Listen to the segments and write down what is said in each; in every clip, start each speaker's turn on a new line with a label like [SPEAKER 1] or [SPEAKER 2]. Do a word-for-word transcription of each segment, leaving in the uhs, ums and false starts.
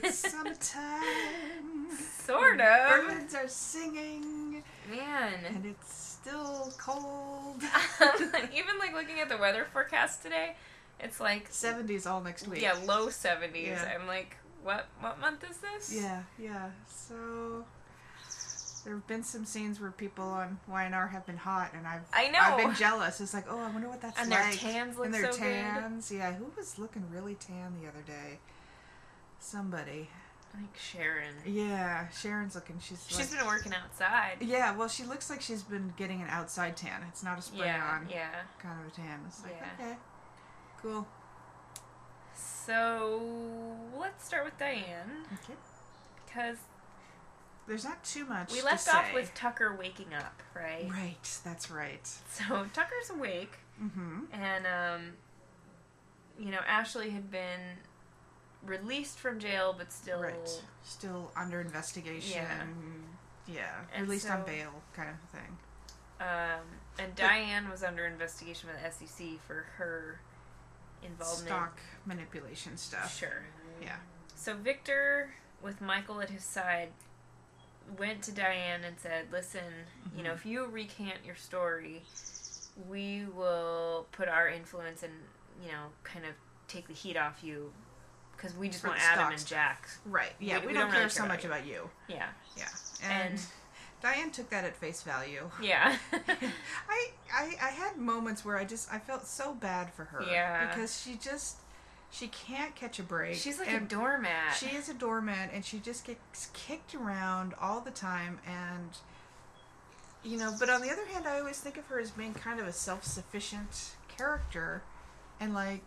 [SPEAKER 1] Summertime.
[SPEAKER 2] Sort of.
[SPEAKER 1] Birds are singing.
[SPEAKER 2] Man.
[SPEAKER 1] And it's still cold.
[SPEAKER 2] Even like looking at the weather forecast today, it's like
[SPEAKER 1] seventies all next week.
[SPEAKER 2] Yeah, low seventies.
[SPEAKER 1] Yeah.
[SPEAKER 2] I'm like, what what month is this?
[SPEAKER 1] Yeah, yeah. So there have been some scenes where people on Y N R have been hot, and I've
[SPEAKER 2] I know.
[SPEAKER 1] I've been jealous. It's like, oh, I wonder what that's
[SPEAKER 2] and
[SPEAKER 1] like.
[SPEAKER 2] And their tans look
[SPEAKER 1] and their
[SPEAKER 2] so
[SPEAKER 1] tans.
[SPEAKER 2] good.
[SPEAKER 1] Yeah, who was looking really tan the other day? Somebody.
[SPEAKER 2] I think Sharon.
[SPEAKER 1] Yeah, Sharon's looking. She's
[SPEAKER 2] she's
[SPEAKER 1] like,
[SPEAKER 2] been working outside.
[SPEAKER 1] Yeah, well, she looks like she's been getting an outside tan. It's not a spray
[SPEAKER 2] yeah,
[SPEAKER 1] on.
[SPEAKER 2] Yeah.
[SPEAKER 1] Kind of a tan. It's like,
[SPEAKER 2] yeah.
[SPEAKER 1] okay, cool.
[SPEAKER 2] So let's start with Diane.
[SPEAKER 1] Okay.
[SPEAKER 2] Because
[SPEAKER 1] there's not too much.
[SPEAKER 2] We left
[SPEAKER 1] to
[SPEAKER 2] off
[SPEAKER 1] say.
[SPEAKER 2] with Tucker waking up, right?
[SPEAKER 1] Right. That's right.
[SPEAKER 2] So Tucker's awake,
[SPEAKER 1] mm-hmm.
[SPEAKER 2] and um, you know, Ashley had been released from jail, but still
[SPEAKER 1] right. still under investigation.
[SPEAKER 2] Yeah.
[SPEAKER 1] Yeah.
[SPEAKER 2] And
[SPEAKER 1] Released
[SPEAKER 2] so,
[SPEAKER 1] on bail, kind of thing.
[SPEAKER 2] Um, and
[SPEAKER 1] but,
[SPEAKER 2] Diane was under investigation by the S E C for her involvement.
[SPEAKER 1] Stock manipulation stuff.
[SPEAKER 2] Sure.
[SPEAKER 1] Yeah.
[SPEAKER 2] So Victor, with Michael at his side, went to Diane and said, listen, mm-hmm. you know, if you recant your story, we will put our influence and, you know, kind of take the heat off you. Because we just
[SPEAKER 1] For
[SPEAKER 2] want
[SPEAKER 1] the
[SPEAKER 2] Adam
[SPEAKER 1] stock
[SPEAKER 2] and
[SPEAKER 1] stuff.
[SPEAKER 2] Jack.
[SPEAKER 1] Right. Yeah, we, we, we don't, don't care really so much about you. about you.
[SPEAKER 2] Yeah.
[SPEAKER 1] Yeah. And,
[SPEAKER 2] and
[SPEAKER 1] Diane took that at face value.
[SPEAKER 2] Yeah.
[SPEAKER 1] I, I I had moments where I just, I felt so bad for her.
[SPEAKER 2] Yeah.
[SPEAKER 1] Because she just, she can't catch a break.
[SPEAKER 2] She's like a doormat.
[SPEAKER 1] She is a doormat, and she just gets kicked around all the time, and, you know, but on the other hand, I always think of her as being kind of a self-sufficient character, and, like,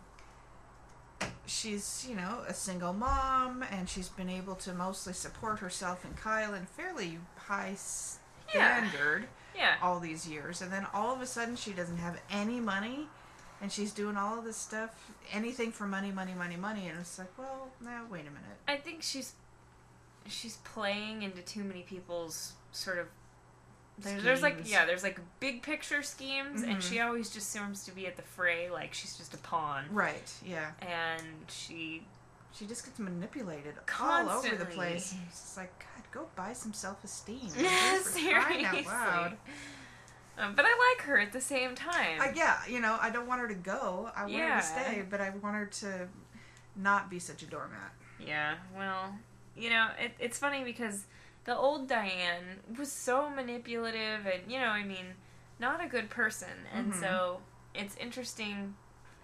[SPEAKER 1] she's, you know, a single mom, and she's been able to mostly support herself and Kyle in fairly high standard
[SPEAKER 2] yeah. Yeah.
[SPEAKER 1] all these years. And then all of a sudden she doesn't have any money, and she's doing all of this stuff, anything for money, money, money, money. And it's like, well, now, wait a minute.
[SPEAKER 2] I think she's she's playing into too many people's sort of There's, there's like yeah, there's like big picture schemes, mm-hmm. and she always just seems to be at the fray, like she's just a pawn.
[SPEAKER 1] Right. Yeah.
[SPEAKER 2] And she,
[SPEAKER 1] she just gets manipulated
[SPEAKER 2] constantly.
[SPEAKER 1] all over the place. It's just like, God, go buy some self-esteem.
[SPEAKER 2] Seriously.
[SPEAKER 1] Out loud.
[SPEAKER 2] Um, but I like her at the same time.
[SPEAKER 1] Uh, yeah, you know, I don't want her to go. I want
[SPEAKER 2] yeah.
[SPEAKER 1] her to stay, but I want her to not be such a doormat.
[SPEAKER 2] Yeah. Well, you know, it, it's funny because the old Diane was so manipulative and, you know, I mean, not a good person. And mm-hmm. so it's interesting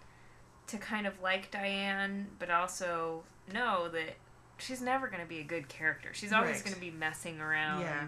[SPEAKER 2] to kind of like Diane, but also know that she's never going to be a good character. She's always
[SPEAKER 1] right.
[SPEAKER 2] going to be messing around.
[SPEAKER 1] Yeah.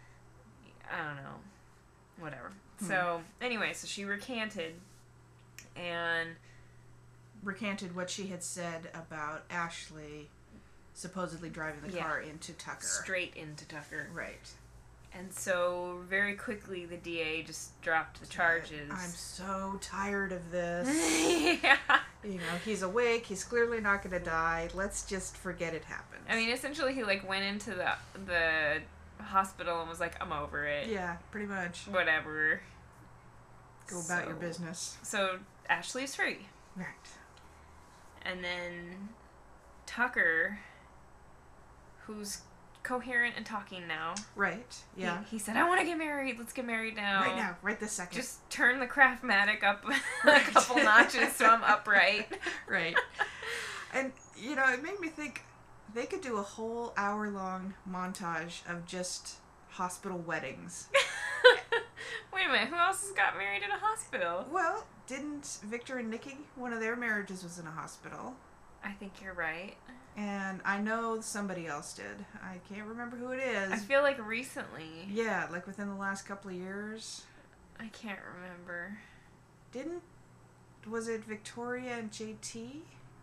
[SPEAKER 2] I don't know. Whatever. Hmm. So, anyway, so she recanted and...
[SPEAKER 1] Recanted what she had said about Ashley supposedly driving the
[SPEAKER 2] yeah.
[SPEAKER 1] car into Tucker.
[SPEAKER 2] Straight into Tucker.
[SPEAKER 1] Right.
[SPEAKER 2] And so, very quickly, the D A just dropped the charges.
[SPEAKER 1] I'm so tired of this.
[SPEAKER 2] yeah.
[SPEAKER 1] You know, he's awake. He's clearly not going to die. Let's just forget it happened.
[SPEAKER 2] I mean, essentially, he, like, went into the the hospital and was like, I'm over it.
[SPEAKER 1] Yeah, pretty much.
[SPEAKER 2] Whatever.
[SPEAKER 1] Go about
[SPEAKER 2] so,
[SPEAKER 1] your business.
[SPEAKER 2] So, Ashley's free.
[SPEAKER 1] Right.
[SPEAKER 2] And then Tucker, who's coherent and talking now.
[SPEAKER 1] Right, yeah.
[SPEAKER 2] He, he said, I want to get married. Let's get married now.
[SPEAKER 1] Right now, right this second.
[SPEAKER 2] Just turn the Craftmatic up
[SPEAKER 1] right.
[SPEAKER 2] a couple notches so I'm upright.
[SPEAKER 1] Right. And, you know, it made me think they could do a whole hour-long montage of just hospital weddings.
[SPEAKER 2] Wait a minute, who else has got married in a hospital?
[SPEAKER 1] Well, didn't Victor and Nikki, one of their marriages was in a hospital.
[SPEAKER 2] I think you're right.
[SPEAKER 1] And I know somebody else did. I can't remember who it is.
[SPEAKER 2] I feel like recently.
[SPEAKER 1] Yeah, like within the last couple of years.
[SPEAKER 2] I can't remember.
[SPEAKER 1] Didn't... Was it Victoria and J T?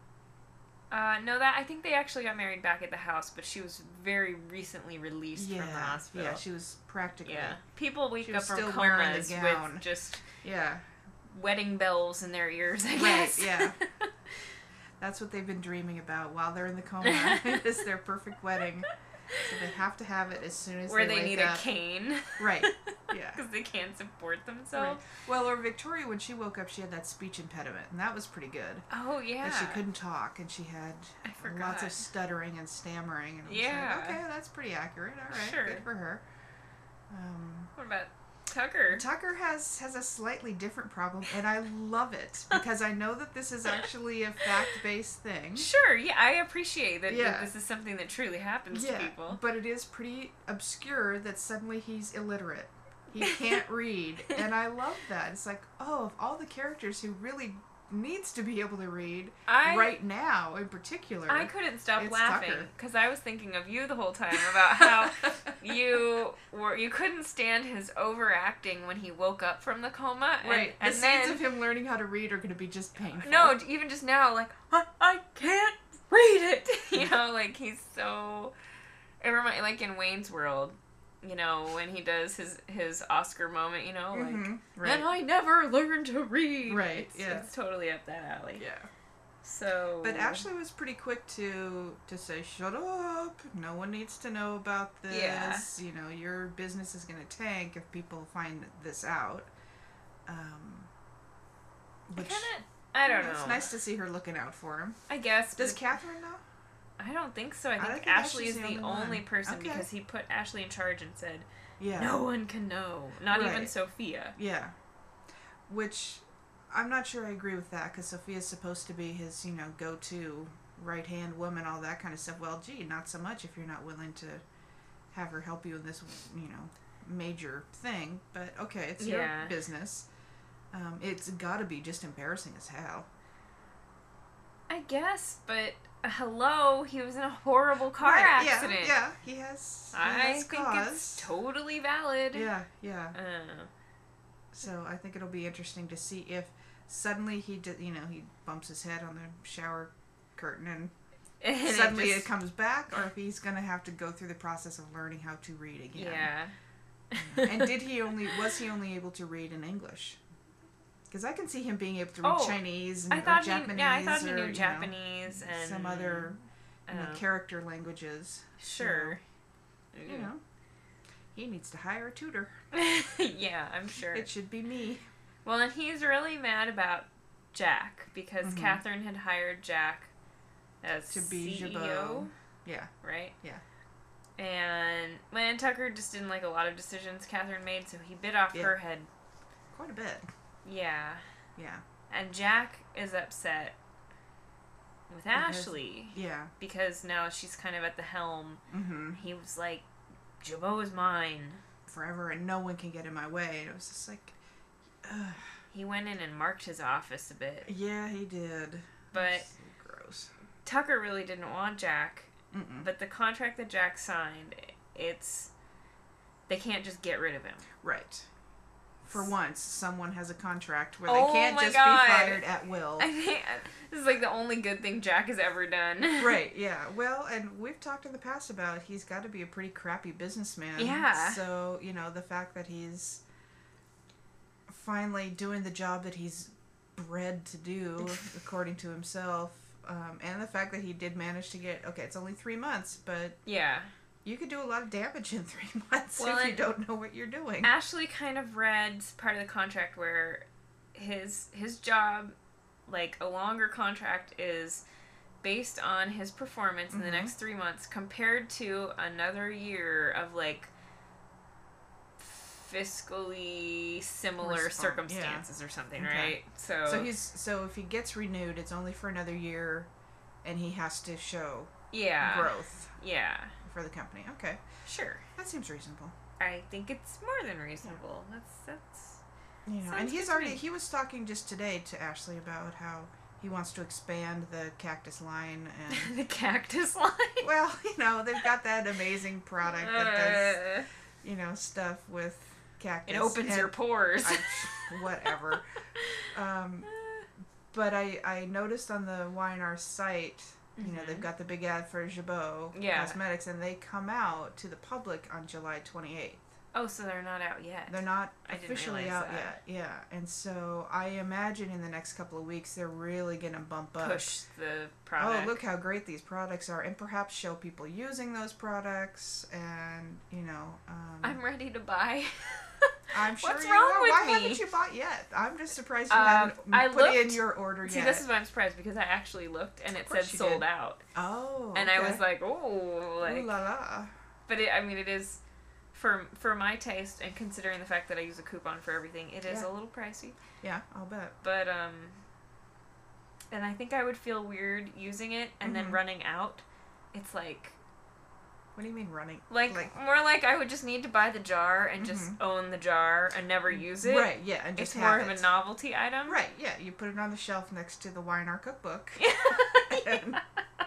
[SPEAKER 2] Uh, no, that I think they actually got married back at the house, but she was very recently released
[SPEAKER 1] yeah,
[SPEAKER 2] from the hospital.
[SPEAKER 1] Yeah, she was practically...
[SPEAKER 2] Yeah. People wake up from
[SPEAKER 1] still
[SPEAKER 2] comas
[SPEAKER 1] the gown.
[SPEAKER 2] with just...
[SPEAKER 1] Yeah.
[SPEAKER 2] Wedding bells in their ears, I
[SPEAKER 1] right,
[SPEAKER 2] guess.
[SPEAKER 1] Yeah. That's what they've been dreaming about while they're in the coma. It's their perfect wedding. So they have to have it as soon as
[SPEAKER 2] Where
[SPEAKER 1] they
[SPEAKER 2] they
[SPEAKER 1] wake
[SPEAKER 2] need
[SPEAKER 1] up.
[SPEAKER 2] a cane.
[SPEAKER 1] Right. Yeah.
[SPEAKER 2] Because they can't support
[SPEAKER 1] Right.
[SPEAKER 2] themselves.
[SPEAKER 1] Well, or Victoria, when she woke up, she had that speech impediment, and that was pretty good.
[SPEAKER 2] Oh, yeah.
[SPEAKER 1] That she couldn't talk, and she had
[SPEAKER 2] I forgot.
[SPEAKER 1] lots of stuttering and stammering. And I was
[SPEAKER 2] Yeah.
[SPEAKER 1] like, okay, that's pretty accurate. All right,
[SPEAKER 2] Sure.
[SPEAKER 1] good for her. Um,
[SPEAKER 2] What about Tucker?
[SPEAKER 1] Tucker has has a slightly different problem, and I love it because I know that this is actually a fact-based thing.
[SPEAKER 2] Sure, yeah, I appreciate that,
[SPEAKER 1] Yeah.
[SPEAKER 2] that this is something that truly happens
[SPEAKER 1] Yeah,
[SPEAKER 2] to people.
[SPEAKER 1] but it is pretty obscure that suddenly he's illiterate. He can't read, and I love that. It's like, oh, of all the characters who really needs to be able to read
[SPEAKER 2] I,
[SPEAKER 1] right now, in particular,
[SPEAKER 2] I couldn't stop
[SPEAKER 1] it's
[SPEAKER 2] laughing
[SPEAKER 1] Tucker.
[SPEAKER 2] because I was thinking of you the whole time about how you were you couldn't stand his overacting when he woke up from the coma, and,
[SPEAKER 1] right.
[SPEAKER 2] and
[SPEAKER 1] the
[SPEAKER 2] then
[SPEAKER 1] scenes of him learning how to read are going to be just painful.
[SPEAKER 2] no, even just now, like I, I can't read it. You know, like he's so. It reminds like in Wayne's World. You know, when he does his, his Oscar moment, you know, like,
[SPEAKER 1] Mhm, right.
[SPEAKER 2] and I never learned to read.
[SPEAKER 1] Right,
[SPEAKER 2] It's,
[SPEAKER 1] yeah.
[SPEAKER 2] it's totally up that alley.
[SPEAKER 1] Yeah.
[SPEAKER 2] So.
[SPEAKER 1] But Ashley was pretty quick to to say, "Shut up! No one needs to know about this.
[SPEAKER 2] Yeah.
[SPEAKER 1] You know, your business is going to tank if people find this out." Um,
[SPEAKER 2] I
[SPEAKER 1] which,
[SPEAKER 2] kind of. I don't know.
[SPEAKER 1] It's nice to see her looking out for him.
[SPEAKER 2] I guess.
[SPEAKER 1] Does
[SPEAKER 2] but
[SPEAKER 1] Catherine know?
[SPEAKER 2] I don't think so. I
[SPEAKER 1] I
[SPEAKER 2] think,
[SPEAKER 1] don't think
[SPEAKER 2] Ashley
[SPEAKER 1] Ashley's
[SPEAKER 2] is
[SPEAKER 1] the
[SPEAKER 2] the
[SPEAKER 1] only
[SPEAKER 2] only
[SPEAKER 1] one.
[SPEAKER 2] person
[SPEAKER 1] Okay.
[SPEAKER 2] because he put Ashley in charge and said,
[SPEAKER 1] Yeah.
[SPEAKER 2] no one can know. Not even
[SPEAKER 1] Right.
[SPEAKER 2] Sophia.
[SPEAKER 1] Yeah. Which, I'm not sure I agree with that, because Sophia's supposed to be his, you know, go-to right-hand woman, all that kind of stuff. Well, gee, not so much if you're not willing to have her help you in this, you know, major thing. But, okay, it's your
[SPEAKER 2] Yeah.
[SPEAKER 1] business. Um, it's got to be just embarrassing as hell.
[SPEAKER 2] I guess, but uh, hello, he was in a horrible car
[SPEAKER 1] Right,
[SPEAKER 2] accident.
[SPEAKER 1] Yeah, yeah, he has, he
[SPEAKER 2] I
[SPEAKER 1] has
[SPEAKER 2] think
[SPEAKER 1] cause.
[SPEAKER 2] it's totally valid.
[SPEAKER 1] Yeah, yeah.
[SPEAKER 2] Uh,
[SPEAKER 1] So I think it'll be interesting to see if suddenly he did, you know, he bumps his head on the shower curtain and
[SPEAKER 2] and
[SPEAKER 1] suddenly
[SPEAKER 2] it,
[SPEAKER 1] it,
[SPEAKER 2] just,
[SPEAKER 1] comes back, or if he's going to have to go through the process of learning how to read again.
[SPEAKER 2] Yeah.
[SPEAKER 1] And did he only was he only able to read in English? Because I can see him being able to read
[SPEAKER 2] Oh,
[SPEAKER 1] Chinese and
[SPEAKER 2] I
[SPEAKER 1] or
[SPEAKER 2] thought
[SPEAKER 1] Japanese.
[SPEAKER 2] he, yeah, I thought he
[SPEAKER 1] or,
[SPEAKER 2] knew
[SPEAKER 1] you know,
[SPEAKER 2] Japanese and
[SPEAKER 1] some other you know,
[SPEAKER 2] uh,
[SPEAKER 1] character languages.
[SPEAKER 2] Sure.
[SPEAKER 1] So, you know, he needs to hire a tutor.
[SPEAKER 2] Yeah, I'm sure.
[SPEAKER 1] It should be me.
[SPEAKER 2] Well, and he's really mad about Jack because
[SPEAKER 1] Mhm.
[SPEAKER 2] Catherine had hired Jack as
[SPEAKER 1] To be
[SPEAKER 2] C E O,
[SPEAKER 1] Jabot. Yeah.
[SPEAKER 2] right?
[SPEAKER 1] Yeah.
[SPEAKER 2] And man, Tucker just didn't like a lot of decisions Catherine made, so he bit off
[SPEAKER 1] Yeah.
[SPEAKER 2] her head.
[SPEAKER 1] Quite a bit.
[SPEAKER 2] Yeah.
[SPEAKER 1] Yeah.
[SPEAKER 2] And Jack is upset with
[SPEAKER 1] Because-
[SPEAKER 2] Ashley
[SPEAKER 1] Yeah.
[SPEAKER 2] because now she's kind of at the helm.
[SPEAKER 1] Mm-hmm.
[SPEAKER 2] He was like, Jabot is mine.
[SPEAKER 1] Forever, and no one can get in my way. And it was just like, ugh.
[SPEAKER 2] He went in and marked his office a bit.
[SPEAKER 1] Yeah, he did.
[SPEAKER 2] But
[SPEAKER 1] It's gross.
[SPEAKER 2] Tucker really didn't want Jack.
[SPEAKER 1] Mm-mm.
[SPEAKER 2] But the contract that Jack signed, it's... They can't just get rid of him.
[SPEAKER 1] Right. For once, someone has a contract where
[SPEAKER 2] Oh
[SPEAKER 1] they can't
[SPEAKER 2] my
[SPEAKER 1] just
[SPEAKER 2] God.
[SPEAKER 1] be fired at will.
[SPEAKER 2] I think this is like the only good thing Jack has ever done.
[SPEAKER 1] Right, yeah. Well, and we've talked in the past about he's got to be a pretty crappy businessman.
[SPEAKER 2] Yeah.
[SPEAKER 1] So, you know, the fact that he's finally doing the job that he's bred to do, according to himself, um, and the fact that he did manage to get, okay, it's only three months, but
[SPEAKER 2] Yeah.
[SPEAKER 1] you could do a lot of damage in three months
[SPEAKER 2] Well,
[SPEAKER 1] if you
[SPEAKER 2] and-
[SPEAKER 1] don't know what you're doing.
[SPEAKER 2] Ashley kind of read part of the contract where his his job, like a longer contract, is based on his performance in the
[SPEAKER 1] Mhm.
[SPEAKER 2] next three months compared to another year of like fiscally similar
[SPEAKER 1] Respon-
[SPEAKER 2] circumstances or something,
[SPEAKER 1] Okay.
[SPEAKER 2] right? So,
[SPEAKER 1] So he's so if he gets renewed, it's only for another year, and he has to show
[SPEAKER 2] yeah,
[SPEAKER 1] growth
[SPEAKER 2] yeah,
[SPEAKER 1] for the company. Okay,
[SPEAKER 2] sure.
[SPEAKER 1] that seems reasonable.
[SPEAKER 2] I think it's more than reasonable. That's that's
[SPEAKER 1] You know,
[SPEAKER 2] Sounds
[SPEAKER 1] and
[SPEAKER 2] good
[SPEAKER 1] he's
[SPEAKER 2] to
[SPEAKER 1] already
[SPEAKER 2] me.
[SPEAKER 1] he was talking just today to Ashley about how he wants to expand the cactus line, and
[SPEAKER 2] the cactus line.
[SPEAKER 1] well, you know, they've got that amazing product that does
[SPEAKER 2] Uh,
[SPEAKER 1] you know stuff with cactus.
[SPEAKER 2] it opens
[SPEAKER 1] and
[SPEAKER 2] your pores.
[SPEAKER 1] I, whatever. Um, but I I noticed on the Y N R site. You know,
[SPEAKER 2] Mhm.
[SPEAKER 1] they've got the big ad for Jabot
[SPEAKER 2] Yeah.
[SPEAKER 1] Cosmetics, and they come out to the public on July twenty-eighth.
[SPEAKER 2] Oh, so they're not out yet.
[SPEAKER 1] They're not
[SPEAKER 2] I didn't
[SPEAKER 1] officially
[SPEAKER 2] realize
[SPEAKER 1] out
[SPEAKER 2] that.
[SPEAKER 1] yet. Yeah. And so I imagine in the next couple of weeks they're really going to bump up.
[SPEAKER 2] Push the product.
[SPEAKER 1] Oh, look how great these products are. And perhaps show people using those products. And, you know. Um,
[SPEAKER 2] I'm ready to buy.
[SPEAKER 1] I'm sure
[SPEAKER 2] What's
[SPEAKER 1] you
[SPEAKER 2] wrong
[SPEAKER 1] are.
[SPEAKER 2] with
[SPEAKER 1] Why
[SPEAKER 2] me?
[SPEAKER 1] haven't you bought yet? I'm just surprised you
[SPEAKER 2] Um,
[SPEAKER 1] haven't
[SPEAKER 2] I
[SPEAKER 1] put in
[SPEAKER 2] looked-
[SPEAKER 1] your order
[SPEAKER 2] See,
[SPEAKER 1] yet.
[SPEAKER 2] this is why I'm surprised, because I actually looked and it
[SPEAKER 1] Of
[SPEAKER 2] said
[SPEAKER 1] course you
[SPEAKER 2] sold
[SPEAKER 1] did.
[SPEAKER 2] out.
[SPEAKER 1] Oh.
[SPEAKER 2] And I
[SPEAKER 1] okay.
[SPEAKER 2] was like, oh, like.
[SPEAKER 1] Ooh la la.
[SPEAKER 2] But it, I mean, it is, for for my taste, and considering the fact that I use a coupon for everything, it is
[SPEAKER 1] Yeah.
[SPEAKER 2] a little pricey.
[SPEAKER 1] Yeah, I'll bet.
[SPEAKER 2] But, um, and I think I would feel weird using it and
[SPEAKER 1] Mhm.
[SPEAKER 2] then running out. It's like,
[SPEAKER 1] What do you mean running?
[SPEAKER 2] like, more like I would just need to buy the jar and just
[SPEAKER 1] Mhm.
[SPEAKER 2] own the jar and never use it.
[SPEAKER 1] Right, yeah, and just
[SPEAKER 2] It's
[SPEAKER 1] have
[SPEAKER 2] more of
[SPEAKER 1] it.
[SPEAKER 2] a novelty item.
[SPEAKER 1] Right, yeah, you put it on the shelf next to the Y and R cookbook.
[SPEAKER 2] yeah.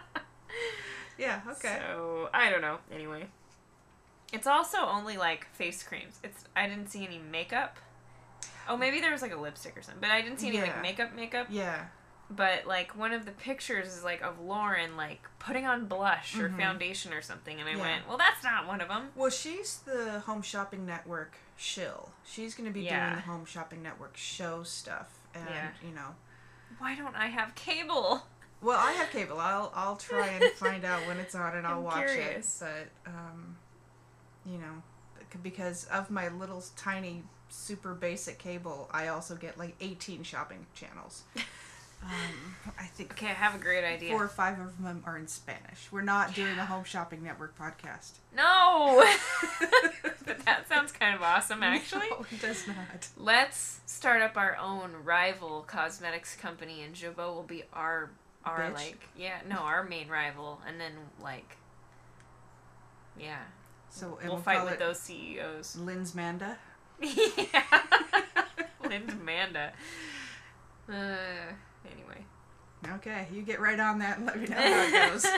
[SPEAKER 1] Yeah, okay.
[SPEAKER 2] So, I don't know. Anyway. It's also only, like, face creams. It's I didn't see any makeup. Oh, maybe there was, like, a lipstick or something. But I didn't see any,
[SPEAKER 1] Yeah.
[SPEAKER 2] like, makeup makeup.
[SPEAKER 1] Yeah.
[SPEAKER 2] But, like, one of the pictures is, like, of Lauren, like, putting on blush or
[SPEAKER 1] Mhm.
[SPEAKER 2] foundation or something. And I
[SPEAKER 1] Yeah.
[SPEAKER 2] went, well, that's not one of them.
[SPEAKER 1] Well, she's the Home Shopping Network shill. She's going to be
[SPEAKER 2] Yeah.
[SPEAKER 1] doing the Home Shopping Network show stuff. And,
[SPEAKER 2] Yeah.
[SPEAKER 1] you know.
[SPEAKER 2] Why don't I have cable?
[SPEAKER 1] Well, I have cable. I'll I'll try and find out when it's on and I'll
[SPEAKER 2] I'm
[SPEAKER 1] watch
[SPEAKER 2] curious.
[SPEAKER 1] it. But, um, you know, because of my little tiny super basic cable, I also get like eighteen shopping channels. Um, I think
[SPEAKER 2] Okay, I have a great idea.
[SPEAKER 1] four or five of them are in Spanish. We're not doing a Home Shopping Network podcast.
[SPEAKER 2] No! But that sounds kind of awesome, actually.
[SPEAKER 1] No, it does not.
[SPEAKER 2] Let's start up our own rival cosmetics company, and Jabot will be our, our
[SPEAKER 1] Bitch?
[SPEAKER 2] like, yeah, no, our main rival, and then, like, yeah.
[SPEAKER 1] So and
[SPEAKER 2] We'll
[SPEAKER 1] we'll
[SPEAKER 2] fight
[SPEAKER 1] call
[SPEAKER 2] with
[SPEAKER 1] it
[SPEAKER 2] those C E Os.
[SPEAKER 1] Lynn's Manda.
[SPEAKER 2] Yeah. Lynn's Amanda. Uh, anyway.
[SPEAKER 1] Okay, you get right on that and let me know how it goes.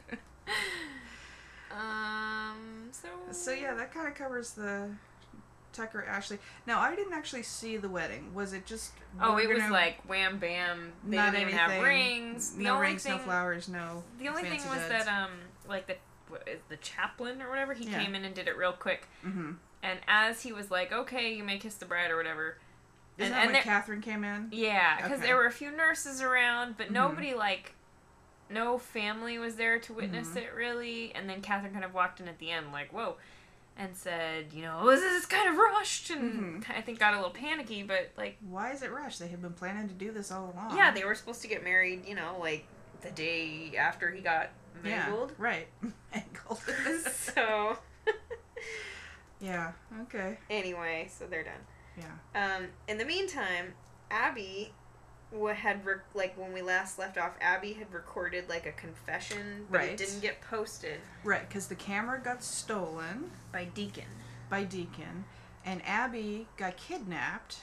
[SPEAKER 2] Um, so...
[SPEAKER 1] So yeah, that kind of covers the Tucker Ashley. Now I didn't actually see the wedding. Was it just?
[SPEAKER 2] Oh,
[SPEAKER 1] we're
[SPEAKER 2] it was
[SPEAKER 1] gonna-
[SPEAKER 2] like wham bam. They
[SPEAKER 1] not
[SPEAKER 2] didn't even
[SPEAKER 1] anything,
[SPEAKER 2] have rings. The
[SPEAKER 1] no
[SPEAKER 2] only
[SPEAKER 1] rings,
[SPEAKER 2] thing,
[SPEAKER 1] no flowers, no.
[SPEAKER 2] The only thing
[SPEAKER 1] fancy
[SPEAKER 2] was
[SPEAKER 1] beds.
[SPEAKER 2] that um, like the what is the chaplain or whatever, he
[SPEAKER 1] Yeah.
[SPEAKER 2] came in and did it real quick.
[SPEAKER 1] Mm-hmm.
[SPEAKER 2] And as he was like, "Okay, you may kiss the bride" or whatever.
[SPEAKER 1] Is
[SPEAKER 2] and,
[SPEAKER 1] that
[SPEAKER 2] and
[SPEAKER 1] when
[SPEAKER 2] there-
[SPEAKER 1] Catherine came in?
[SPEAKER 2] Yeah, because
[SPEAKER 1] Okay.
[SPEAKER 2] there were a few nurses around, but
[SPEAKER 1] Mhm.
[SPEAKER 2] nobody like. No family was there to witness
[SPEAKER 1] Mhm.
[SPEAKER 2] it, really. And then Catherine kind of walked in at the end, like, whoa, and said, you know, oh, this is kind of rushed, and
[SPEAKER 1] Mhm.
[SPEAKER 2] I think got a little panicky, but, like,
[SPEAKER 1] Why is it rushed? They had been planning to do this all along.
[SPEAKER 2] yeah, they were supposed to get married, you know, like, the day after he got mangled.
[SPEAKER 1] Yeah, right. Mangled.
[SPEAKER 2] So,
[SPEAKER 1] yeah. Okay.
[SPEAKER 2] anyway, so they're done.
[SPEAKER 1] Yeah.
[SPEAKER 2] Um, in the meantime, Abby wa- had, rec- like, when we last left off, Abby had recorded, like, a confession, but
[SPEAKER 1] Right.
[SPEAKER 2] it didn't get posted
[SPEAKER 1] Right, because the camera got stolen
[SPEAKER 2] by Deacon.
[SPEAKER 1] by Deacon, and Abby got kidnapped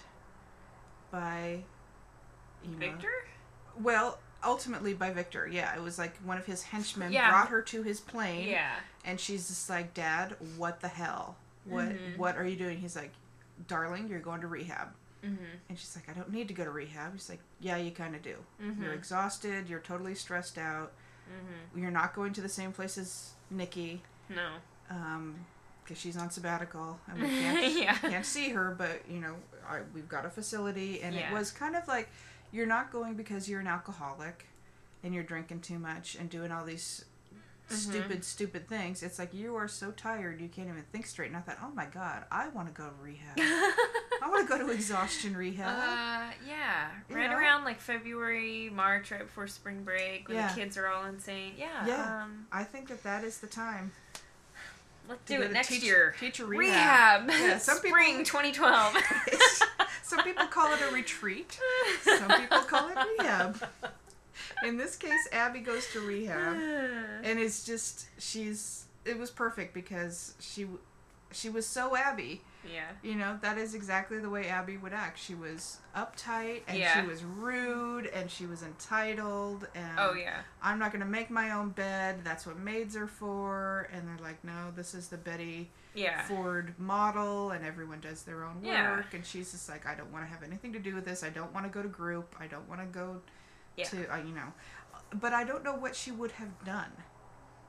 [SPEAKER 1] by, you know,
[SPEAKER 2] Victor?
[SPEAKER 1] well, ultimately by Victor. Yeah, it was like one of his henchmen
[SPEAKER 2] Yeah.
[SPEAKER 1] brought her to his plane,
[SPEAKER 2] Yeah.
[SPEAKER 1] and she's just like, "Dad, what the hell? What
[SPEAKER 2] Mhm.
[SPEAKER 1] what are you doing?" He's like, "Darling, you're going to rehab."
[SPEAKER 2] Mm-hmm.
[SPEAKER 1] And she's like, "I don't need to go to rehab." He's like, "Yeah, you kind of do.
[SPEAKER 2] Mm-hmm.
[SPEAKER 1] You're exhausted. You're totally stressed out.
[SPEAKER 2] Mm-hmm.
[SPEAKER 1] You're not going to the same place as Nikki,
[SPEAKER 2] No.
[SPEAKER 1] um, because she's on sabbatical, and we can't
[SPEAKER 2] Yeah.
[SPEAKER 1] can't see her. But you know, I, we've got a facility, and
[SPEAKER 2] Yeah.
[SPEAKER 1] it was kind of like, you're not going because you're an alcoholic, and you're drinking too much and doing all these
[SPEAKER 2] Mhm.
[SPEAKER 1] stupid, stupid things. It's like you are so tired you can't even think straight. And I thought, oh my god, I want to go to rehab. I want to go to exhaustion rehab.
[SPEAKER 2] Uh, yeah.
[SPEAKER 1] You
[SPEAKER 2] Right
[SPEAKER 1] know?
[SPEAKER 2] around like February, March, right before spring break, when
[SPEAKER 1] Yeah.
[SPEAKER 2] the kids are all insane. Yeah.
[SPEAKER 1] Yeah.
[SPEAKER 2] Um,
[SPEAKER 1] I think that that is the time.
[SPEAKER 2] let's
[SPEAKER 1] to
[SPEAKER 2] do
[SPEAKER 1] go
[SPEAKER 2] it
[SPEAKER 1] to
[SPEAKER 2] next
[SPEAKER 1] teach-
[SPEAKER 2] year.
[SPEAKER 1] Teacher rehab.
[SPEAKER 2] Rehab.
[SPEAKER 1] Yeah, some people-
[SPEAKER 2] Spring twenty twelve.
[SPEAKER 1] Some people call it a retreat. Some people call it rehab. In this case, Abby goes to rehab, and it's just she's. It was perfect because she, she was so Abby.
[SPEAKER 2] Yeah.
[SPEAKER 1] You know, that is exactly the way Abby would act. She was uptight, and
[SPEAKER 2] Yeah.
[SPEAKER 1] she was rude, and she was entitled, and
[SPEAKER 2] Oh, yeah.
[SPEAKER 1] I'm not going to make my own bed. That's what maids are for. And they're like, no, this is the Betty
[SPEAKER 2] Yeah.
[SPEAKER 1] Ford model, and everyone does their own work.
[SPEAKER 2] Yeah.
[SPEAKER 1] And she's just like, I don't want to have anything to do with this. I don't want to go to group. I don't want to go
[SPEAKER 2] Yeah.
[SPEAKER 1] to, uh, you know. But I don't know what she would have done.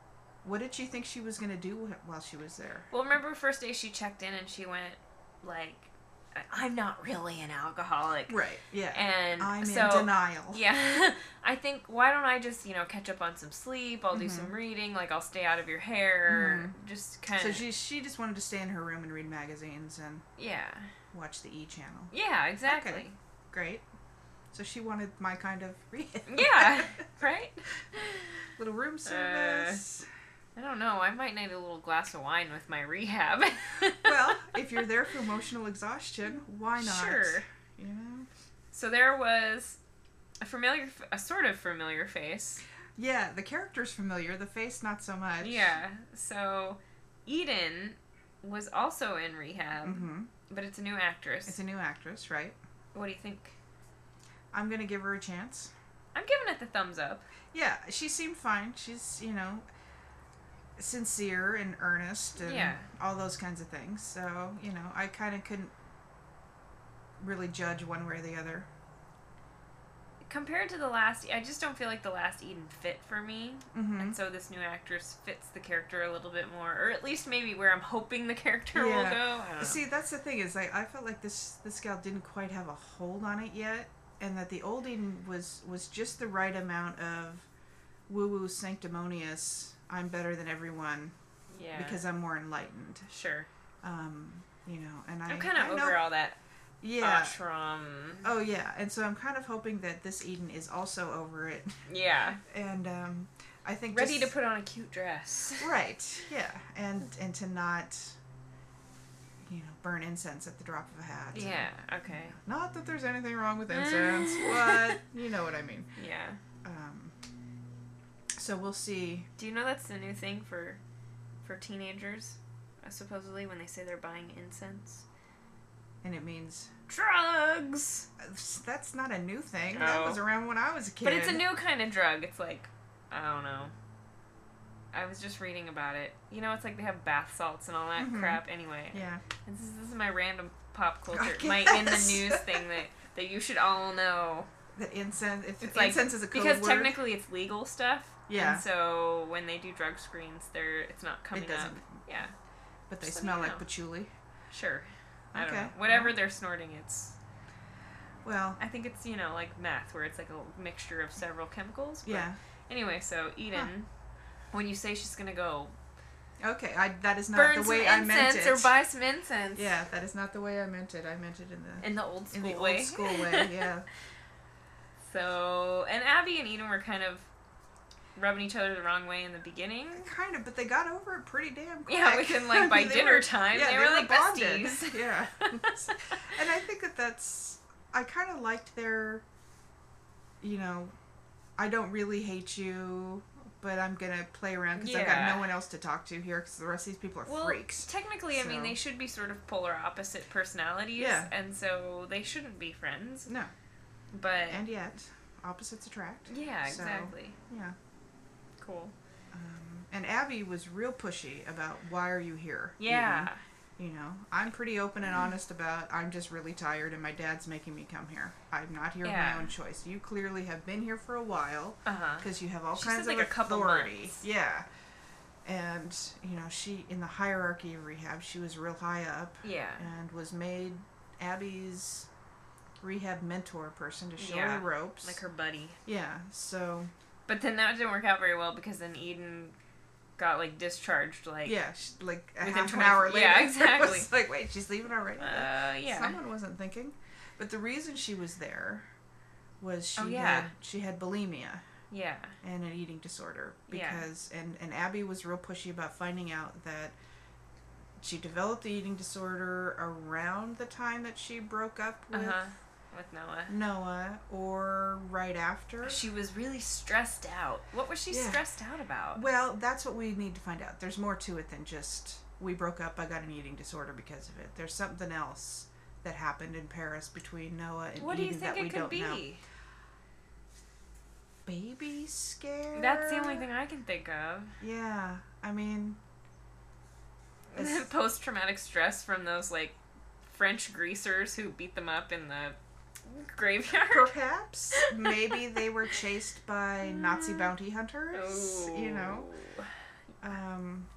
[SPEAKER 1] What did she think she was going to do while she was there?
[SPEAKER 2] Well, remember first day she checked in and she went, like, I'm not really an alcoholic.
[SPEAKER 1] Right, yeah.
[SPEAKER 2] And
[SPEAKER 1] I'm
[SPEAKER 2] so,
[SPEAKER 1] in denial.
[SPEAKER 2] Yeah. I think, why don't I just, you know, catch up on some sleep, I'll mm-hmm. do some reading, like, I'll stay out of your hair, mm-hmm. just kind of...
[SPEAKER 1] So she, she just wanted to stay in her room and read magazines and...
[SPEAKER 2] Yeah.
[SPEAKER 1] Watch the E! Channel.
[SPEAKER 2] Yeah, exactly.
[SPEAKER 1] Okay. Great. So she wanted my kind of rehab.
[SPEAKER 2] Yeah, right?
[SPEAKER 1] Little room service.
[SPEAKER 2] Uh, I don't know. I might need a little glass of wine with my rehab.
[SPEAKER 1] Well, if you're there for emotional exhaustion, why not?
[SPEAKER 2] Sure.
[SPEAKER 1] You know?
[SPEAKER 2] So there was a familiar, a sort of familiar face.
[SPEAKER 1] Yeah, the character's familiar. The face, not so much.
[SPEAKER 2] Yeah. So Eden was also in rehab,
[SPEAKER 1] mm-hmm.
[SPEAKER 2] but it's a new actress.
[SPEAKER 1] It's a new actress, right?
[SPEAKER 2] What do you think?
[SPEAKER 1] I'm going to give her a chance.
[SPEAKER 2] I'm giving it the thumbs up.
[SPEAKER 1] Yeah, she seemed fine. She's, you know, sincere and earnest and
[SPEAKER 2] yeah.
[SPEAKER 1] all those kinds of things. So, you know, I kind of couldn't really judge one way or the other.
[SPEAKER 2] Compared to the last, I just don't feel like the last Eden fit for me.
[SPEAKER 1] Mm-hmm.
[SPEAKER 2] And so this new actress fits the character a little bit more. Or at least maybe where I'm hoping the character
[SPEAKER 1] yeah.
[SPEAKER 2] will go. I don't know.
[SPEAKER 1] See, that's the thing is, like, I felt like this, this gal didn't quite have a hold on it yet. And that the old Eden was, was just the right amount of woo-woo sanctimonious, I'm better than everyone
[SPEAKER 2] yeah.
[SPEAKER 1] because I'm more enlightened.
[SPEAKER 2] Sure.
[SPEAKER 1] Um, you know, and I,
[SPEAKER 2] I'm kind of over
[SPEAKER 1] know,
[SPEAKER 2] all that
[SPEAKER 1] yeah.
[SPEAKER 2] ashram.
[SPEAKER 1] Oh, yeah. And so I'm kind of hoping that this Eden is also over it.
[SPEAKER 2] Yeah.
[SPEAKER 1] And um, I think
[SPEAKER 2] ready
[SPEAKER 1] just,
[SPEAKER 2] to put on a cute dress.
[SPEAKER 1] Right. Yeah. And, and to not... you know, burn incense at the drop of a hat.
[SPEAKER 2] Yeah, okay.
[SPEAKER 1] Not that there's anything wrong with incense, but you know what I mean.
[SPEAKER 2] Yeah.
[SPEAKER 1] Um, so we'll see.
[SPEAKER 2] Do you know that's the new thing for for teenagers? Uh, supposedly when they say they're buying incense.
[SPEAKER 1] And it means...
[SPEAKER 2] drugs!
[SPEAKER 1] That's not a new thing.
[SPEAKER 2] Oh.
[SPEAKER 1] That was around when I was a kid.
[SPEAKER 2] But it's a new kind of drug. It's like, I don't know. I was just reading about it. You know, it's like they have bath salts and all that mm-hmm. crap anyway.
[SPEAKER 1] Yeah.
[SPEAKER 2] This is, this is my random pop culture, my in the news thing that, that you should all know.
[SPEAKER 1] That incense, if
[SPEAKER 2] it's
[SPEAKER 1] incense
[SPEAKER 2] like,
[SPEAKER 1] is a code
[SPEAKER 2] because
[SPEAKER 1] word.
[SPEAKER 2] technically it's legal stuff.
[SPEAKER 1] Yeah.
[SPEAKER 2] And so when they do drug screens, they're it's not coming
[SPEAKER 1] it doesn't.
[SPEAKER 2] up. Yeah.
[SPEAKER 1] But they
[SPEAKER 2] just
[SPEAKER 1] smell like
[SPEAKER 2] know.
[SPEAKER 1] patchouli.
[SPEAKER 2] Sure. I
[SPEAKER 1] okay.
[SPEAKER 2] don't know. Whatever well. they're snorting, it's...
[SPEAKER 1] Well...
[SPEAKER 2] I think it's, you know, like meth, where it's like a mixture of several chemicals. But
[SPEAKER 1] yeah.
[SPEAKER 2] Anyway, so Eden... Huh. When you say she's gonna go,
[SPEAKER 1] okay, I that is not
[SPEAKER 2] burn
[SPEAKER 1] the way
[SPEAKER 2] some
[SPEAKER 1] I meant
[SPEAKER 2] incense
[SPEAKER 1] it.
[SPEAKER 2] or buy some incense.
[SPEAKER 1] Yeah, that is not the way I meant it. I meant it in the
[SPEAKER 2] in the old school
[SPEAKER 1] in the
[SPEAKER 2] way.
[SPEAKER 1] old school way. Yeah.
[SPEAKER 2] So, and Abby and Eden were kind of rubbing each other the wrong way in the beginning.
[SPEAKER 1] Kind of, but they got over it pretty damn quick.
[SPEAKER 2] Yeah, within like by dinner
[SPEAKER 1] were,
[SPEAKER 2] time,
[SPEAKER 1] yeah,
[SPEAKER 2] they,
[SPEAKER 1] they
[SPEAKER 2] were
[SPEAKER 1] were
[SPEAKER 2] like
[SPEAKER 1] bonded.
[SPEAKER 2] besties.
[SPEAKER 1] Yeah. And I think that that's I kind of liked their, you know, I don't really hate you. But I'm going to play around because
[SPEAKER 2] yeah.
[SPEAKER 1] I've got no one else to talk to here because the rest of these people are
[SPEAKER 2] well,
[SPEAKER 1] freaks.
[SPEAKER 2] Technically,
[SPEAKER 1] so.
[SPEAKER 2] I mean, they should be sort of polar opposite personalities.
[SPEAKER 1] Yeah.
[SPEAKER 2] And so they shouldn't be friends.
[SPEAKER 1] No.
[SPEAKER 2] But...
[SPEAKER 1] And yet, opposites attract.
[SPEAKER 2] Yeah,
[SPEAKER 1] so,
[SPEAKER 2] exactly.
[SPEAKER 1] Yeah.
[SPEAKER 2] Cool.
[SPEAKER 1] Um, and Abby was real pushy about, why are you here?
[SPEAKER 2] Yeah.
[SPEAKER 1] Even, you know, I'm pretty open and honest about, I'm just really tired and my dad's making me come here. I'm not here
[SPEAKER 2] yeah.
[SPEAKER 1] of my own choice. You clearly have been here for a while because
[SPEAKER 2] uh-huh.
[SPEAKER 1] you have all
[SPEAKER 2] she
[SPEAKER 1] kinds
[SPEAKER 2] said,
[SPEAKER 1] of
[SPEAKER 2] like,
[SPEAKER 1] authority.
[SPEAKER 2] A couple months.
[SPEAKER 1] Yeah. And, you know, she, in the hierarchy of rehab, she was real high up.
[SPEAKER 2] Yeah.
[SPEAKER 1] And was made Abby's rehab mentor person to show
[SPEAKER 2] yeah.
[SPEAKER 1] her ropes.
[SPEAKER 2] Like her buddy.
[SPEAKER 1] Yeah, so...
[SPEAKER 2] But then that didn't work out very well because then Eden got, like, discharged, like...
[SPEAKER 1] Yeah, she, like, a
[SPEAKER 2] within
[SPEAKER 1] half an hour later.
[SPEAKER 2] Yeah, exactly.
[SPEAKER 1] It's like, wait, she's leaving already?
[SPEAKER 2] Uh, yeah.
[SPEAKER 1] Someone wasn't thinking. But the reason she was there was she
[SPEAKER 2] oh, yeah.
[SPEAKER 1] had she had bulimia.
[SPEAKER 2] Yeah.
[SPEAKER 1] And an eating disorder. Because,
[SPEAKER 2] yeah.
[SPEAKER 1] and, and Abby was real pushy about finding out that she developed the eating disorder around the time that she broke up with...
[SPEAKER 2] Uh-huh. With Noah.
[SPEAKER 1] Noah, or right after.
[SPEAKER 2] She was really stressed out. What was she yeah. stressed out about?
[SPEAKER 1] Well, that's what we need to find out. There's more to it than just, we broke up, I got an eating disorder because of it. There's something else that happened in Paris between Noah and
[SPEAKER 2] what
[SPEAKER 1] Eden
[SPEAKER 2] do you think
[SPEAKER 1] that we
[SPEAKER 2] it could
[SPEAKER 1] don't
[SPEAKER 2] be?
[SPEAKER 1] know. Baby scare?
[SPEAKER 2] That's the only thing I can think of.
[SPEAKER 1] Yeah, I mean...
[SPEAKER 2] Post-traumatic stress from those, like, French greasers who beat them up in the graveyard.
[SPEAKER 1] Perhaps. Maybe they were chased by Nazi bounty hunters.
[SPEAKER 2] Oh.
[SPEAKER 1] You know. Um,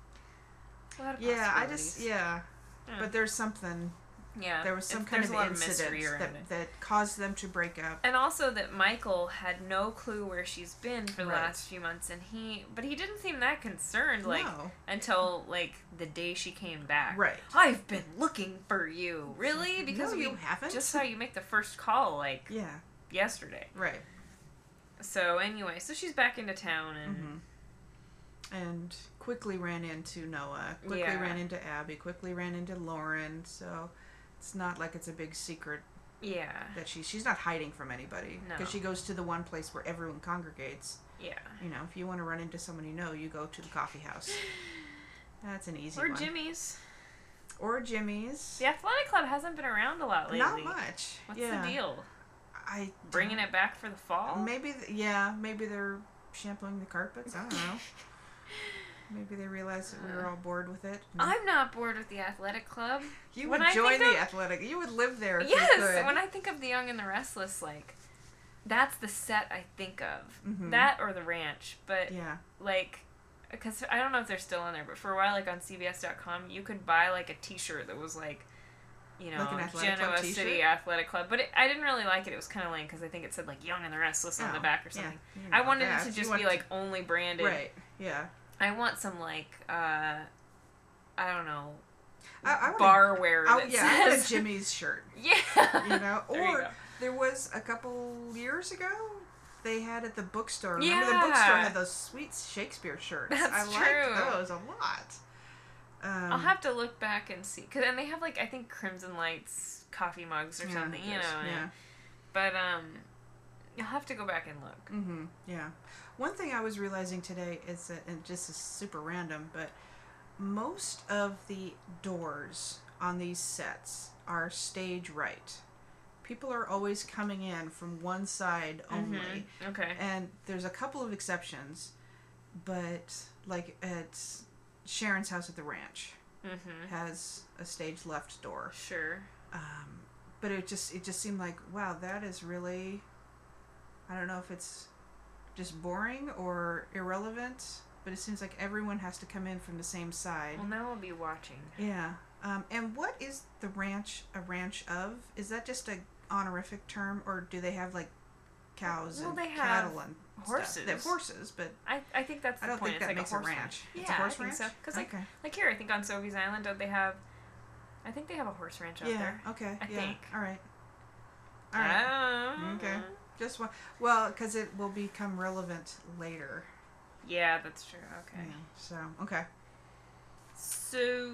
[SPEAKER 2] A lot of
[SPEAKER 1] yeah, I just
[SPEAKER 2] possibilities.
[SPEAKER 1] yeah,
[SPEAKER 2] Yeah.
[SPEAKER 1] but there's something.
[SPEAKER 2] Yeah,
[SPEAKER 1] There was some
[SPEAKER 2] It's-
[SPEAKER 1] kind
[SPEAKER 2] there's
[SPEAKER 1] of
[SPEAKER 2] a lot of mystery
[SPEAKER 1] incident
[SPEAKER 2] around
[SPEAKER 1] that,
[SPEAKER 2] it.
[SPEAKER 1] that caused them to break up.
[SPEAKER 2] And also that Michael had no clue where she's been for the
[SPEAKER 1] Right.
[SPEAKER 2] last few months, and he, but he didn't seem that concerned, like,
[SPEAKER 1] No.
[SPEAKER 2] until, like, the day she came back.
[SPEAKER 1] Right.
[SPEAKER 2] I've been looking for you. Really? Because
[SPEAKER 1] no,
[SPEAKER 2] we
[SPEAKER 1] you haven't.
[SPEAKER 2] just saw you make the first call, like,
[SPEAKER 1] Yeah.
[SPEAKER 2] yesterday.
[SPEAKER 1] Right.
[SPEAKER 2] So, anyway, so she's back into town, and...
[SPEAKER 1] Mm-hmm. And quickly ran into Noah. Quickly
[SPEAKER 2] Yeah.
[SPEAKER 1] ran into Abby. Quickly ran into Lauren. So it's not like it's a big secret
[SPEAKER 2] Yeah.
[SPEAKER 1] that she she's not hiding from anybody
[SPEAKER 2] No.
[SPEAKER 1] because she goes to the one place where everyone congregates.
[SPEAKER 2] Yeah.
[SPEAKER 1] You know, if you want to run into someone you know, you go to the coffee house. That's an easy
[SPEAKER 2] Or
[SPEAKER 1] one.
[SPEAKER 2] Jimmy's.
[SPEAKER 1] Or Jimmy's.
[SPEAKER 2] The athletic club hasn't been around a lot lately.
[SPEAKER 1] Not much.
[SPEAKER 2] What's
[SPEAKER 1] yeah.
[SPEAKER 2] the deal?
[SPEAKER 1] I
[SPEAKER 2] Bringing it back for the fall?
[SPEAKER 1] Maybe th- yeah. Maybe they're shampooing the carpets. I don't know. Maybe they realized that we were all bored with it.
[SPEAKER 2] I'm not bored with the athletic club.
[SPEAKER 1] You
[SPEAKER 2] when
[SPEAKER 1] would
[SPEAKER 2] I
[SPEAKER 1] join
[SPEAKER 2] think
[SPEAKER 1] the
[SPEAKER 2] of-
[SPEAKER 1] athletic. You would live there if
[SPEAKER 2] Yes,
[SPEAKER 1] you could.
[SPEAKER 2] when I think of The Young and the Restless, like, that's the set I think of.
[SPEAKER 1] Mhm.
[SPEAKER 2] That or the ranch. But,
[SPEAKER 1] Yeah.
[SPEAKER 2] like, because I don't know if they're still in there, but for a while, like, on C B S dot com, you could buy, like, a t-shirt that was, like, you know,
[SPEAKER 1] Like an athletic club
[SPEAKER 2] Genoa
[SPEAKER 1] t-shirt?
[SPEAKER 2] City Athletic Club. But it, I didn't really like it. It was kind of lame because I think it said, like, Young and the Restless on
[SPEAKER 1] Oh,
[SPEAKER 2] the back or
[SPEAKER 1] yeah.
[SPEAKER 2] something.
[SPEAKER 1] You
[SPEAKER 2] I
[SPEAKER 1] know
[SPEAKER 2] wanted
[SPEAKER 1] that.
[SPEAKER 2] it to
[SPEAKER 1] You
[SPEAKER 2] just
[SPEAKER 1] want
[SPEAKER 2] be, like, only branded.
[SPEAKER 1] Right. Yeah.
[SPEAKER 2] I want some, like, uh, I don't know,
[SPEAKER 1] I, I would.
[SPEAKER 2] barware
[SPEAKER 1] Oh
[SPEAKER 2] that
[SPEAKER 1] yeah, I want a
[SPEAKER 2] says...
[SPEAKER 1] Jimmy's shirt.
[SPEAKER 2] Yeah.
[SPEAKER 1] You know,
[SPEAKER 2] There you
[SPEAKER 1] or
[SPEAKER 2] go.
[SPEAKER 1] there was a couple years ago. They had at the bookstore. Remember the
[SPEAKER 2] Yeah.
[SPEAKER 1] bookstore had those sweet Shakespeare shirts.
[SPEAKER 2] That's
[SPEAKER 1] I
[SPEAKER 2] true.
[SPEAKER 1] liked those a lot. Um,
[SPEAKER 2] I'll have to look back and see, cause and they have like I think Crimson Lights coffee mugs or
[SPEAKER 1] yeah,
[SPEAKER 2] something, you
[SPEAKER 1] there's-
[SPEAKER 2] know.
[SPEAKER 1] Yeah.
[SPEAKER 2] But um, I'll have to go back and look.
[SPEAKER 1] Mm-hmm. Yeah. One thing I was realizing today is that, and just is super random, but most of the doors on these sets are stage right. People are always coming in from one side only.
[SPEAKER 2] Mm-hmm. Okay.
[SPEAKER 1] And there's a couple of exceptions, but like at Sharon's house at the ranch
[SPEAKER 2] Mm-hmm.
[SPEAKER 1] has a stage left door.
[SPEAKER 2] Sure.
[SPEAKER 1] Um, but it just it just seemed like, wow, that is really, I don't know if it's just boring or irrelevant, but it seems like everyone has to come in from the same side.
[SPEAKER 2] Well, now I'll be watching.
[SPEAKER 1] Yeah. Um, and what is the ranch a ranch of? Is that just a honorific term, or do they have like cows
[SPEAKER 2] Well,
[SPEAKER 1] and
[SPEAKER 2] they have
[SPEAKER 1] cattle and
[SPEAKER 2] horses.
[SPEAKER 1] stuff? They have horses, but
[SPEAKER 2] I, I think that's the
[SPEAKER 1] I don't
[SPEAKER 2] point.
[SPEAKER 1] think
[SPEAKER 2] it's
[SPEAKER 1] that
[SPEAKER 2] like
[SPEAKER 1] makes
[SPEAKER 2] a horse
[SPEAKER 1] a ranch.
[SPEAKER 2] Yeah,
[SPEAKER 1] It's a horse
[SPEAKER 2] I think
[SPEAKER 1] ranch?
[SPEAKER 2] so. Because like
[SPEAKER 1] Okay.
[SPEAKER 2] like here, I think on Sophie's Island, don't they have? I think they have a horse ranch out
[SPEAKER 1] Yeah.
[SPEAKER 2] there.
[SPEAKER 1] Okay.
[SPEAKER 2] I
[SPEAKER 1] yeah.
[SPEAKER 2] think.
[SPEAKER 1] All right. All right.
[SPEAKER 2] Ah.
[SPEAKER 1] Okay. Just one. Well, because it will become relevant later.
[SPEAKER 2] Yeah, that's true. Okay.
[SPEAKER 1] Yeah. So okay.
[SPEAKER 2] So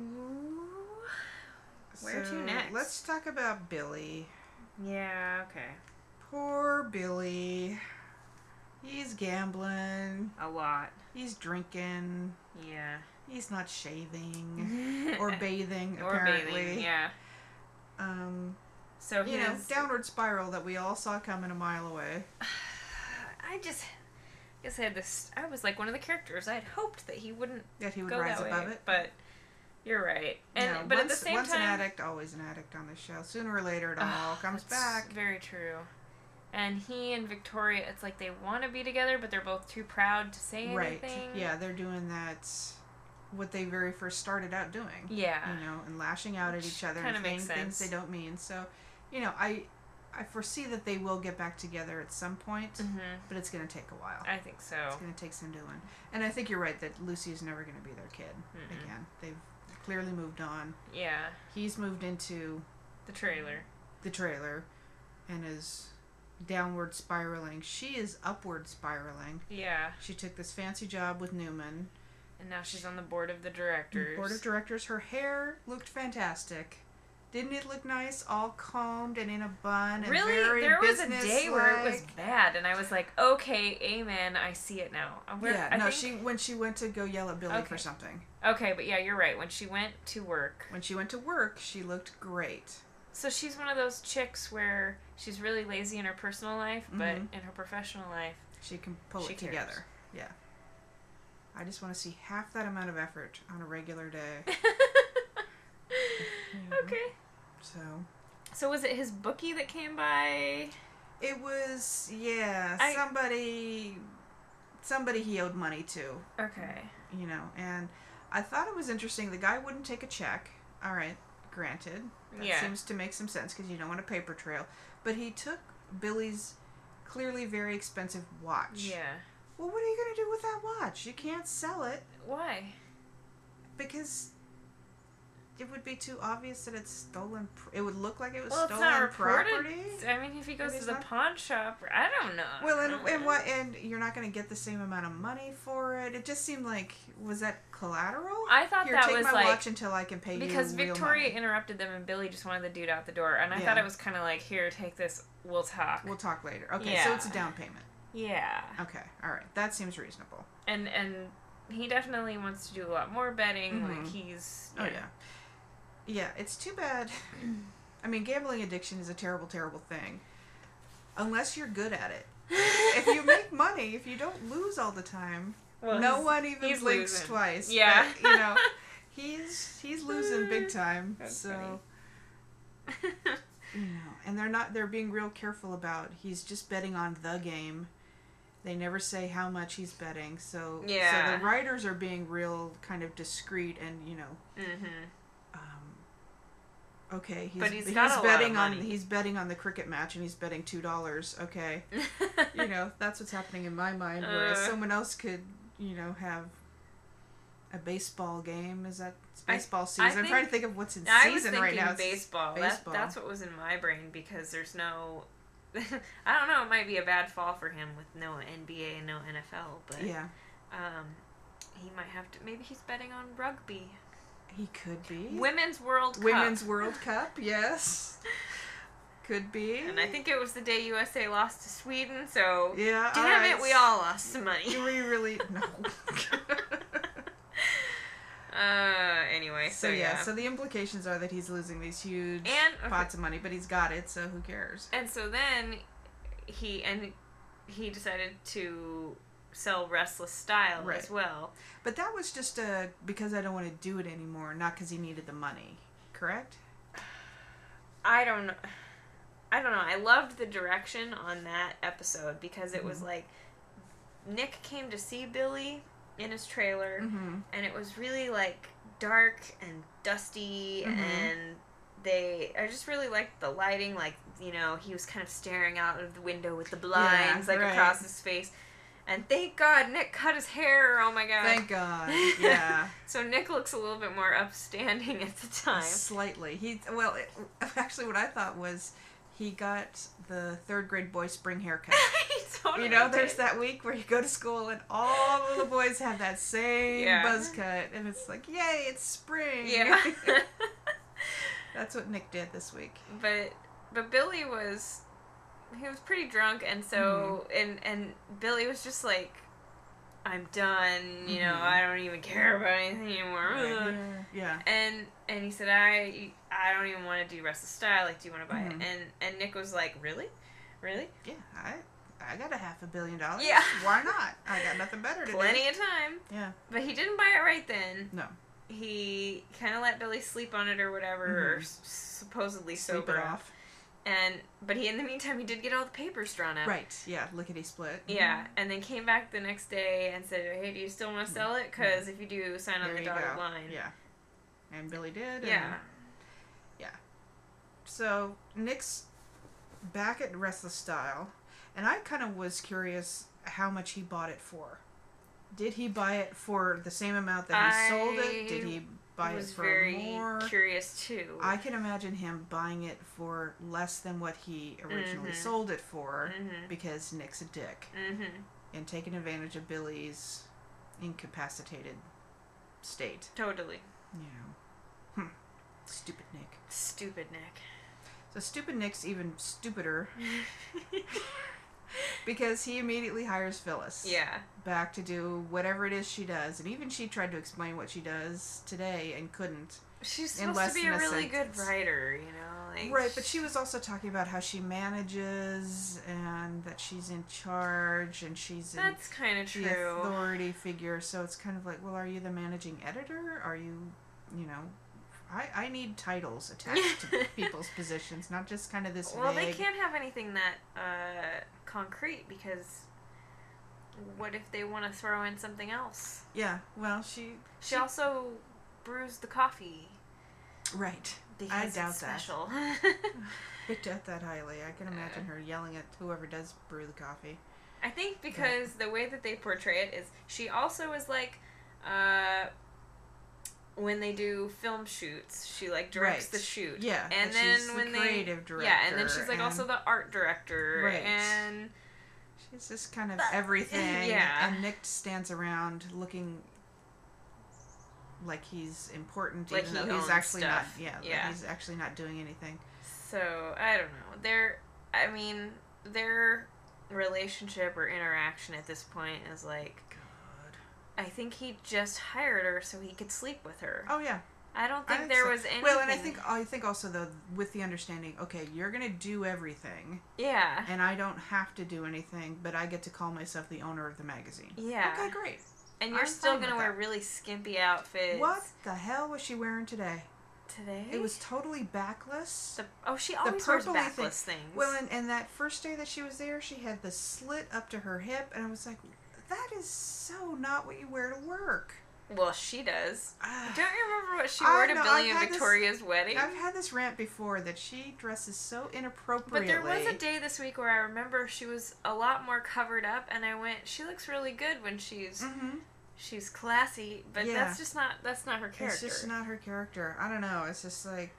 [SPEAKER 2] where
[SPEAKER 1] So,
[SPEAKER 2] to next?
[SPEAKER 1] Let's talk about Billy.
[SPEAKER 2] Yeah. Okay.
[SPEAKER 1] Poor Billy. He's gambling.
[SPEAKER 2] A lot.
[SPEAKER 1] He's drinking.
[SPEAKER 2] Yeah.
[SPEAKER 1] He's not shaving or bathing.
[SPEAKER 2] or
[SPEAKER 1] apparently.
[SPEAKER 2] bathing. Yeah.
[SPEAKER 1] Um.
[SPEAKER 2] So
[SPEAKER 1] You know,
[SPEAKER 2] his
[SPEAKER 1] downward spiral that we all saw coming a mile away.
[SPEAKER 2] I just guess I had this. I was like one of the characters. I had hoped that he wouldn't
[SPEAKER 1] That he would
[SPEAKER 2] go
[SPEAKER 1] rise
[SPEAKER 2] that
[SPEAKER 1] above
[SPEAKER 2] way,
[SPEAKER 1] it.
[SPEAKER 2] but you're right. And
[SPEAKER 1] No,
[SPEAKER 2] but
[SPEAKER 1] once,
[SPEAKER 2] at the same
[SPEAKER 1] once
[SPEAKER 2] time,
[SPEAKER 1] an addict, always an addict on this show. Sooner or later, it all comes
[SPEAKER 2] that's
[SPEAKER 1] back.
[SPEAKER 2] Very true. And he and Victoria, it's like they want to be together, but they're both too proud to say
[SPEAKER 1] Right.
[SPEAKER 2] anything.
[SPEAKER 1] Yeah, they're doing that. What they very first started out doing.
[SPEAKER 2] Yeah.
[SPEAKER 1] You know, and lashing out at
[SPEAKER 2] Which
[SPEAKER 1] each other
[SPEAKER 2] kinda
[SPEAKER 1] and saying
[SPEAKER 2] makes
[SPEAKER 1] things
[SPEAKER 2] sense.
[SPEAKER 1] they don't mean. So, you know, I, I foresee that they will get back together at some point,
[SPEAKER 2] Mm-hmm.
[SPEAKER 1] but it's going to take a while.
[SPEAKER 2] I think so.
[SPEAKER 1] It's going to take some doing. And I think you're right that Lucy's never going to be their kid
[SPEAKER 2] Mm-mm.
[SPEAKER 1] again. They've clearly moved on.
[SPEAKER 2] Yeah.
[SPEAKER 1] He's moved into
[SPEAKER 2] The trailer.
[SPEAKER 1] the trailer and is downward spiraling. She is upward spiraling.
[SPEAKER 2] Yeah.
[SPEAKER 1] She took this fancy job with Newman.
[SPEAKER 2] And now she's on the board of the directors.
[SPEAKER 1] Board of directors. Her hair looked fantastic. Didn't it look nice? All combed and in a bun. And
[SPEAKER 2] Really?
[SPEAKER 1] very
[SPEAKER 2] There was a day where it was
[SPEAKER 1] business-like.
[SPEAKER 2] bad, and I was like, okay, amen, I see it now. Uh, Where,
[SPEAKER 1] Yeah,
[SPEAKER 2] I
[SPEAKER 1] no,
[SPEAKER 2] think,
[SPEAKER 1] she when she went to go yell at Billy
[SPEAKER 2] Okay.
[SPEAKER 1] for something.
[SPEAKER 2] Okay, but yeah, you're right. When she went to work.
[SPEAKER 1] When she went to work, she looked great.
[SPEAKER 2] So she's one of those chicks where she's really lazy in her personal life, but
[SPEAKER 1] Mhm.
[SPEAKER 2] in her professional life.
[SPEAKER 1] She can pull
[SPEAKER 2] She
[SPEAKER 1] it
[SPEAKER 2] cares.
[SPEAKER 1] together. Yeah. I just want to see half that amount of effort on a regular day.
[SPEAKER 2] Okay.
[SPEAKER 1] So
[SPEAKER 2] So was it his bookie that came by?
[SPEAKER 1] it was, yeah,
[SPEAKER 2] I-
[SPEAKER 1] somebody somebody he owed money to.
[SPEAKER 2] Okay.
[SPEAKER 1] You know, and I thought it was interesting. The guy wouldn't take a check. All right, granted. That
[SPEAKER 2] yeah.
[SPEAKER 1] seems to make some sense because you don't want a paper trail. But he took Billy's clearly very expensive watch.
[SPEAKER 2] Yeah.
[SPEAKER 1] Well, what are you going to do with that watch? You can't sell it.
[SPEAKER 2] Why?
[SPEAKER 1] Because it would be too obvious that it's stolen. Pr- it would look like it was
[SPEAKER 2] well,
[SPEAKER 1] stolen
[SPEAKER 2] it's not reported.
[SPEAKER 1] property.
[SPEAKER 2] I mean, if he goes
[SPEAKER 1] It
[SPEAKER 2] to the
[SPEAKER 1] not?
[SPEAKER 2] pawn shop, I don't know.
[SPEAKER 1] Well, and, and what? And you're not going to get the same amount of money for it. It just seemed like, was that collateral?
[SPEAKER 2] I thought
[SPEAKER 1] Here,
[SPEAKER 2] that
[SPEAKER 1] take
[SPEAKER 2] was
[SPEAKER 1] my
[SPEAKER 2] like
[SPEAKER 1] watch until I can pay you
[SPEAKER 2] because
[SPEAKER 1] real
[SPEAKER 2] Victoria
[SPEAKER 1] money.
[SPEAKER 2] interrupted them and Billy just wanted the dude out the door, and I
[SPEAKER 1] Yeah.
[SPEAKER 2] thought it was kind of like, here, take this. We'll talk.
[SPEAKER 1] We'll talk later. Okay,
[SPEAKER 2] Yeah.
[SPEAKER 1] so it's a down payment.
[SPEAKER 2] Yeah.
[SPEAKER 1] Okay, all right, that seems reasonable.
[SPEAKER 2] And and he definitely wants to do a lot more betting.
[SPEAKER 1] Mhm.
[SPEAKER 2] Like he's.
[SPEAKER 1] Oh yeah, yeah. It's too bad. I mean, gambling addiction is a terrible, terrible thing. Unless you're good at it. If you make money, if you don't lose all the time,
[SPEAKER 2] Well,
[SPEAKER 1] no
[SPEAKER 2] he's-
[SPEAKER 1] one even
[SPEAKER 2] he's
[SPEAKER 1] blinks
[SPEAKER 2] losing.
[SPEAKER 1] twice.
[SPEAKER 2] Yeah.
[SPEAKER 1] But, you know, he's he's losing big time.
[SPEAKER 2] That's
[SPEAKER 1] so. You know, and they're not. They're being real careful about. He's just betting on the game. They never say how much he's betting. So,
[SPEAKER 2] Yeah.
[SPEAKER 1] so the writers are being real kind of discreet and you know.
[SPEAKER 2] Mm-hmm.
[SPEAKER 1] Um, okay, he's,
[SPEAKER 2] But he's
[SPEAKER 1] he's
[SPEAKER 2] got a lot
[SPEAKER 1] betting
[SPEAKER 2] of
[SPEAKER 1] on
[SPEAKER 2] money.
[SPEAKER 1] he's betting on the cricket match and he's betting two dollars. Okay, you know that's what's happening in my mind. Whereas
[SPEAKER 2] Uh.
[SPEAKER 1] someone else could you know have a baseball game. Is that it's
[SPEAKER 2] I-
[SPEAKER 1] baseball
[SPEAKER 2] I
[SPEAKER 1] season? I'm
[SPEAKER 2] think-
[SPEAKER 1] trying to think of what's in
[SPEAKER 2] I was
[SPEAKER 1] season
[SPEAKER 2] thinking
[SPEAKER 1] right now. It's
[SPEAKER 2] baseball.
[SPEAKER 1] baseball.
[SPEAKER 2] That, that's what was in my brain because there's no. I don't know. It might be a bad fall for him with no N B A and no N F L, but
[SPEAKER 1] Yeah,
[SPEAKER 2] um, he might have to. Maybe he's betting on rugby,
[SPEAKER 1] he could be
[SPEAKER 2] Women's World Cup.
[SPEAKER 1] Women's World Cup. Yes, could be.
[SPEAKER 2] And I think it was the day U S A lost to Sweden. So
[SPEAKER 1] yeah,
[SPEAKER 2] damn
[SPEAKER 1] all right.
[SPEAKER 2] it, we all lost some money.
[SPEAKER 1] We really no.
[SPEAKER 2] Uh, anyway,
[SPEAKER 1] So
[SPEAKER 2] so,
[SPEAKER 1] yeah,
[SPEAKER 2] yeah.
[SPEAKER 1] so the implications are that he's losing these huge
[SPEAKER 2] And- okay.
[SPEAKER 1] pots of money, but he's got it, so who cares?
[SPEAKER 2] And so then he and he decided to sell Restless Style
[SPEAKER 1] Right.
[SPEAKER 2] as well.
[SPEAKER 1] But that was just uh, because I don't want to do it anymore, not because he needed the money, correct?
[SPEAKER 2] I don't know. I don't know. I loved the direction on that episode because it was
[SPEAKER 1] Mhm.
[SPEAKER 2] like Nick came to see Billy in his trailer,
[SPEAKER 1] Mm-hmm.
[SPEAKER 2] and it was really like dark and dusty,
[SPEAKER 1] Mhm.
[SPEAKER 2] and they. I just really liked the lighting. Like, you know, he was kind of staring out of the window with the blinds like
[SPEAKER 1] right.
[SPEAKER 2] across his face. And thank God Nick cut his hair. Oh my God!
[SPEAKER 1] Thank God. Yeah.
[SPEAKER 2] So Nick looks a little bit more upstanding at the time.
[SPEAKER 1] Slightly. He well, it, actually, what I thought was he got the third grade boy spring haircut.
[SPEAKER 2] He totally
[SPEAKER 1] You know, there's
[SPEAKER 2] did.
[SPEAKER 1] that week where you go to school and all the little boys have that same
[SPEAKER 2] Yeah.
[SPEAKER 1] buzz cut, and it's like, yay, it's spring.
[SPEAKER 2] Yeah.
[SPEAKER 1] That's what Nick did this week.
[SPEAKER 2] but but Billy was he was pretty drunk, and so
[SPEAKER 1] Mm-hmm.
[SPEAKER 2] and and Billy was just like, I'm done. You know,
[SPEAKER 1] Mhm.
[SPEAKER 2] I don't even care about anything anymore.
[SPEAKER 1] Right. Yeah.
[SPEAKER 2] And and he said, I I don't even want to do Restless Style. Like, do you want to buy
[SPEAKER 1] Mhm.
[SPEAKER 2] it? And and Nick was like, really, really,
[SPEAKER 1] Yeah, I I got a half a billion dollars.
[SPEAKER 2] Yeah.
[SPEAKER 1] Why not? I got nothing better to
[SPEAKER 2] plenty
[SPEAKER 1] do.
[SPEAKER 2] of time.
[SPEAKER 1] Yeah.
[SPEAKER 2] But he didn't buy it right then.
[SPEAKER 1] No.
[SPEAKER 2] He kind of let Billy sleep on it or whatever, or
[SPEAKER 1] Mhm.
[SPEAKER 2] s- supposedly
[SPEAKER 1] Sleep
[SPEAKER 2] sober
[SPEAKER 1] it
[SPEAKER 2] up.
[SPEAKER 1] off.
[SPEAKER 2] And but he in the meantime he did get all the papers drawn up.
[SPEAKER 1] Right. Yeah. Lickety split.
[SPEAKER 2] Yeah, and then came back the next day and said, "Hey, do you still want to sell it? Because if you do, sign on
[SPEAKER 1] There
[SPEAKER 2] the
[SPEAKER 1] you
[SPEAKER 2] dotted
[SPEAKER 1] go.
[SPEAKER 2] line."
[SPEAKER 1] Yeah. And Billy did.
[SPEAKER 2] Yeah.
[SPEAKER 1] And so Nick's back at Restless Style, and I kind of was curious how much he bought it for. Did he buy it for the same amount that he sold it? Did he buy
[SPEAKER 2] I
[SPEAKER 1] it
[SPEAKER 2] was
[SPEAKER 1] for
[SPEAKER 2] very
[SPEAKER 1] more?
[SPEAKER 2] curious too.
[SPEAKER 1] I can imagine him buying it for less than what he originally
[SPEAKER 2] Mhm.
[SPEAKER 1] sold it for
[SPEAKER 2] Mhm.
[SPEAKER 1] because Nick's a dick
[SPEAKER 2] Mhm.
[SPEAKER 1] and taking advantage of Billy's incapacitated state.
[SPEAKER 2] Totally.
[SPEAKER 1] You know. Hmm. Stupid Nick.
[SPEAKER 2] Stupid Nick.
[SPEAKER 1] So stupid Nick's even stupider because he immediately hires Phyllis
[SPEAKER 2] Yeah.
[SPEAKER 1] back to do whatever it is she does. And even she tried to explain what she does today and couldn't.
[SPEAKER 2] She's
[SPEAKER 1] In
[SPEAKER 2] supposed
[SPEAKER 1] less
[SPEAKER 2] to be
[SPEAKER 1] than
[SPEAKER 2] a
[SPEAKER 1] a
[SPEAKER 2] really good
[SPEAKER 1] sentence.
[SPEAKER 2] writer, you know, like
[SPEAKER 1] Right, but she was also talking about how she manages and that she's in charge and she's in
[SPEAKER 2] That's kind of
[SPEAKER 1] the
[SPEAKER 2] true.
[SPEAKER 1] authority figure. So it's kind of like, well, are you the managing editor? Are you, you know, I, I need titles attached to people's positions, not just kind of this
[SPEAKER 2] Well,
[SPEAKER 1] vague.
[SPEAKER 2] they can't have anything that uh, concrete because what if they want to throw in something else?
[SPEAKER 1] Yeah, well, she...
[SPEAKER 2] She, she also brews the coffee.
[SPEAKER 1] Right.
[SPEAKER 2] Because
[SPEAKER 1] I doubt
[SPEAKER 2] it's
[SPEAKER 1] that.
[SPEAKER 2] special.
[SPEAKER 1] I doubt that highly. I can imagine her yelling at whoever does brew the coffee.
[SPEAKER 2] I think because yeah. the way that they portray it is she also is like, uh, when they do film shoots, she like directs
[SPEAKER 1] right.
[SPEAKER 2] the shoot.
[SPEAKER 1] Yeah,
[SPEAKER 2] and
[SPEAKER 1] and
[SPEAKER 2] then
[SPEAKER 1] she's
[SPEAKER 2] when
[SPEAKER 1] the
[SPEAKER 2] they
[SPEAKER 1] creative director.
[SPEAKER 2] Yeah, and then she's like also the art director.
[SPEAKER 1] Right.
[SPEAKER 2] And
[SPEAKER 1] she's just kind of everything.
[SPEAKER 2] Yeah.
[SPEAKER 1] And Nick stands around looking like he's important,
[SPEAKER 2] like
[SPEAKER 1] even
[SPEAKER 2] he
[SPEAKER 1] though he's
[SPEAKER 2] owns
[SPEAKER 1] actually
[SPEAKER 2] stuff.
[SPEAKER 1] not. Yeah,
[SPEAKER 2] yeah.
[SPEAKER 1] Like he's actually not doing anything.
[SPEAKER 2] So I don't know. Their, I mean, their relationship or interaction at this point is like, God. I think he just hired her so he could sleep with her.
[SPEAKER 1] Oh yeah.
[SPEAKER 2] I don't think
[SPEAKER 1] I think
[SPEAKER 2] there
[SPEAKER 1] so.
[SPEAKER 2] was anything.
[SPEAKER 1] Well, and I think I think also though with the understanding, okay, you're gonna do everything.
[SPEAKER 2] Yeah.
[SPEAKER 1] And I don't have to do anything, but I get to call myself the owner of the magazine.
[SPEAKER 2] Yeah.
[SPEAKER 1] Okay, great.
[SPEAKER 2] And you're
[SPEAKER 1] I'm
[SPEAKER 2] still
[SPEAKER 1] fine
[SPEAKER 2] gonna
[SPEAKER 1] with
[SPEAKER 2] wear
[SPEAKER 1] that.
[SPEAKER 2] really skimpy outfits.
[SPEAKER 1] What the hell was she wearing today?
[SPEAKER 2] Today?
[SPEAKER 1] It was totally backless.
[SPEAKER 2] The, oh, she always wears
[SPEAKER 1] purpley
[SPEAKER 2] backless
[SPEAKER 1] thing.
[SPEAKER 2] things.
[SPEAKER 1] Well, and, and that first day that she was there, she had the slit up to her hip, and I was like, that is so not what you wear to work.
[SPEAKER 2] Well, she does.
[SPEAKER 1] Uh,
[SPEAKER 2] Don't you remember what she
[SPEAKER 1] I
[SPEAKER 2] wore to
[SPEAKER 1] know,
[SPEAKER 2] Billy
[SPEAKER 1] I've
[SPEAKER 2] and
[SPEAKER 1] had
[SPEAKER 2] Victoria's
[SPEAKER 1] this,
[SPEAKER 2] wedding?
[SPEAKER 1] I've had this rant before that she dresses so inappropriately.
[SPEAKER 2] But there was a day this week where I remember she was a lot more covered up, and I went, she looks really good when she's
[SPEAKER 1] mm-hmm.
[SPEAKER 2] she's classy, but
[SPEAKER 1] Yeah.
[SPEAKER 2] that's just not that's not her character.
[SPEAKER 1] It's just not her character. I don't know. It's just like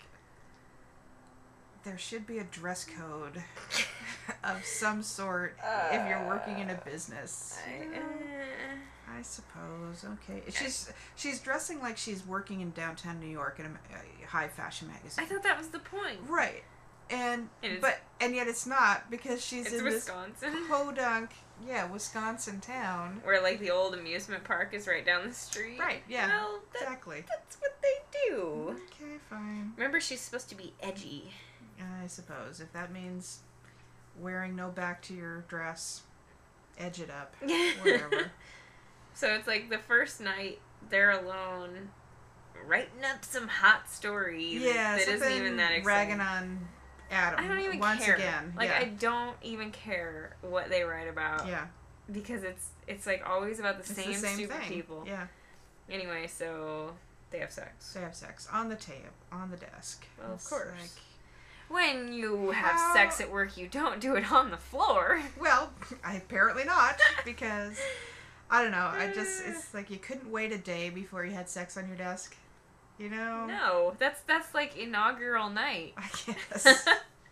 [SPEAKER 1] there should be a dress code of some sort uh, if you're working in a business.
[SPEAKER 2] I,
[SPEAKER 1] you know?
[SPEAKER 2] uh,
[SPEAKER 1] I suppose. Okay. She's she's dressing like she's working in downtown New York in a, a high fashion magazine.
[SPEAKER 2] I thought that was the point.
[SPEAKER 1] Right. And
[SPEAKER 2] It is.
[SPEAKER 1] but and yet it's not because she's
[SPEAKER 2] It's
[SPEAKER 1] in
[SPEAKER 2] Wisconsin.
[SPEAKER 1] this podunk, yeah, Wisconsin town.
[SPEAKER 2] Where like the old amusement park is right down the street.
[SPEAKER 1] Right. Yeah.
[SPEAKER 2] Well, that,
[SPEAKER 1] exactly.
[SPEAKER 2] that's what they do.
[SPEAKER 1] Okay, fine.
[SPEAKER 2] Remember, she's supposed to be edgy.
[SPEAKER 1] I suppose if that means wearing no back to your dress, edge it up, whatever.
[SPEAKER 2] So it's like the first night they're alone, writing up some hot story.
[SPEAKER 1] Yeah,
[SPEAKER 2] that isn't even that exciting.
[SPEAKER 1] Ragging on Adam.
[SPEAKER 2] I don't even
[SPEAKER 1] once
[SPEAKER 2] care.
[SPEAKER 1] again.
[SPEAKER 2] Like
[SPEAKER 1] yeah.
[SPEAKER 2] I don't even care what they write about.
[SPEAKER 1] Yeah.
[SPEAKER 2] Because it's it's like always about the,
[SPEAKER 1] It's
[SPEAKER 2] same,
[SPEAKER 1] the same
[SPEAKER 2] stupid
[SPEAKER 1] thing.
[SPEAKER 2] people.
[SPEAKER 1] Yeah.
[SPEAKER 2] Anyway, so they have sex.
[SPEAKER 1] They have sex on the tape, on the desk.
[SPEAKER 2] Well,
[SPEAKER 1] It's
[SPEAKER 2] of course.
[SPEAKER 1] like,
[SPEAKER 2] When you have
[SPEAKER 1] How-
[SPEAKER 2] sex at work, you don't do it on the floor.
[SPEAKER 1] well, I, apparently not, because I don't know. I just it's like you couldn't wait a day before you had sex on your desk. You know?
[SPEAKER 2] No, that's that's like inaugural night.
[SPEAKER 1] I guess.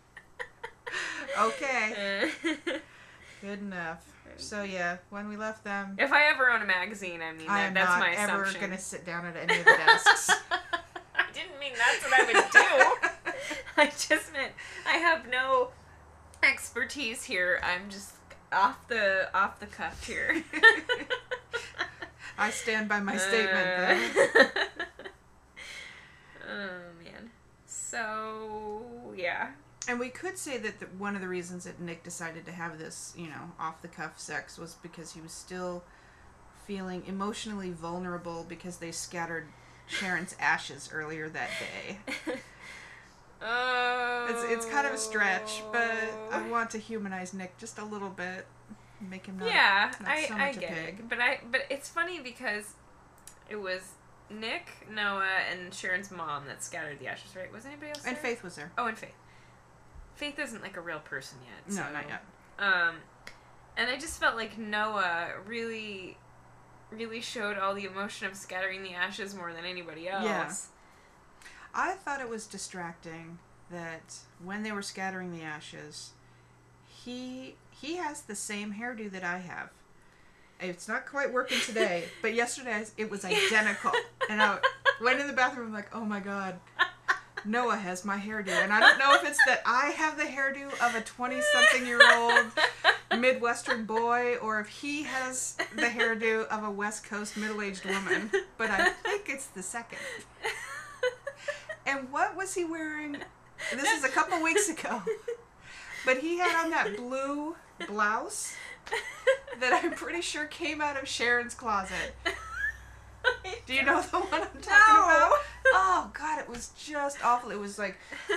[SPEAKER 1] Okay. Good enough. So yeah, when we left them,
[SPEAKER 2] If I ever own a magazine, I mean,
[SPEAKER 1] I
[SPEAKER 2] that,
[SPEAKER 1] am
[SPEAKER 2] that's
[SPEAKER 1] not
[SPEAKER 2] my
[SPEAKER 1] ever
[SPEAKER 2] assumption.
[SPEAKER 1] gonna sit down at any of the desks.
[SPEAKER 2] I didn't mean that's what I would do. I just meant I have no expertise here. I'm just off the off the cuff here.
[SPEAKER 1] I stand by my statement,
[SPEAKER 2] Uh,
[SPEAKER 1] though.
[SPEAKER 2] Oh man. So yeah.
[SPEAKER 1] And we could say that the, one of the reasons that Nick decided to have this, you know, off-the-cuff sex was because he was still feeling emotionally vulnerable because they scattered Sharon's ashes earlier that day.
[SPEAKER 2] Oh.
[SPEAKER 1] It's it's kind of a stretch, but I want to humanize Nick just a little bit, make him not,
[SPEAKER 2] yeah,
[SPEAKER 1] not
[SPEAKER 2] I
[SPEAKER 1] so
[SPEAKER 2] I
[SPEAKER 1] much a
[SPEAKER 2] get
[SPEAKER 1] pig.
[SPEAKER 2] it, but I but it's funny because it was Nick, Noah, and Sharon's mom that scattered the ashes, right? Was anybody else there?
[SPEAKER 1] And Faith was there.
[SPEAKER 2] Oh, and Faith. Faith isn't like a real person yet.
[SPEAKER 1] No,
[SPEAKER 2] so,
[SPEAKER 1] not yet.
[SPEAKER 2] Um, and I just felt like Noah really, really showed all the emotion of scattering the ashes more than anybody else.
[SPEAKER 1] Yeah. I thought it was distracting that when they were scattering the ashes, he he has the same hairdo that I have. It's not quite working today, but yesterday it was identical. And I went in the bathroom and I'm like, oh my god, Noah has my hairdo. And I don't know if it's that I have the hairdo of a twenty-something-year-old Midwestern boy or if he has the hairdo of a West Coast middle-aged woman, but I think it's the second. And what was he wearing? This is a couple weeks ago. But he had on that blue blouse that I'm pretty sure came out of Sharon's closet. Do you know the one I'm talking
[SPEAKER 2] No.
[SPEAKER 1] about? Oh, God, it was just awful. It was like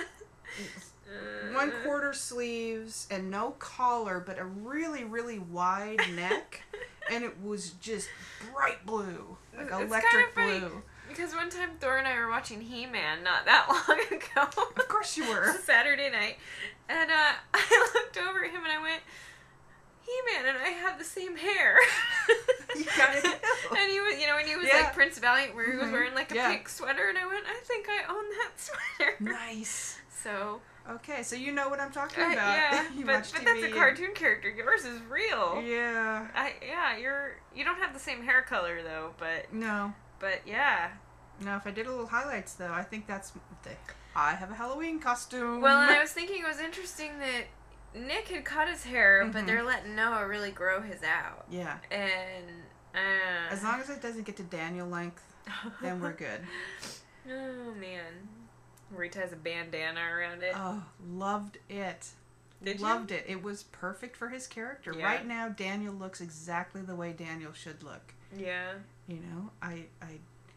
[SPEAKER 1] one quarter sleeves and no collar, but a really, really wide neck and it was just bright blue, like
[SPEAKER 2] It's
[SPEAKER 1] electric
[SPEAKER 2] kind of funny,
[SPEAKER 1] blue.
[SPEAKER 2] because one time Thor and I were watching He-Man not that long ago.
[SPEAKER 1] Of course you were.
[SPEAKER 2] Saturday night. And uh, I looked over at him and I went, He-Man and I have the same hair.
[SPEAKER 1] You kinda do.
[SPEAKER 2] And he was, you know, and he was
[SPEAKER 1] Yeah.
[SPEAKER 2] like Prince Valiant, where he was
[SPEAKER 1] Mhm.
[SPEAKER 2] wearing like a
[SPEAKER 1] Yeah.
[SPEAKER 2] pink sweater, and I went, I think I own that sweater.
[SPEAKER 1] Nice.
[SPEAKER 2] So,
[SPEAKER 1] Okay, so you know what I'm talking
[SPEAKER 2] uh,
[SPEAKER 1] about.
[SPEAKER 2] yeah,
[SPEAKER 1] You
[SPEAKER 2] but,
[SPEAKER 1] watch
[SPEAKER 2] but
[SPEAKER 1] T
[SPEAKER 2] that's
[SPEAKER 1] V
[SPEAKER 2] a
[SPEAKER 1] and-
[SPEAKER 2] cartoon character. Yours is real.
[SPEAKER 1] Yeah.
[SPEAKER 2] I yeah, you're you don't have the same hair color though, but
[SPEAKER 1] No.
[SPEAKER 2] but yeah.
[SPEAKER 1] No, if I did a little highlights though, I think that's the I have a Halloween costume.
[SPEAKER 2] Well, and I was thinking it was interesting that Nick had cut his hair, but
[SPEAKER 1] Mhm.
[SPEAKER 2] they're letting Noah really grow his out.
[SPEAKER 1] Yeah.
[SPEAKER 2] And uh,
[SPEAKER 1] As long as it doesn't get to Daniel length, then we're good.
[SPEAKER 2] Oh man, Rita has a bandana around it.
[SPEAKER 1] Oh, loved it.
[SPEAKER 2] Did you?
[SPEAKER 1] Loved it. It was perfect for his character.
[SPEAKER 2] Yeah.
[SPEAKER 1] Right now, Daniel looks exactly the way Daniel should look.
[SPEAKER 2] Yeah.
[SPEAKER 1] You know, I, I.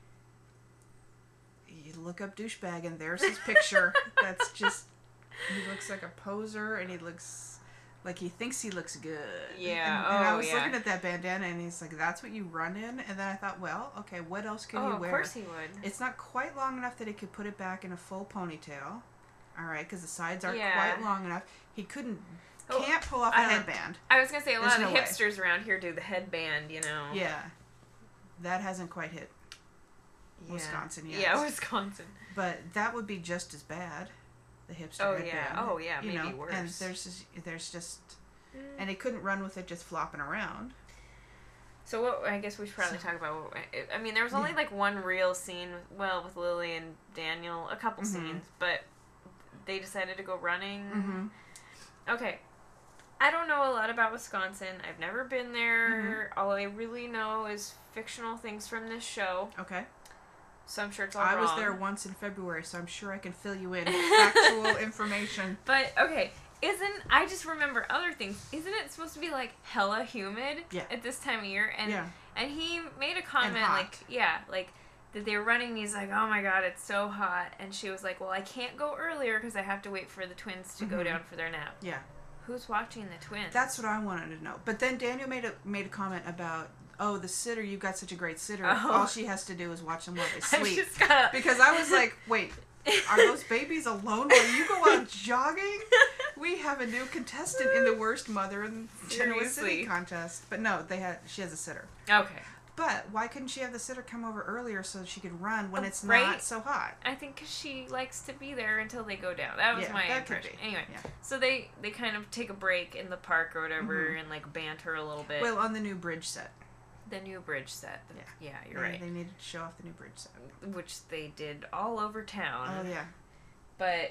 [SPEAKER 1] You look up douchebag, and there's his picture. That's just. He looks like a poser, and he looks like he thinks he looks good.
[SPEAKER 2] Yeah,
[SPEAKER 1] And, and I
[SPEAKER 2] oh,
[SPEAKER 1] was
[SPEAKER 2] yeah.
[SPEAKER 1] looking at that bandana, and he's like, "That's what you run in." And then I thought, well, okay, what else can
[SPEAKER 2] Oh,
[SPEAKER 1] you
[SPEAKER 2] of
[SPEAKER 1] wear?
[SPEAKER 2] course he would.
[SPEAKER 1] It's not quite long enough that he could put it back in a full ponytail. All right, because the sides aren't
[SPEAKER 2] Yeah.
[SPEAKER 1] quite long enough. He couldn't,
[SPEAKER 2] Oh,
[SPEAKER 1] can't pull off a
[SPEAKER 2] I don't-
[SPEAKER 1] headband.
[SPEAKER 2] I was gonna say a lot
[SPEAKER 1] There's
[SPEAKER 2] of the
[SPEAKER 1] no way.
[SPEAKER 2] hipsters around here do the headband, you know.
[SPEAKER 1] Yeah, that hasn't quite hit
[SPEAKER 2] Yeah.
[SPEAKER 1] Wisconsin yet.
[SPEAKER 2] Yeah, Wisconsin.
[SPEAKER 1] But that would be just as bad. The hipster
[SPEAKER 2] Oh
[SPEAKER 1] headband.
[SPEAKER 2] yeah. Oh yeah.
[SPEAKER 1] you
[SPEAKER 2] Maybe
[SPEAKER 1] know,
[SPEAKER 2] worse.
[SPEAKER 1] And there's just, there's just,
[SPEAKER 2] Mm.
[SPEAKER 1] and he couldn't run with it just flopping around.
[SPEAKER 2] So what? I guess we should probably
[SPEAKER 1] So-
[SPEAKER 2] talk about. What, I mean, there was only
[SPEAKER 1] Yeah.
[SPEAKER 2] like one real scene. Well, with Lily and Daniel, a couple
[SPEAKER 1] Mhm.
[SPEAKER 2] scenes, but they decided to go running.
[SPEAKER 1] Mm-hmm.
[SPEAKER 2] Okay. I don't know a lot about Wisconsin. I've never been there.
[SPEAKER 1] Mm-hmm.
[SPEAKER 2] All I really know is fictional things from this show.
[SPEAKER 1] Okay.
[SPEAKER 2] So I'm sure it's all
[SPEAKER 1] I
[SPEAKER 2] wrong.
[SPEAKER 1] was there once in February, so I'm sure I can fill you in with factual information.
[SPEAKER 2] But okay, isn't I just remember other things? Isn't it supposed to be like hella humid
[SPEAKER 1] Yeah.
[SPEAKER 2] at this time of year? And
[SPEAKER 1] Yeah.
[SPEAKER 2] and he made a comment
[SPEAKER 1] hot.
[SPEAKER 2] like, yeah, like that they were running. And he's like, oh my god, it's so hot. And she was like, well, I can't go earlier because I have to wait for the twins to go
[SPEAKER 1] Mhm.
[SPEAKER 2] down for their nap.
[SPEAKER 1] Yeah.
[SPEAKER 2] Who's watching the twins?
[SPEAKER 1] That's what I wanted to know. But then Daniel made a made a comment about, oh, the sitter, you've got such a great sitter.
[SPEAKER 2] Oh.
[SPEAKER 1] All she has to do is watch them while they
[SPEAKER 2] I
[SPEAKER 1] sleep.
[SPEAKER 2] just gotta...
[SPEAKER 1] Because I was like, wait, are those babies alone while you go out jogging? We have a new contestant in the worst mother in Genoa City
[SPEAKER 2] Seriously.
[SPEAKER 1] contest. But no, they had she has a sitter.
[SPEAKER 2] Okay.
[SPEAKER 1] But why couldn't she have the sitter come over earlier so she could run when
[SPEAKER 2] Oh,
[SPEAKER 1] it's
[SPEAKER 2] right?
[SPEAKER 1] not so hot?
[SPEAKER 2] I think 'cause she likes to be there until they go down. That was
[SPEAKER 1] Yeah,
[SPEAKER 2] my
[SPEAKER 1] that could
[SPEAKER 2] impression.
[SPEAKER 1] be.
[SPEAKER 2] Anyway,
[SPEAKER 1] Yeah.
[SPEAKER 2] so they they kind of take a break in the park or whatever
[SPEAKER 1] Mhm.
[SPEAKER 2] and like banter a little bit.
[SPEAKER 1] Well, on the new bridge set.
[SPEAKER 2] The new bridge set. The,
[SPEAKER 1] Yeah.
[SPEAKER 2] yeah, you're
[SPEAKER 1] They-
[SPEAKER 2] right.
[SPEAKER 1] They needed to show off the new bridge set.
[SPEAKER 2] Which they did all over town.
[SPEAKER 1] Oh, yeah.
[SPEAKER 2] But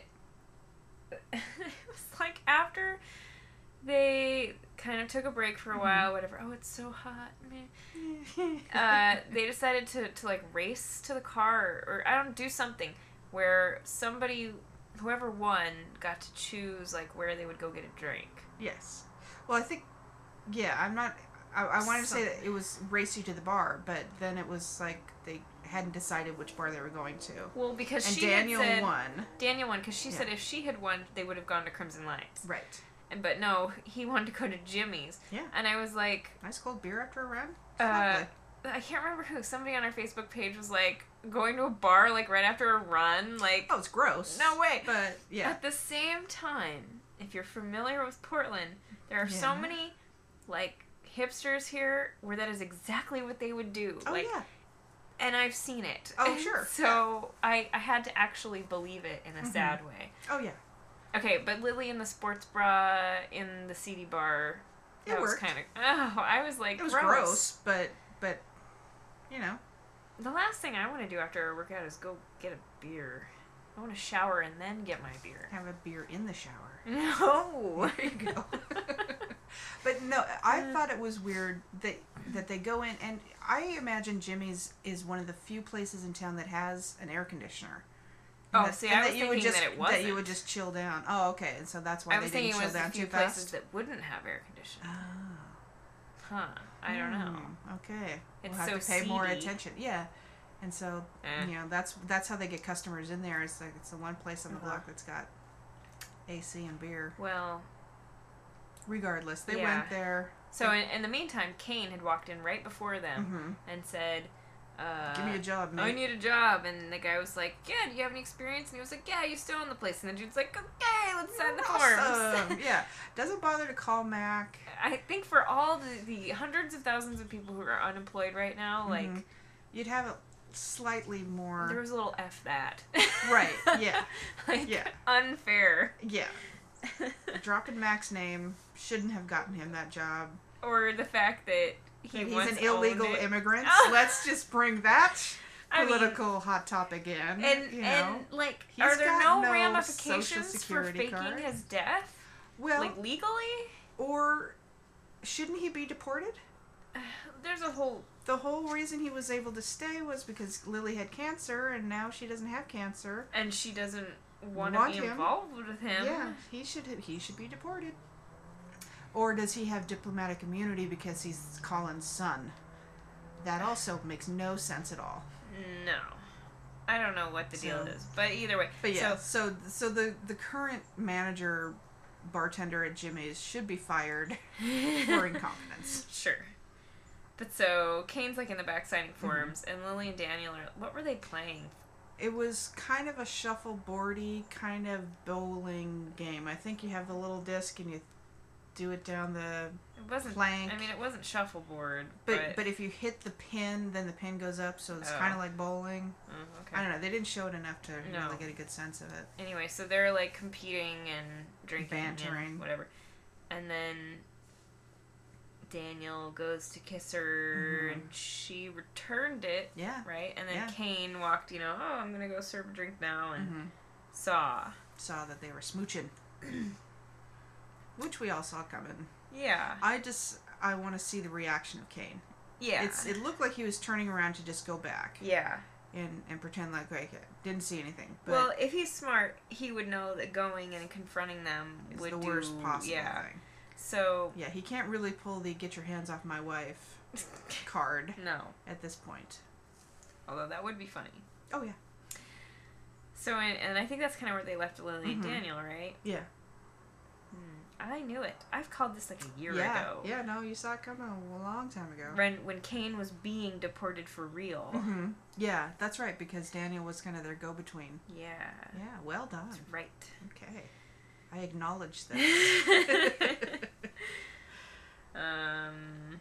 [SPEAKER 2] it was like after they kind of took a break for a
[SPEAKER 1] Mhm.
[SPEAKER 2] while, whatever. Oh, it's so hot. Meh. Uh, they decided to, to like race to the car or, or I don't do something where somebody, whoever won, got to choose like where they would go get a drink.
[SPEAKER 1] Yes. Well, I think, yeah, I'm not, I, I wanted to say that it was race you to the bar, but then it was like they hadn't decided which bar they were going to.
[SPEAKER 2] Well, because
[SPEAKER 1] And
[SPEAKER 2] she
[SPEAKER 1] Daniel
[SPEAKER 2] had said,
[SPEAKER 1] won.
[SPEAKER 2] Daniel won because she
[SPEAKER 1] Yeah.
[SPEAKER 2] said if she had won, they would have gone to Crimson Lights.
[SPEAKER 1] Right.
[SPEAKER 2] And but no, he wanted to go to Jimmy's.
[SPEAKER 1] Yeah.
[SPEAKER 2] And I was like,
[SPEAKER 1] Nice cold beer after a run.
[SPEAKER 2] uh,
[SPEAKER 1] Lovely.
[SPEAKER 2] I can't remember who. Somebody on our Facebook page was like, going to a bar like right after a run, like
[SPEAKER 1] Oh, it's gross.
[SPEAKER 2] no way.
[SPEAKER 1] But, yeah.
[SPEAKER 2] At the same time, if you're familiar with Portland, there are so
[SPEAKER 1] Yeah.
[SPEAKER 2] many like hipsters here where that is exactly what they would do.
[SPEAKER 1] Oh,
[SPEAKER 2] like,
[SPEAKER 1] yeah.
[SPEAKER 2] and I've seen it.
[SPEAKER 1] Oh, sure.
[SPEAKER 2] So I I had to actually believe it in a
[SPEAKER 1] Mhm.
[SPEAKER 2] sad way.
[SPEAKER 1] Oh, yeah.
[SPEAKER 2] Okay, but Lily in the sports bra in the seedy bar.
[SPEAKER 1] It
[SPEAKER 2] That was
[SPEAKER 1] worked.
[SPEAKER 2] kind of. Oh, I was like,
[SPEAKER 1] It was
[SPEAKER 2] gross.
[SPEAKER 1] gross, but, but, you know.
[SPEAKER 2] The last thing I want to do after a workout is go get a beer. I want to shower and then get my beer.
[SPEAKER 1] Have a beer in the shower.
[SPEAKER 2] No.
[SPEAKER 1] There you go. But no, I thought it was weird that that they go in, and I imagine Jimmy's is one of the few places in town that has an air conditioner. And
[SPEAKER 2] Oh,
[SPEAKER 1] that-
[SPEAKER 2] see,
[SPEAKER 1] and
[SPEAKER 2] I
[SPEAKER 1] that
[SPEAKER 2] was
[SPEAKER 1] you would
[SPEAKER 2] thinking
[SPEAKER 1] just,
[SPEAKER 2] that it
[SPEAKER 1] that you
[SPEAKER 2] wasn't.
[SPEAKER 1] would just chill down. Oh, okay, and so that's why
[SPEAKER 2] I
[SPEAKER 1] they
[SPEAKER 2] was
[SPEAKER 1] didn't
[SPEAKER 2] thinking it
[SPEAKER 1] chill
[SPEAKER 2] was
[SPEAKER 1] down
[SPEAKER 2] the few
[SPEAKER 1] too
[SPEAKER 2] places
[SPEAKER 1] fast.
[SPEAKER 2] that wouldn't have air conditioning.
[SPEAKER 1] Oh,
[SPEAKER 2] Huh. I don't know.
[SPEAKER 1] Hmm, okay,
[SPEAKER 2] It's
[SPEAKER 1] we'll have
[SPEAKER 2] so
[SPEAKER 1] to pay more
[SPEAKER 2] seedy.
[SPEAKER 1] attention. Yeah, and so
[SPEAKER 2] Eh.
[SPEAKER 1] you know that's that's how they get customers in there. It's like it's the one place on the
[SPEAKER 2] Uh-huh.
[SPEAKER 1] block that's got A C and beer.
[SPEAKER 2] Well,
[SPEAKER 1] Regardless, they
[SPEAKER 2] Yeah.
[SPEAKER 1] went there.
[SPEAKER 2] So in, in the meantime, Kane had walked in right before them
[SPEAKER 1] Mm-hmm.
[SPEAKER 2] and said, uh,
[SPEAKER 1] "Give me a job, mate."
[SPEAKER 2] I need a job. And the guy was like, yeah, do you have any experience? And he was like, yeah, you still own the place. And the dude's like, okay, let's sign the forms.
[SPEAKER 1] Awesome. Yeah. Doesn't bother to call Mac.
[SPEAKER 2] I think for all the, the hundreds of thousands of people who are unemployed right now, like...
[SPEAKER 1] Mm-hmm. You'd have it slightly more...
[SPEAKER 2] There was a little F that.
[SPEAKER 1] Right, yeah.
[SPEAKER 2] Like,
[SPEAKER 1] yeah.
[SPEAKER 2] unfair.
[SPEAKER 1] Yeah. Dropping Mac's name shouldn't have gotten him that job.
[SPEAKER 2] Or the fact that he
[SPEAKER 1] He's
[SPEAKER 2] once
[SPEAKER 1] an illegal
[SPEAKER 2] owned it.
[SPEAKER 1] immigrant.
[SPEAKER 2] Oh.
[SPEAKER 1] Let's just bring that
[SPEAKER 2] I mean,
[SPEAKER 1] political hot topic in.
[SPEAKER 2] And,
[SPEAKER 1] you know.
[SPEAKER 2] and like,
[SPEAKER 1] He's
[SPEAKER 2] are there
[SPEAKER 1] got
[SPEAKER 2] no,
[SPEAKER 1] no
[SPEAKER 2] ramifications
[SPEAKER 1] Social
[SPEAKER 2] for
[SPEAKER 1] Security
[SPEAKER 2] faking
[SPEAKER 1] card.
[SPEAKER 2] his death?
[SPEAKER 1] Well,
[SPEAKER 2] Like, legally?
[SPEAKER 1] or shouldn't he be deported?
[SPEAKER 2] There's a whole...
[SPEAKER 1] The whole reason he was able to stay was because Lily had cancer, and now she doesn't have cancer.
[SPEAKER 2] And she doesn't want,
[SPEAKER 1] Want
[SPEAKER 2] to be
[SPEAKER 1] him.
[SPEAKER 2] involved with him.
[SPEAKER 1] Yeah, he should he should be deported. Or does he have diplomatic immunity because he's Colin's son? That also makes no sense at all.
[SPEAKER 2] No. I don't know what the deal
[SPEAKER 1] So-
[SPEAKER 2] is. But either way.
[SPEAKER 1] But yeah,
[SPEAKER 2] So,
[SPEAKER 1] so so the the current manager bartender at Jimmy's should be fired for incompetence.
[SPEAKER 2] sure. But so, Kane's like in the back signing forms, and Lily and Daniel are... What were they playing?
[SPEAKER 1] It was kind of a shuffleboardy kind of bowling game. I think you have the little disc and you do it down the
[SPEAKER 2] It wasn't...
[SPEAKER 1] plank.
[SPEAKER 2] I mean, it wasn't shuffleboard,
[SPEAKER 1] but,
[SPEAKER 2] but...
[SPEAKER 1] but if you hit the pin, then the pin goes up, so it's
[SPEAKER 2] Oh.
[SPEAKER 1] kind of like bowling.
[SPEAKER 2] Oh, okay.
[SPEAKER 1] I don't know. They didn't show it enough to
[SPEAKER 2] No.
[SPEAKER 1] really get a good sense of it.
[SPEAKER 2] Anyway, so they're like competing and drinking
[SPEAKER 1] Bantering.
[SPEAKER 2] and whatever. And then Daniel goes to kiss her,
[SPEAKER 1] Mhm.
[SPEAKER 2] and she returned it,
[SPEAKER 1] Yeah.
[SPEAKER 2] right? And then
[SPEAKER 1] Yeah.
[SPEAKER 2] Kane walked, you know, oh, I'm gonna go serve a drink now, and
[SPEAKER 1] hmm
[SPEAKER 2] saw.
[SPEAKER 1] Saw that they were smooching, which we all saw coming.
[SPEAKER 2] Yeah.
[SPEAKER 1] I just I want to see the reaction of Kane.
[SPEAKER 2] Yeah.
[SPEAKER 1] It's it looked like he was turning around to just go back
[SPEAKER 2] yeah.
[SPEAKER 1] and and pretend like okay, didn't see anything. But
[SPEAKER 2] Well, if he's smart, he would know that going and confronting them
[SPEAKER 1] it's
[SPEAKER 2] would
[SPEAKER 1] the
[SPEAKER 2] do,
[SPEAKER 1] worst possible
[SPEAKER 2] yeah.
[SPEAKER 1] thing.
[SPEAKER 2] So
[SPEAKER 1] Yeah, he can't really pull the "get your hands off my wife" card
[SPEAKER 2] no.
[SPEAKER 1] at this point.
[SPEAKER 2] Although that would be funny.
[SPEAKER 1] Oh yeah,
[SPEAKER 2] So and, and I think that's kind of where they left Lily and
[SPEAKER 1] Mhm.
[SPEAKER 2] Daniel, right?
[SPEAKER 1] yeah,
[SPEAKER 2] Hmm. I knew it. I've called this like a year
[SPEAKER 1] yeah,
[SPEAKER 2] ago.
[SPEAKER 1] yeah. No, you saw it coming a long time ago.
[SPEAKER 2] When when Kane was being deported for real.
[SPEAKER 1] hmm Yeah, that's right. Because Daniel was kind of their go-between.
[SPEAKER 2] Yeah.
[SPEAKER 1] Yeah, well done.
[SPEAKER 2] That's right.
[SPEAKER 1] Okay, I acknowledge this.
[SPEAKER 2] um.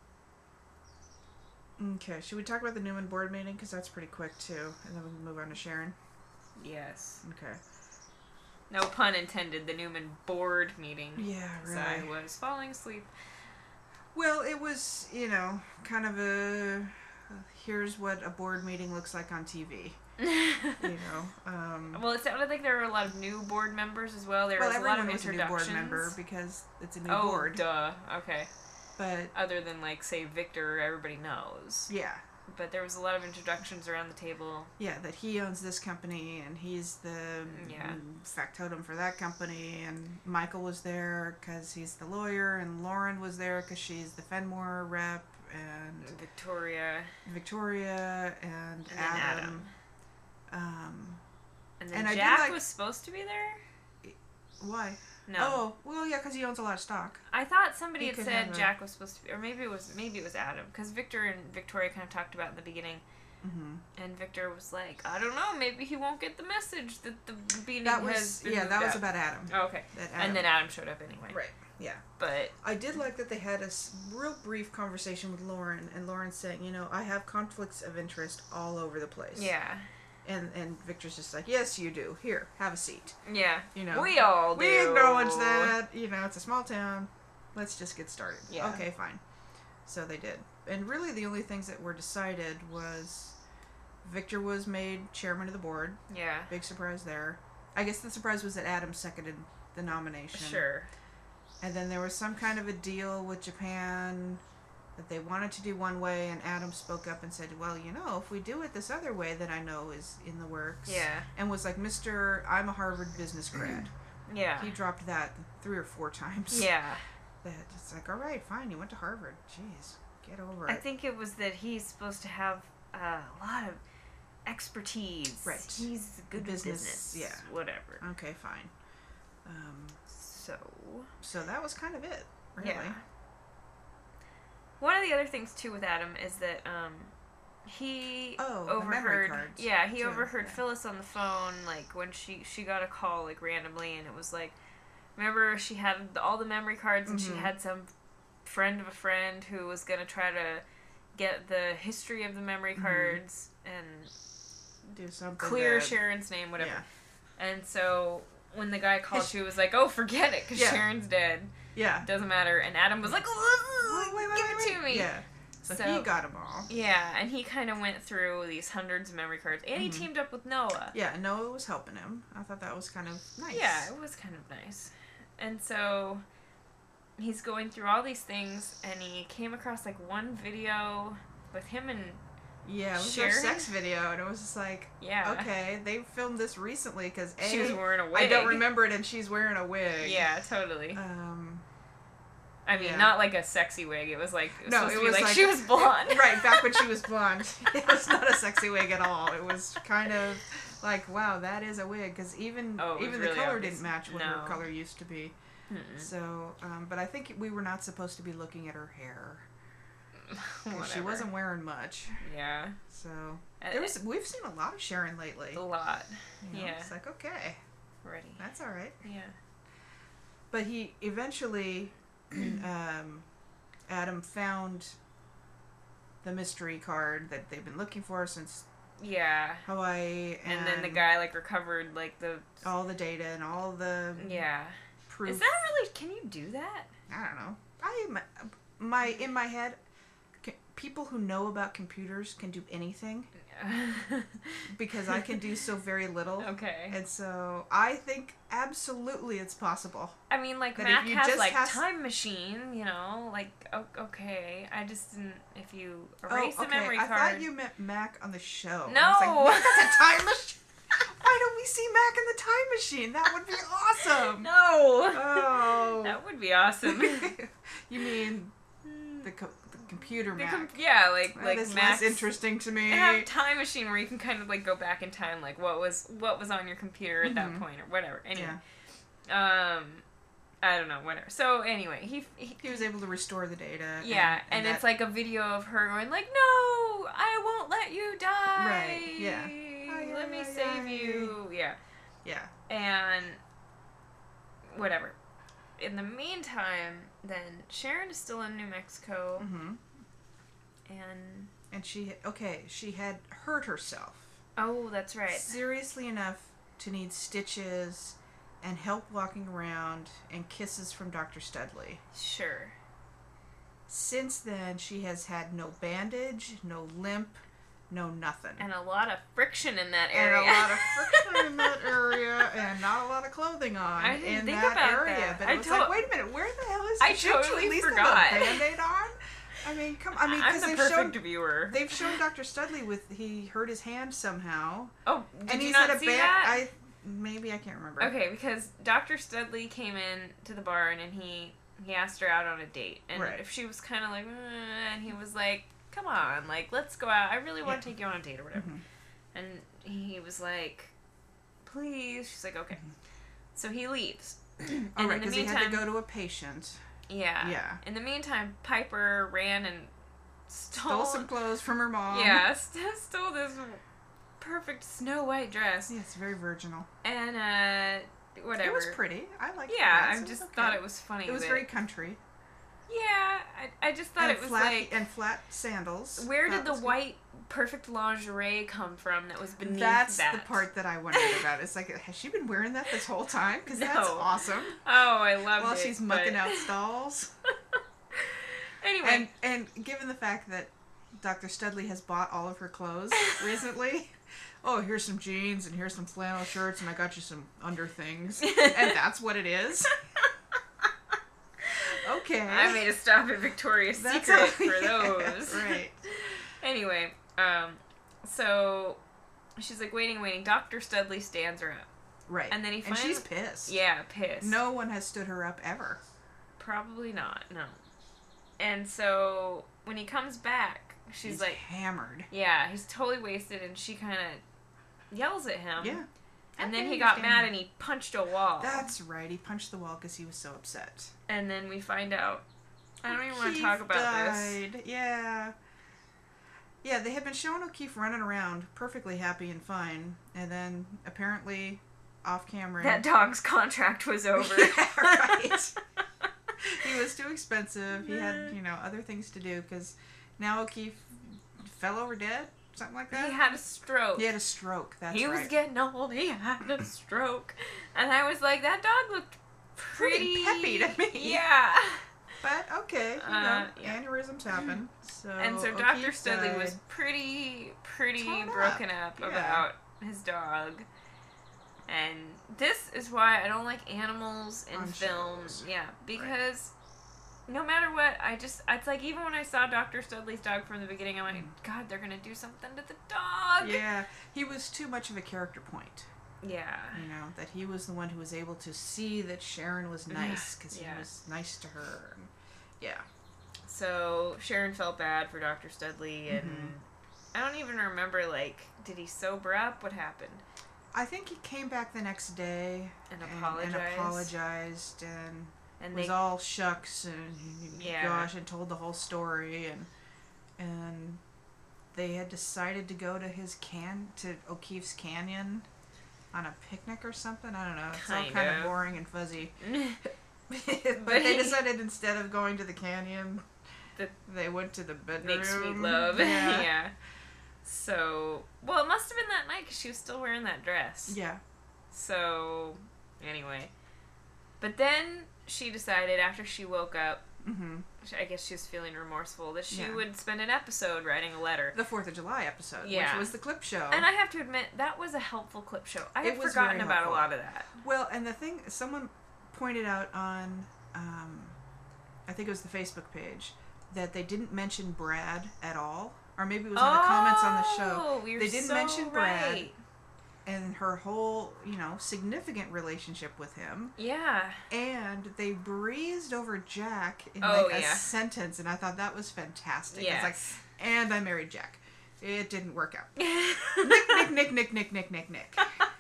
[SPEAKER 1] Okay, should we talk about the Newman board meeting? Because that's pretty quick too, and then we can move on to Sharon.
[SPEAKER 2] Yes.
[SPEAKER 1] Okay.
[SPEAKER 2] No pun intended. The Newman board meeting.
[SPEAKER 1] Yeah,
[SPEAKER 2] 'Cause I
[SPEAKER 1] really.
[SPEAKER 2] was falling asleep.
[SPEAKER 1] Well, it was, you know, kind of a here's what a board meeting looks like on T V. You know. Um,
[SPEAKER 2] Well, it sounded like there were a lot of new board members as well. There
[SPEAKER 1] well,
[SPEAKER 2] was a lot of
[SPEAKER 1] everyone was a new board
[SPEAKER 2] introductions.
[SPEAKER 1] member because it's a new
[SPEAKER 2] oh,
[SPEAKER 1] board.
[SPEAKER 2] duh. Okay.
[SPEAKER 1] But
[SPEAKER 2] Other than like say Victor, everybody knows.
[SPEAKER 1] yeah,
[SPEAKER 2] But there was a lot of introductions around the table.
[SPEAKER 1] yeah, that he owns this company and he's the
[SPEAKER 2] Yeah.
[SPEAKER 1] mm, factotum for that company, and Michael was there because he's the lawyer, and Lauren was there because she's the Fenmore rep, and
[SPEAKER 2] Victoria.
[SPEAKER 1] Victoria and,
[SPEAKER 2] And then
[SPEAKER 1] Adam.
[SPEAKER 2] Adam.
[SPEAKER 1] Um,
[SPEAKER 2] And then
[SPEAKER 1] And I did
[SPEAKER 2] Jack
[SPEAKER 1] like-
[SPEAKER 2] was supposed to be there?
[SPEAKER 1] why?
[SPEAKER 2] No.
[SPEAKER 1] Oh, well, yeah, because he owns a lot of stock.
[SPEAKER 2] I thought somebody
[SPEAKER 1] He
[SPEAKER 2] had
[SPEAKER 1] could
[SPEAKER 2] said
[SPEAKER 1] have a-
[SPEAKER 2] Jack was supposed to be, or maybe it was maybe it was Adam, because Victor and Victoria kind of talked about it in the beginning,
[SPEAKER 1] Mm-hmm.
[SPEAKER 2] and Victor was like, I don't know, maybe he won't get the message that the meeting
[SPEAKER 1] That
[SPEAKER 2] has
[SPEAKER 1] was
[SPEAKER 2] been
[SPEAKER 1] yeah,
[SPEAKER 2] moved
[SPEAKER 1] that was
[SPEAKER 2] up.
[SPEAKER 1] about Adam.
[SPEAKER 2] Oh, okay.
[SPEAKER 1] That Adam.
[SPEAKER 2] And then Adam showed up anyway.
[SPEAKER 1] right, yeah.
[SPEAKER 2] But
[SPEAKER 1] I did like that they had a s- real brief conversation with Lauren, and Lauren saying, you know, I have conflicts of interest all over the place.
[SPEAKER 2] yeah,
[SPEAKER 1] And and Victor's just like, yes, you do. Here, have a seat.
[SPEAKER 2] yeah,
[SPEAKER 1] You know,
[SPEAKER 2] we all do.
[SPEAKER 1] we acknowledge that. You know, it's a small town. Let's just get started.
[SPEAKER 2] Yeah.
[SPEAKER 1] Okay, fine. So they did. And really, the only things that were decided was Victor was made chairman of the board.
[SPEAKER 2] Yeah,
[SPEAKER 1] Big surprise there. I guess the surprise was that Adam seconded the nomination.
[SPEAKER 2] sure.
[SPEAKER 1] And then there was some kind of a deal with Japan that they wanted to do one way, and Adam spoke up and said, well, you know, if we do it this other way that I know is in the works.
[SPEAKER 2] Yeah,
[SPEAKER 1] And was like, Mister I'm a Harvard business grad.
[SPEAKER 2] yeah,
[SPEAKER 1] He dropped that three or four times.
[SPEAKER 2] yeah.
[SPEAKER 1] That it's like, all right, fine, you went to Harvard. Jeez, get over
[SPEAKER 2] I
[SPEAKER 1] it.
[SPEAKER 2] think it was that he's supposed to have uh, a lot of expertise.
[SPEAKER 1] Right.
[SPEAKER 2] He's good with
[SPEAKER 1] Business,
[SPEAKER 2] business.
[SPEAKER 1] yeah.
[SPEAKER 2] Whatever.
[SPEAKER 1] Okay, fine. Um,
[SPEAKER 2] So.
[SPEAKER 1] so that was kind of it, really.
[SPEAKER 2] Yeah. one of the other things too with Adam is that um, he
[SPEAKER 1] oh, the memory
[SPEAKER 2] overheard.
[SPEAKER 1] cards,
[SPEAKER 2] Yeah, he
[SPEAKER 1] too.
[SPEAKER 2] overheard
[SPEAKER 1] Yeah.
[SPEAKER 2] Phyllis on the phone, like when she she got a call like randomly, and it was like, remember she had all the memory cards, and
[SPEAKER 1] Mhm.
[SPEAKER 2] she had some friend of a friend who was gonna try to get the history of the memory
[SPEAKER 1] Mhm.
[SPEAKER 2] cards and
[SPEAKER 1] Do something.
[SPEAKER 2] clear
[SPEAKER 1] that-
[SPEAKER 2] Sharon's name, whatever.
[SPEAKER 1] Yeah.
[SPEAKER 2] And so when the guy called,
[SPEAKER 1] His-
[SPEAKER 2] she was like, "Oh, forget it, because
[SPEAKER 1] Yeah.
[SPEAKER 2] Sharon's dead.
[SPEAKER 1] Yeah.
[SPEAKER 2] Doesn't matter." And Adam was like,
[SPEAKER 1] Wait, wait, wait,
[SPEAKER 2] "Give
[SPEAKER 1] wait,
[SPEAKER 2] it to
[SPEAKER 1] wait.
[SPEAKER 2] me."
[SPEAKER 1] Yeah. So,
[SPEAKER 2] So-
[SPEAKER 1] he got them all.
[SPEAKER 2] Yeah, and he kind of went through these hundreds of memory cards, and he
[SPEAKER 1] Mhm.
[SPEAKER 2] teamed up with Noah.
[SPEAKER 1] Yeah, Noah was helping him. I thought that was kind of nice.
[SPEAKER 2] Yeah, it was kind of nice. And so he's going through all these things, and he came across like one video with him and
[SPEAKER 1] Yeah, it was their
[SPEAKER 2] Sharon?
[SPEAKER 1] sex video, and it was just like,
[SPEAKER 2] yeah,
[SPEAKER 1] okay, they filmed this recently because
[SPEAKER 2] she was wearing a wig.
[SPEAKER 1] I don't remember it, and she's wearing a wig.
[SPEAKER 2] Yeah, totally.
[SPEAKER 1] Um.
[SPEAKER 2] I mean,
[SPEAKER 1] yeah.
[SPEAKER 2] not like a sexy wig. It was like it was
[SPEAKER 1] No,
[SPEAKER 2] supposed
[SPEAKER 1] it
[SPEAKER 2] to be
[SPEAKER 1] was
[SPEAKER 2] like,
[SPEAKER 1] like-
[SPEAKER 2] she was blonde.
[SPEAKER 1] Right, back when she was blonde. It was not a sexy wig at all. It was kind of like, wow, that is a wig, because even
[SPEAKER 2] Oh, it was
[SPEAKER 1] even
[SPEAKER 2] really
[SPEAKER 1] the color
[SPEAKER 2] obvious.
[SPEAKER 1] didn't match what
[SPEAKER 2] No.
[SPEAKER 1] her color used to be.
[SPEAKER 2] Mm-mm.
[SPEAKER 1] So, um, but I think we were not supposed to be looking at her hair. 'Cause she
[SPEAKER 2] Whatever.
[SPEAKER 1] wasn't wearing much.
[SPEAKER 2] Yeah,
[SPEAKER 1] So
[SPEAKER 2] Uh,
[SPEAKER 1] there was we've seen a lot of Sharon lately.
[SPEAKER 2] a lot.
[SPEAKER 1] You know,
[SPEAKER 2] yeah.
[SPEAKER 1] It's like, okay,
[SPEAKER 2] Ready.
[SPEAKER 1] that's all right.
[SPEAKER 2] Yeah.
[SPEAKER 1] But he eventually, um, Adam found the mystery card that they've been looking for since
[SPEAKER 2] Yeah.
[SPEAKER 1] Hawaii, and,
[SPEAKER 2] And then the guy like recovered like the
[SPEAKER 1] all the data and all the
[SPEAKER 2] yeah.
[SPEAKER 1] proof.
[SPEAKER 2] Is that really? Can you do that?
[SPEAKER 1] I don't know. I my, my in my head, c- people who know about computers can do anything because I can do so very little.
[SPEAKER 2] Okay.
[SPEAKER 1] And so I think absolutely it's possible.
[SPEAKER 2] I mean, like
[SPEAKER 1] That if
[SPEAKER 2] Mac
[SPEAKER 1] you
[SPEAKER 2] has
[SPEAKER 1] just
[SPEAKER 2] like
[SPEAKER 1] has-
[SPEAKER 2] time machine, you know, like o- okay. I just didn't. If you erase
[SPEAKER 1] oh,
[SPEAKER 2] the
[SPEAKER 1] okay.
[SPEAKER 2] memory
[SPEAKER 1] I
[SPEAKER 2] card.
[SPEAKER 1] thought you meant Mac on the show.
[SPEAKER 2] No.
[SPEAKER 1] I was like, Mac has a time machine. Why don't we see Mac in the time machine? That would be awesome.
[SPEAKER 2] No.
[SPEAKER 1] Oh.
[SPEAKER 2] That would be awesome.
[SPEAKER 1] You mean the, co- the computer
[SPEAKER 2] The
[SPEAKER 1] Mac?
[SPEAKER 2] com- yeah, like
[SPEAKER 1] That
[SPEAKER 2] like
[SPEAKER 1] is
[SPEAKER 2] Mac's,
[SPEAKER 1] less interesting to me.
[SPEAKER 2] They have time machine where you can kind of like go back in time, like what was what was on your computer at
[SPEAKER 1] Mhm.
[SPEAKER 2] that point or whatever. Anyway,
[SPEAKER 1] Yeah.
[SPEAKER 2] um, I don't know, whatever. So anyway, he, he
[SPEAKER 1] He was able to restore the data.
[SPEAKER 2] yeah,
[SPEAKER 1] and,
[SPEAKER 2] and,
[SPEAKER 1] that-
[SPEAKER 2] it's like a video of her going like, "No, I won't let you die.
[SPEAKER 1] Right, yeah.
[SPEAKER 2] Let me
[SPEAKER 1] Ay, ay,
[SPEAKER 2] save
[SPEAKER 1] ay.
[SPEAKER 2] you." Yeah,
[SPEAKER 1] yeah.
[SPEAKER 2] and whatever. In the meantime, then Sharon is still in New Mexico,
[SPEAKER 1] Mm-hmm.
[SPEAKER 2] and
[SPEAKER 1] And she okay, she had hurt herself
[SPEAKER 2] oh, that's right.
[SPEAKER 1] seriously enough to need stitches and help walking around and kisses from Doctor Studley.
[SPEAKER 2] Sure.
[SPEAKER 1] Since then, she has had no bandage, no limp, no nothing.
[SPEAKER 2] And a lot of friction in that
[SPEAKER 1] And
[SPEAKER 2] area.
[SPEAKER 1] a lot of friction in that area, and not a lot of clothing on
[SPEAKER 2] I didn't
[SPEAKER 1] in
[SPEAKER 2] think
[SPEAKER 1] that
[SPEAKER 2] about
[SPEAKER 1] area.
[SPEAKER 2] that.
[SPEAKER 1] But
[SPEAKER 2] I
[SPEAKER 1] it was
[SPEAKER 2] to-
[SPEAKER 1] like, wait a minute, where the hell is?
[SPEAKER 2] I
[SPEAKER 1] shouldn't you
[SPEAKER 2] totally
[SPEAKER 1] at least
[SPEAKER 2] forgot.
[SPEAKER 1] Have a Band-Aid on. I mean, come. I mean,
[SPEAKER 2] I'm
[SPEAKER 1] because
[SPEAKER 2] the
[SPEAKER 1] they've
[SPEAKER 2] perfect
[SPEAKER 1] shown
[SPEAKER 2] viewer.
[SPEAKER 1] they've shown Doctor Studley with he hurt his hand somehow,
[SPEAKER 2] Oh, did
[SPEAKER 1] and
[SPEAKER 2] you
[SPEAKER 1] he's
[SPEAKER 2] not
[SPEAKER 1] had a
[SPEAKER 2] see
[SPEAKER 1] band.
[SPEAKER 2] that?
[SPEAKER 1] I maybe I can't remember.
[SPEAKER 2] Okay, because Doctor Studley came in to the barn and he he asked her out on a date, and
[SPEAKER 1] Right.
[SPEAKER 2] if she was kind of like, "Eh," and he was like, "Come on, like let's go out. I really want to
[SPEAKER 1] Yeah.
[SPEAKER 2] take you on a date or whatever."
[SPEAKER 1] Mhm.
[SPEAKER 2] And he was like, "Please." She's like, "Okay." So he leaves.
[SPEAKER 1] All
[SPEAKER 2] and
[SPEAKER 1] right,
[SPEAKER 2] in the
[SPEAKER 1] because he
[SPEAKER 2] meantime,
[SPEAKER 1] had to go to a patient.
[SPEAKER 2] yeah,
[SPEAKER 1] Yeah.
[SPEAKER 2] In the meantime, Piper ran and
[SPEAKER 1] Stole some clothes from her mom.
[SPEAKER 2] Yeah, st- stole this perfect Snow White dress,
[SPEAKER 1] Yeah, it's very virginal.
[SPEAKER 2] and uh, whatever.
[SPEAKER 1] It was pretty. I liked it.
[SPEAKER 2] Yeah,
[SPEAKER 1] It
[SPEAKER 2] I
[SPEAKER 1] was
[SPEAKER 2] just
[SPEAKER 1] okay.
[SPEAKER 2] thought it was funny.
[SPEAKER 1] It was
[SPEAKER 2] that-
[SPEAKER 1] very country.
[SPEAKER 2] Yeah, I, I just thought
[SPEAKER 1] and
[SPEAKER 2] it was
[SPEAKER 1] flat,
[SPEAKER 2] like,
[SPEAKER 1] and flat sandals.
[SPEAKER 2] where
[SPEAKER 1] That
[SPEAKER 2] did the
[SPEAKER 1] was good.
[SPEAKER 2] white perfect lingerie come from that was beneath
[SPEAKER 1] That's
[SPEAKER 2] that?
[SPEAKER 1] the part that I wondered about. It's like, has she been wearing that this whole time? Because that's
[SPEAKER 2] No.
[SPEAKER 1] awesome.
[SPEAKER 2] Oh, I loved
[SPEAKER 1] While
[SPEAKER 2] it.
[SPEAKER 1] she's mucking
[SPEAKER 2] but-
[SPEAKER 1] out stalls.
[SPEAKER 2] Anyway,
[SPEAKER 1] And and given the fact that Doctor Studley has bought all of her clothes recently, oh, here's some jeans and here's some flannel shirts and I got you some under things, and that's what it is. Okay.
[SPEAKER 2] I made a stop at Victoria's
[SPEAKER 1] That's
[SPEAKER 2] Secret
[SPEAKER 1] all-
[SPEAKER 2] for
[SPEAKER 1] yeah,
[SPEAKER 2] those.
[SPEAKER 1] right.
[SPEAKER 2] Anyway, um, so she's like waiting, waiting. Doctor Studley stands her up.
[SPEAKER 1] Right.
[SPEAKER 2] And then he
[SPEAKER 1] and
[SPEAKER 2] finally-
[SPEAKER 1] she's pissed.
[SPEAKER 2] Yeah, pissed.
[SPEAKER 1] No one has stood her up ever.
[SPEAKER 2] Probably not, no. And so when he comes back, she's
[SPEAKER 1] He's
[SPEAKER 2] like,
[SPEAKER 1] hammered.
[SPEAKER 2] yeah, he's totally wasted, and she kind of yells at him.
[SPEAKER 1] Yeah.
[SPEAKER 2] And
[SPEAKER 1] I
[SPEAKER 2] then
[SPEAKER 1] can
[SPEAKER 2] he got
[SPEAKER 1] understand
[SPEAKER 2] mad
[SPEAKER 1] that.
[SPEAKER 2] and he punched a wall.
[SPEAKER 1] That's right. He punched the wall because he was so upset.
[SPEAKER 2] And then we find out I don't even
[SPEAKER 1] O'Keefe
[SPEAKER 2] want to talk about
[SPEAKER 1] died.
[SPEAKER 2] this.
[SPEAKER 1] Yeah. Yeah, they had been showing O'Keefe running around perfectly happy and fine, and then apparently off camera.
[SPEAKER 2] That dog's contract was over.
[SPEAKER 1] Yeah, right. He was too expensive. He had, you know, other things to do because now O'Keefe fell over dead, something like that.
[SPEAKER 2] He had a stroke.
[SPEAKER 1] He had a stroke. That's
[SPEAKER 2] he
[SPEAKER 1] right.
[SPEAKER 2] was getting old. He had a stroke, and I was like, that dog looked pretty,
[SPEAKER 1] Pretty peppy to me.
[SPEAKER 2] Yeah.
[SPEAKER 1] But okay, you
[SPEAKER 2] Uh,
[SPEAKER 1] know,
[SPEAKER 2] yeah.
[SPEAKER 1] aneurysms happen. So
[SPEAKER 2] And so Doctor
[SPEAKER 1] O'Keefe
[SPEAKER 2] Studley
[SPEAKER 1] died.
[SPEAKER 2] was pretty, pretty
[SPEAKER 1] Torn up.
[SPEAKER 2] broken up,
[SPEAKER 1] Yeah.
[SPEAKER 2] about his dog. And this is why I don't like animals in
[SPEAKER 1] On
[SPEAKER 2] films.
[SPEAKER 1] shows.
[SPEAKER 2] Yeah, because no matter what, I just, it's like even when I saw Doctor Studley's dog from the beginning, I'm like, God, they're going to do something to the dog.
[SPEAKER 1] Yeah, he was too much of a character point.
[SPEAKER 2] Yeah.
[SPEAKER 1] You know, that he was the one who was able to see that Sharon was nice because
[SPEAKER 2] Yeah.
[SPEAKER 1] he was nice to her. And, yeah.
[SPEAKER 2] So Sharon felt bad for Doctor Studley, and
[SPEAKER 1] Mhm.
[SPEAKER 2] I don't even remember, like, did he sober up? What happened?
[SPEAKER 1] I think he came back the next day
[SPEAKER 2] And
[SPEAKER 1] and,
[SPEAKER 2] apologized.
[SPEAKER 1] and apologized and,
[SPEAKER 2] And
[SPEAKER 1] was
[SPEAKER 2] they,
[SPEAKER 1] all shucks and
[SPEAKER 2] Yeah.
[SPEAKER 1] gosh and told the whole story and and they had decided to go to his can to O'Keefe's Canyon on a picnic or something. I don't know. It's all
[SPEAKER 2] Kind
[SPEAKER 1] kind
[SPEAKER 2] of.
[SPEAKER 1] of boring and fuzzy. but
[SPEAKER 2] But
[SPEAKER 1] they
[SPEAKER 2] he-
[SPEAKER 1] decided instead of going to the canyon,
[SPEAKER 2] The-
[SPEAKER 1] they went to the bedroom.
[SPEAKER 2] make sweet love.
[SPEAKER 1] Yeah.
[SPEAKER 2] Yeah. So, well, it must have been that night because she was still wearing that dress.
[SPEAKER 1] Yeah.
[SPEAKER 2] So, anyway. But then she decided after she woke up,
[SPEAKER 1] Mm-hmm.
[SPEAKER 2] I guess she was feeling remorseful, that she
[SPEAKER 1] Yeah.
[SPEAKER 2] would spend an episode writing a letter.
[SPEAKER 1] The Fourth of July episode,
[SPEAKER 2] Yeah.
[SPEAKER 1] which was the clip show.
[SPEAKER 2] And I have to admit, that was a helpful clip show. I
[SPEAKER 1] It
[SPEAKER 2] had
[SPEAKER 1] was
[SPEAKER 2] forgotten
[SPEAKER 1] very
[SPEAKER 2] about
[SPEAKER 1] helpful.
[SPEAKER 2] a lot of that.
[SPEAKER 1] Well, and the thing, someone pointed out on, um, I think it was the Facebook page, that they didn't mention Brad at all. Or maybe it was in the comments on the show.
[SPEAKER 2] Oh, you're
[SPEAKER 1] They didn't
[SPEAKER 2] so
[SPEAKER 1] mention Brad.
[SPEAKER 2] right.
[SPEAKER 1] And her whole, you know, significant relationship with him.
[SPEAKER 2] Yeah.
[SPEAKER 1] And they breezed over Jack in
[SPEAKER 2] Oh,
[SPEAKER 1] like a
[SPEAKER 2] yeah.
[SPEAKER 1] sentence. And I thought that was fantastic. It's
[SPEAKER 2] Yes.
[SPEAKER 1] like, and I married Jack. It didn't work out. Nick, Nick, Nick, Nick, Nick, Nick, Nick, Nick.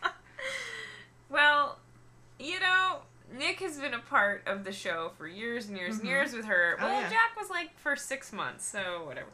[SPEAKER 2] Well, you know, Nick has been a part of the show for years and years
[SPEAKER 1] Mhm.
[SPEAKER 2] and years with her.
[SPEAKER 1] Oh,
[SPEAKER 2] Well,
[SPEAKER 1] yeah.
[SPEAKER 2] Jack was like for six months, so whatever.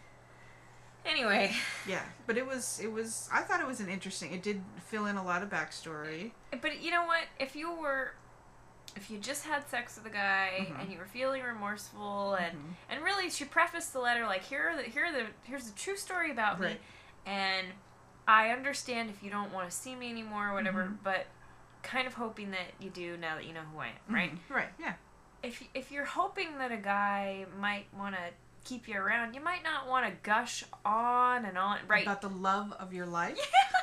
[SPEAKER 2] Anyway,
[SPEAKER 1] Yeah, but it was, it was, I thought it was an interesting, it did fill in a lot of backstory.
[SPEAKER 2] but you know what? If you were, if you just had sex with a guy
[SPEAKER 1] Mhm.
[SPEAKER 2] and you were feeling remorseful, and
[SPEAKER 1] Mhm.
[SPEAKER 2] and really, she prefaced the letter like, here are the here are the here's the true story about me,
[SPEAKER 1] Right.
[SPEAKER 2] and I understand if you don't want to see me anymore or whatever,
[SPEAKER 1] Mhm.
[SPEAKER 2] but kind of hoping that you do now that you know who I am, right?
[SPEAKER 1] Mhm. Right, yeah.
[SPEAKER 2] If if you're hoping that a guy might want to keep you around, you might not want to gush on and on, right?
[SPEAKER 1] About the love of your life.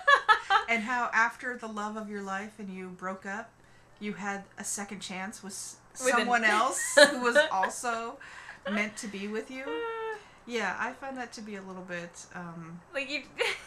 [SPEAKER 1] And how after the love of your life and you broke up, you had a second chance with, s-
[SPEAKER 2] With an-
[SPEAKER 1] someone else who was also meant to be with you. Yeah, I find that to be a little bit, um,
[SPEAKER 2] like you.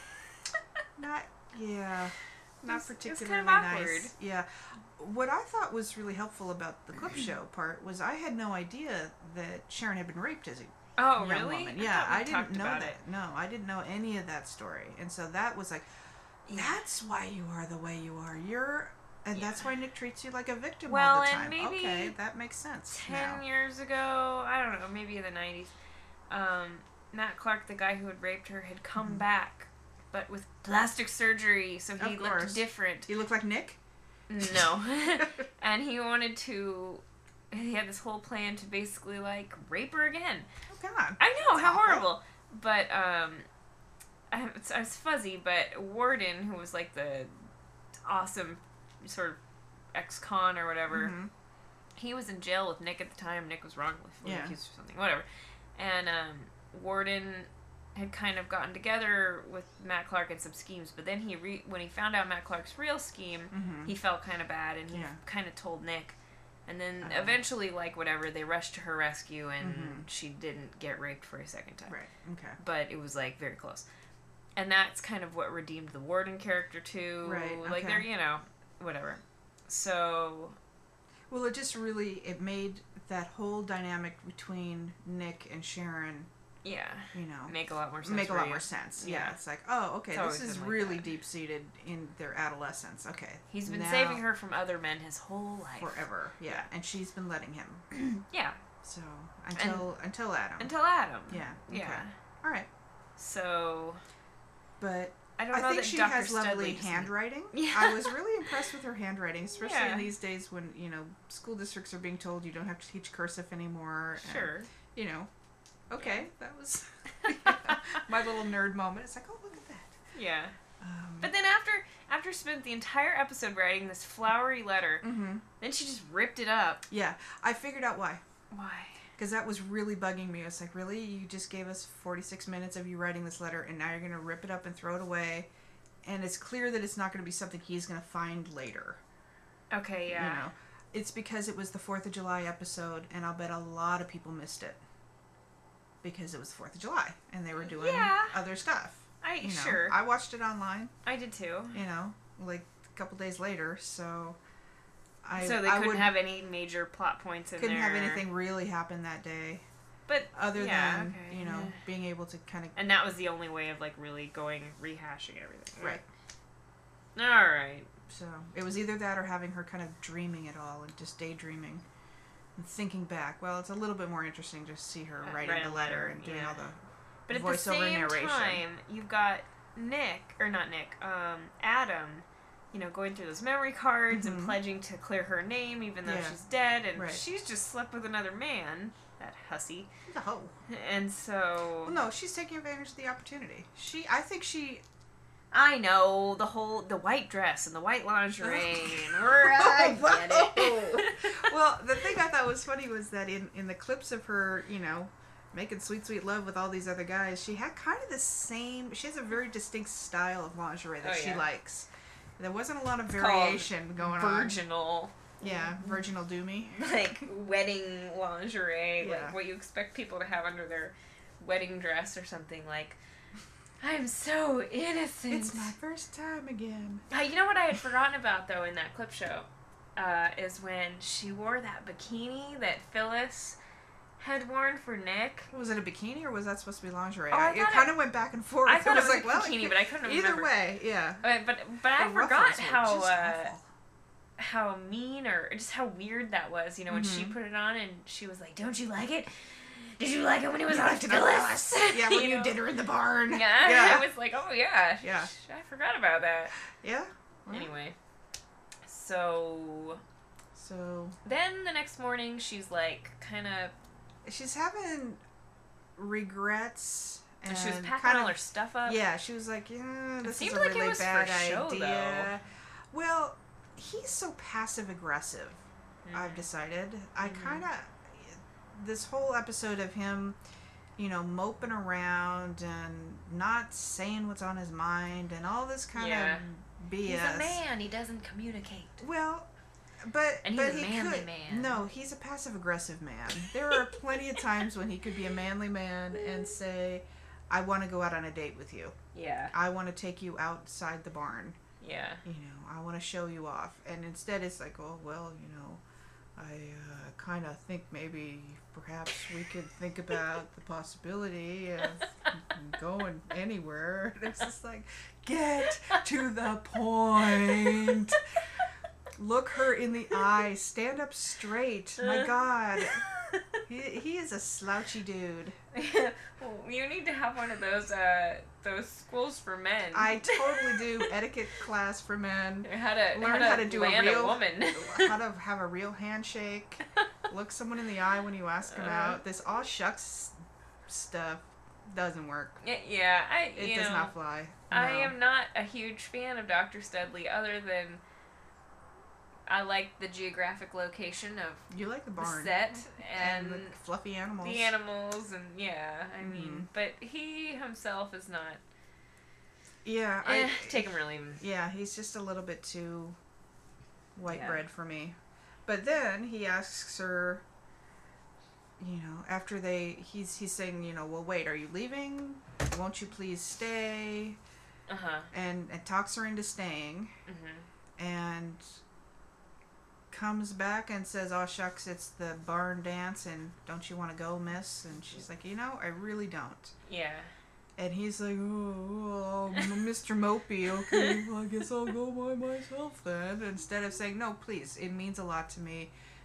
[SPEAKER 1] not, yeah, not
[SPEAKER 2] It's- it's
[SPEAKER 1] particularly
[SPEAKER 2] kind of awkward.
[SPEAKER 1] nice. Yeah. What I thought was really helpful about the clip show part was I had no idea that Sharon had been raped as a
[SPEAKER 2] Oh,
[SPEAKER 1] young
[SPEAKER 2] really?
[SPEAKER 1] woman.
[SPEAKER 2] I
[SPEAKER 1] Yeah,
[SPEAKER 2] thought we
[SPEAKER 1] I, didn't
[SPEAKER 2] talked
[SPEAKER 1] know
[SPEAKER 2] about
[SPEAKER 1] that.
[SPEAKER 2] it.
[SPEAKER 1] No, I didn't know any of that story, and so that was like, that's why you are the way you are. You're, and
[SPEAKER 2] Yeah.
[SPEAKER 1] that's why Nick treats you like a victim
[SPEAKER 2] Well,
[SPEAKER 1] all the
[SPEAKER 2] and
[SPEAKER 1] time.
[SPEAKER 2] maybe
[SPEAKER 1] okay, that makes sense.
[SPEAKER 2] Ten
[SPEAKER 1] now.
[SPEAKER 2] years ago, I don't know, maybe in the nineties, um, Matt Clark, the guy who had raped her, had come
[SPEAKER 1] Mhm.
[SPEAKER 2] back, but with plastic surgery, so he
[SPEAKER 1] Of
[SPEAKER 2] looked
[SPEAKER 1] course.
[SPEAKER 2] different.
[SPEAKER 1] You look like Nick.
[SPEAKER 2] No. And he wanted to. He had this whole plan to basically like rape her again.
[SPEAKER 1] Oh God.
[SPEAKER 2] I know,
[SPEAKER 1] That's
[SPEAKER 2] how
[SPEAKER 1] awful.
[SPEAKER 2] horrible. But um, I, it's, I was fuzzy. But Warden, who was like the awesome sort of ex-con or whatever,
[SPEAKER 1] Mhm.
[SPEAKER 2] he was in jail with Nick at the time. Nick was wrongfully
[SPEAKER 1] Yeah.
[SPEAKER 2] accused or something, whatever. And um, Warden had kind of gotten together with Matt Clark in some schemes, but then he re- when he found out Matt Clark's real scheme,
[SPEAKER 1] Mhm.
[SPEAKER 2] he felt kind of bad, and he
[SPEAKER 1] Yeah.
[SPEAKER 2] kind of told Nick. And then
[SPEAKER 1] Uh-huh.
[SPEAKER 2] eventually, like, whatever, they rushed to her rescue, and
[SPEAKER 1] Mhm.
[SPEAKER 2] she didn't get raped for a second time.
[SPEAKER 1] Right. Okay.
[SPEAKER 2] But it was, like, very close. And that's kind of what redeemed the Warden character, too.
[SPEAKER 1] Right,
[SPEAKER 2] Like,
[SPEAKER 1] okay.
[SPEAKER 2] they're, you know, whatever. So,
[SPEAKER 1] Well, it just really it made that whole dynamic between Nick and Sharon,
[SPEAKER 2] yeah.
[SPEAKER 1] you know,
[SPEAKER 2] Make a lot more sense
[SPEAKER 1] make a
[SPEAKER 2] for
[SPEAKER 1] lot
[SPEAKER 2] you.
[SPEAKER 1] more sense. Yeah,
[SPEAKER 2] Yeah.
[SPEAKER 1] it's like, oh, okay,
[SPEAKER 2] It's always
[SPEAKER 1] this is
[SPEAKER 2] been like
[SPEAKER 1] really
[SPEAKER 2] that.
[SPEAKER 1] deep seated in their adolescence. Okay,
[SPEAKER 2] He's been
[SPEAKER 1] now-
[SPEAKER 2] saving her from other men his whole life.
[SPEAKER 1] forever. Yeah.
[SPEAKER 2] Yeah.
[SPEAKER 1] And she's been letting him.
[SPEAKER 2] Yeah.
[SPEAKER 1] So until and, until Adam.
[SPEAKER 2] Until Adam.
[SPEAKER 1] Yeah. Okay.
[SPEAKER 2] Yeah.
[SPEAKER 1] All right.
[SPEAKER 2] So.
[SPEAKER 1] But
[SPEAKER 2] I don't
[SPEAKER 1] I
[SPEAKER 2] know
[SPEAKER 1] think
[SPEAKER 2] that
[SPEAKER 1] she
[SPEAKER 2] Doctor
[SPEAKER 1] has lovely
[SPEAKER 2] Studley
[SPEAKER 1] handwriting.
[SPEAKER 2] Yeah.
[SPEAKER 1] I was really impressed with her handwriting, especially
[SPEAKER 2] Yeah.
[SPEAKER 1] in these days when, you know, school districts are being told you don't have to teach cursive anymore.
[SPEAKER 2] Sure.
[SPEAKER 1] And, you know, okay, that was my little nerd moment. It's like, oh, look at that.
[SPEAKER 2] Yeah.
[SPEAKER 1] Um,
[SPEAKER 2] But then after after spent the entire episode writing this flowery letter,
[SPEAKER 1] mm-hmm.
[SPEAKER 2] then she just ripped it up.
[SPEAKER 1] Yeah, I figured out why.
[SPEAKER 2] Why?
[SPEAKER 1] Because that was really bugging me. It's like, really? You just gave us forty-six minutes of you writing this letter, and now you're going to rip it up and throw it away. And it's clear that it's not going to be something he's going to find later.
[SPEAKER 2] Okay, yeah.
[SPEAKER 1] You know, it's because it was the fourth of July episode, and I'll bet a lot of people missed it. Because it was the fourth of July, and they were doing
[SPEAKER 2] Yeah.
[SPEAKER 1] other stuff.
[SPEAKER 2] I
[SPEAKER 1] You know,
[SPEAKER 2] sure.
[SPEAKER 1] I watched it online,
[SPEAKER 2] I did too.
[SPEAKER 1] you know, like a couple days later, so... I,
[SPEAKER 2] so they
[SPEAKER 1] I
[SPEAKER 2] couldn't
[SPEAKER 1] would,
[SPEAKER 2] have any major plot points in
[SPEAKER 1] couldn't
[SPEAKER 2] there.
[SPEAKER 1] have anything really happen that day.
[SPEAKER 2] But
[SPEAKER 1] Other
[SPEAKER 2] yeah,
[SPEAKER 1] than,
[SPEAKER 2] okay,
[SPEAKER 1] you know,
[SPEAKER 2] yeah.
[SPEAKER 1] being able to kind of...
[SPEAKER 2] And that was the only way of like really going rehashing everything.
[SPEAKER 1] Right.
[SPEAKER 2] All right.
[SPEAKER 1] So it was either that or having her kind of dreaming it all and just daydreaming and thinking back. Well, it's a little bit more interesting just to see her
[SPEAKER 2] Uh,
[SPEAKER 1] writing
[SPEAKER 2] write
[SPEAKER 1] the
[SPEAKER 2] a
[SPEAKER 1] letter
[SPEAKER 2] letter,
[SPEAKER 1] and doing
[SPEAKER 2] yeah.
[SPEAKER 1] all the
[SPEAKER 2] But at the
[SPEAKER 1] voiceover
[SPEAKER 2] same
[SPEAKER 1] narration.
[SPEAKER 2] time, you've got Nick, or not Nick, um, Adam, you know, going through those memory cards
[SPEAKER 1] Mhm.
[SPEAKER 2] and pledging to clear her name even though
[SPEAKER 1] Yeah.
[SPEAKER 2] she's dead, and
[SPEAKER 1] Right.
[SPEAKER 2] she's just slept with another man, that hussy.
[SPEAKER 1] No.
[SPEAKER 2] And so...
[SPEAKER 1] Well, no, she's taking advantage of the opportunity. She, I think she...
[SPEAKER 2] I know, the whole, the white dress and the white lingerie, and I get it.
[SPEAKER 1] Well, the thing I thought was funny was that in, in the clips of her, you know, making sweet, sweet love with all these other guys, she had kind of the same... She has a very distinct style of lingerie that
[SPEAKER 2] Oh,
[SPEAKER 1] she
[SPEAKER 2] yeah.
[SPEAKER 1] likes. There wasn't a lot of
[SPEAKER 2] It's
[SPEAKER 1] variation going on.
[SPEAKER 2] Virginal.
[SPEAKER 1] Yeah, virginal doomy.
[SPEAKER 2] Like, wedding lingerie,
[SPEAKER 1] Yeah.
[SPEAKER 2] like what you expect people to have under their wedding dress or something, like, I'm so innocent.
[SPEAKER 1] It's my first time again.
[SPEAKER 2] Uh, you know what I had forgotten about, though, in that clip show? Uh, is when she wore that bikini that Phyllis had worn for Nick.
[SPEAKER 1] Was it a bikini or was that supposed to be lingerie?
[SPEAKER 2] Oh, I
[SPEAKER 1] it
[SPEAKER 2] thought
[SPEAKER 1] kind
[SPEAKER 2] it-
[SPEAKER 1] of went back and forth.
[SPEAKER 2] I thought it was,
[SPEAKER 1] like,
[SPEAKER 2] a
[SPEAKER 1] well,
[SPEAKER 2] bikini,
[SPEAKER 1] it-
[SPEAKER 2] but I couldn't
[SPEAKER 1] either
[SPEAKER 2] remember.
[SPEAKER 1] way, yeah.
[SPEAKER 2] Uh, but but I
[SPEAKER 1] The
[SPEAKER 2] forgot
[SPEAKER 1] ruffles were
[SPEAKER 2] how
[SPEAKER 1] just
[SPEAKER 2] uh,
[SPEAKER 1] awful.
[SPEAKER 2] how mean or just how weird that was. You know, when she
[SPEAKER 1] Mhm.
[SPEAKER 2] put it on and she was like, "Don't you like it? Did you like it when it was on
[SPEAKER 1] Left it
[SPEAKER 2] Phyllis?"
[SPEAKER 1] Yeah, when you
[SPEAKER 2] know?
[SPEAKER 1] did her in the barn.
[SPEAKER 2] Yeah,
[SPEAKER 1] Yeah.
[SPEAKER 2] I was like, "Oh yeah,
[SPEAKER 1] Yeah.
[SPEAKER 2] sh- I forgot about that."
[SPEAKER 1] Yeah. Well,
[SPEAKER 2] Anyway, so
[SPEAKER 1] So
[SPEAKER 2] then the next morning, she's like, kind of.
[SPEAKER 1] she's having regrets and
[SPEAKER 2] She was packing
[SPEAKER 1] kind
[SPEAKER 2] all
[SPEAKER 1] of,
[SPEAKER 2] her stuff up.
[SPEAKER 1] yeah, she was like, yeah, this
[SPEAKER 2] seemed
[SPEAKER 1] is a
[SPEAKER 2] like it
[SPEAKER 1] really
[SPEAKER 2] was for
[SPEAKER 1] bad
[SPEAKER 2] show,
[SPEAKER 1] idea. Well, he's so passive aggressive.
[SPEAKER 2] Mm.
[SPEAKER 1] I've decided. I
[SPEAKER 2] Mhm.
[SPEAKER 1] kind of this whole episode of him, you know, moping around and not saying what's on his mind and all this kind
[SPEAKER 2] Yeah.
[SPEAKER 1] of B S.
[SPEAKER 2] He's a man. He doesn't communicate.
[SPEAKER 1] Well, but
[SPEAKER 2] And he's
[SPEAKER 1] but
[SPEAKER 2] a
[SPEAKER 1] he
[SPEAKER 2] manly
[SPEAKER 1] could.
[SPEAKER 2] man.
[SPEAKER 1] No, he's a passive aggressive man. There are plenty of times when he could be a manly man and say, "I want to go out on a date with you.
[SPEAKER 2] Yeah.
[SPEAKER 1] I want to take you outside the barn.
[SPEAKER 2] Yeah.
[SPEAKER 1] You know, I want to show you off." And instead, it's like, "Oh well, you know, I uh, kind of think maybe perhaps we could think about the possibility of going anywhere." And it's just like, get to the point. Look her in the eye. Stand up straight. My God. He, he is a slouchy dude.
[SPEAKER 2] Well, you need to have one of those uh those schools for men.
[SPEAKER 1] I totally do. Etiquette class for men.
[SPEAKER 2] how to
[SPEAKER 1] Learn
[SPEAKER 2] how to,
[SPEAKER 1] how to do a
[SPEAKER 2] land
[SPEAKER 1] real-
[SPEAKER 2] woman.
[SPEAKER 1] How to have a real handshake. Look someone in the eye when you ask them
[SPEAKER 2] Uh.
[SPEAKER 1] out. This all shucks stuff doesn't work.
[SPEAKER 2] Yeah, yeah, I
[SPEAKER 1] It
[SPEAKER 2] you
[SPEAKER 1] does
[SPEAKER 2] know,
[SPEAKER 1] not fly.
[SPEAKER 2] I
[SPEAKER 1] No.
[SPEAKER 2] am not a huge fan of Doctor Studley, other than I like the geographic location of
[SPEAKER 1] You like the
[SPEAKER 2] the
[SPEAKER 1] barn.
[SPEAKER 2] set and,
[SPEAKER 1] the fluffy animals.
[SPEAKER 2] the animals, and yeah, I mean,
[SPEAKER 1] Mhm.
[SPEAKER 2] but he himself is not.
[SPEAKER 1] Yeah,
[SPEAKER 2] Eh,
[SPEAKER 1] I
[SPEAKER 2] take him or leave him.
[SPEAKER 1] Yeah, he's just a little bit too white
[SPEAKER 2] Yeah.
[SPEAKER 1] bread for me. But then he asks her, you know, after they, he's he's saying, you know, well, wait, are you leaving? Won't you please stay?
[SPEAKER 2] Uh huh.
[SPEAKER 1] And and talks her into staying,
[SPEAKER 2] Mhm.
[SPEAKER 1] and comes back and says, "Oh shucks, it's the barn dance, and don't you want to go, miss?" And she's like, "You know, I really don't."
[SPEAKER 2] Yeah.
[SPEAKER 1] And he's like, "Oh, oh Mister Mopey, okay, well, I guess I'll go by myself then." Instead of saying, "No, please, it means a lot to me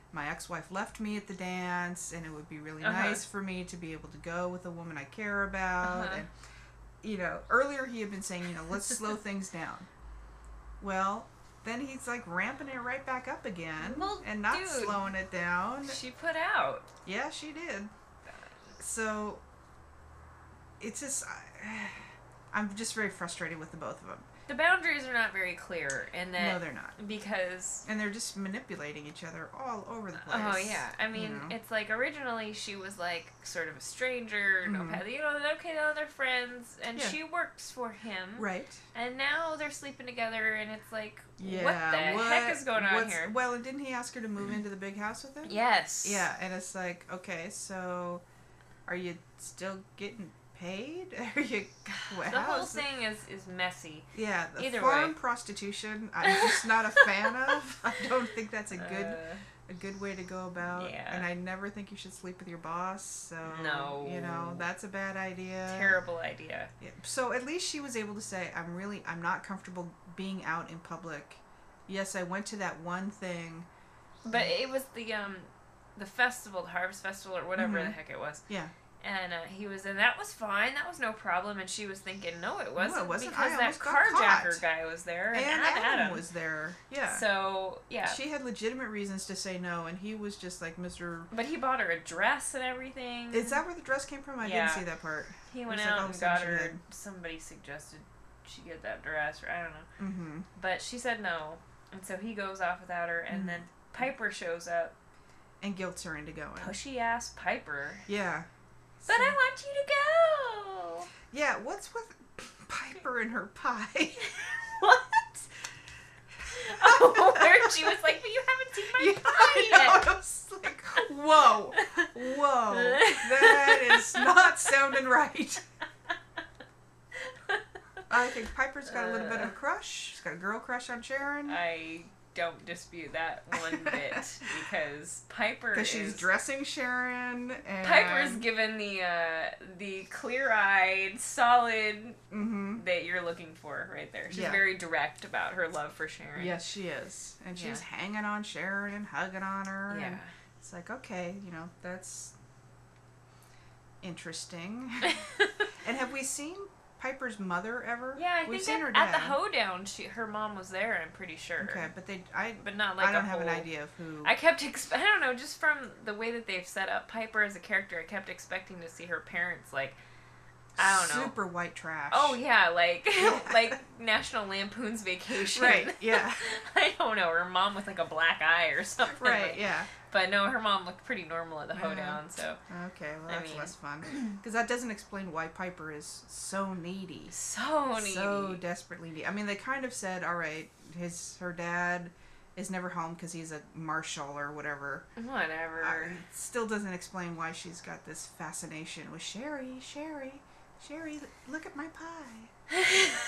[SPEAKER 1] my ex-wife left me at the dance, and it would be really
[SPEAKER 2] Uh-huh.
[SPEAKER 1] nice for me to be able to go with a woman I care about.
[SPEAKER 2] Uh-huh.
[SPEAKER 1] And, you know, earlier he had been saying, you know, let's slow things down. Well, then he's like ramping it right back up again,
[SPEAKER 2] Well,
[SPEAKER 1] and not
[SPEAKER 2] dude.
[SPEAKER 1] slowing it down.
[SPEAKER 2] She put out.
[SPEAKER 1] Yeah, she did. So, it's just, I, I'm just very frustrated with the both of them.
[SPEAKER 2] The boundaries are not very clear, and that
[SPEAKER 1] No, they're not.
[SPEAKER 2] because
[SPEAKER 1] And they're just manipulating each other all over the place.
[SPEAKER 2] oh yeah, I mean
[SPEAKER 1] you know?
[SPEAKER 2] it's like originally she was like sort of a stranger, no
[SPEAKER 1] Mhm.
[SPEAKER 2] pet, you know, okay, now they're friends, and
[SPEAKER 1] Yeah.
[SPEAKER 2] she works for him,
[SPEAKER 1] Right.
[SPEAKER 2] and now they're sleeping together, and it's like,
[SPEAKER 1] Yeah.
[SPEAKER 2] what the heck is going on
[SPEAKER 1] what's-
[SPEAKER 2] here?
[SPEAKER 1] Well, and didn't he ask her to move into the big house with him?
[SPEAKER 2] Yes.
[SPEAKER 1] Yeah, and it's like, okay, so are you still getting paid? Are you? What,
[SPEAKER 2] The whole
[SPEAKER 1] how's it-
[SPEAKER 2] thing is is messy.
[SPEAKER 1] Yeah, the
[SPEAKER 2] Either
[SPEAKER 1] farm
[SPEAKER 2] way.
[SPEAKER 1] prostitution. I'm just not a fan of. I don't think that's a good
[SPEAKER 2] Uh,
[SPEAKER 1] a good way to go about.
[SPEAKER 2] Yeah.
[SPEAKER 1] And I never think you should sleep with your boss. So
[SPEAKER 2] No.
[SPEAKER 1] you know that's a bad idea.
[SPEAKER 2] terrible idea.
[SPEAKER 1] Yeah. So at least she was able to say, "I'm really, I'm not comfortable being out in public." Yes, I went to that one thing.
[SPEAKER 2] But it was the um the festival, the Harvest Festival, or whatever
[SPEAKER 1] Mhm.
[SPEAKER 2] the heck it was.
[SPEAKER 1] Yeah.
[SPEAKER 2] And uh, he was, and that was fine. That was no problem. And she was thinking, no, it wasn't,
[SPEAKER 1] wasn't.
[SPEAKER 2] because
[SPEAKER 1] I
[SPEAKER 2] that
[SPEAKER 1] almost got
[SPEAKER 2] carjacker
[SPEAKER 1] caught.
[SPEAKER 2] guy was there, and,
[SPEAKER 1] And
[SPEAKER 2] I'm
[SPEAKER 1] Adam,
[SPEAKER 2] Adam.
[SPEAKER 1] was there. Yeah.
[SPEAKER 2] So yeah,
[SPEAKER 1] She had legitimate reasons to say no, and he was just like Mister
[SPEAKER 2] but he bought her a dress and everything.
[SPEAKER 1] Is that where the dress came from? I
[SPEAKER 2] Yeah.
[SPEAKER 1] didn't see that part.
[SPEAKER 2] He
[SPEAKER 1] it
[SPEAKER 2] went
[SPEAKER 1] was like
[SPEAKER 2] out
[SPEAKER 1] all
[SPEAKER 2] and
[SPEAKER 1] of a sudden
[SPEAKER 2] got
[SPEAKER 1] she
[SPEAKER 2] her.
[SPEAKER 1] had-
[SPEAKER 2] Somebody suggested she get that dress, or I don't know.
[SPEAKER 1] Mm-hmm.
[SPEAKER 2] But she said no, and so he goes off without her, and
[SPEAKER 1] Mhm.
[SPEAKER 2] then Piper shows up.
[SPEAKER 1] And guilts her into going.
[SPEAKER 2] Pushy ass Piper.
[SPEAKER 1] Yeah.
[SPEAKER 2] But
[SPEAKER 1] So-
[SPEAKER 2] I want you to go.
[SPEAKER 1] Yeah, what's with Piper and her pie?
[SPEAKER 2] What? Oh, where she was like, but you haven't seen my
[SPEAKER 1] Yeah,
[SPEAKER 2] pie
[SPEAKER 1] I know.
[SPEAKER 2] yet.
[SPEAKER 1] I was like, whoa, whoa, that is not sounding right. I think Piper's got a little bit of a crush. She's got a girl crush on Sharon.
[SPEAKER 2] I don't dispute that one bit, because Piper
[SPEAKER 1] Because
[SPEAKER 2] is
[SPEAKER 1] she's dressing Sharon. And
[SPEAKER 2] Piper's given the uh, the clear-eyed, solid
[SPEAKER 1] Mm-hmm.
[SPEAKER 2] that you're looking for right there. She's
[SPEAKER 1] Yeah.
[SPEAKER 2] very direct about her love for Sharon.
[SPEAKER 1] Yes, she is. And she's
[SPEAKER 2] Yeah.
[SPEAKER 1] hanging on Sharon and hugging on her.
[SPEAKER 2] Yeah.
[SPEAKER 1] And it's like, okay, you know, that's interesting. And have we seen Piper's mother ever?
[SPEAKER 2] Yeah, I
[SPEAKER 1] We've
[SPEAKER 2] think
[SPEAKER 1] seen
[SPEAKER 2] at,
[SPEAKER 1] her
[SPEAKER 2] at
[SPEAKER 1] dad.
[SPEAKER 2] the hoedown, she her mom was there. I'm pretty sure.
[SPEAKER 1] Okay, but they, I,
[SPEAKER 2] But not like
[SPEAKER 1] I don't
[SPEAKER 2] a
[SPEAKER 1] have an
[SPEAKER 2] whole-
[SPEAKER 1] idea of who.
[SPEAKER 2] I kept exp- I don't know, just from the way that they've set up Piper as a character, I kept expecting to see her parents like, I don't know.
[SPEAKER 1] Super white trash.
[SPEAKER 2] Oh yeah, like
[SPEAKER 1] Yeah.
[SPEAKER 2] like National Lampoon's Vacation.
[SPEAKER 1] Right, yeah.
[SPEAKER 2] I don't know, her mom with like a black eye or something.
[SPEAKER 1] Right,
[SPEAKER 2] like-
[SPEAKER 1] yeah.
[SPEAKER 2] But no, her mom looked pretty normal at the
[SPEAKER 1] Yeah.
[SPEAKER 2] hoedown, so
[SPEAKER 1] Okay, well,
[SPEAKER 2] I
[SPEAKER 1] that's
[SPEAKER 2] mean-
[SPEAKER 1] less fun. Because that doesn't explain why Piper is so needy.
[SPEAKER 2] so needy.
[SPEAKER 1] So desperately needy. I mean, they kind of said, all right, his her dad is never home because he's a marshal or whatever.
[SPEAKER 2] Whatever.
[SPEAKER 1] Uh, it still doesn't explain why she's got this fascination with Sherry. Sherry, Sherry, look at my pie.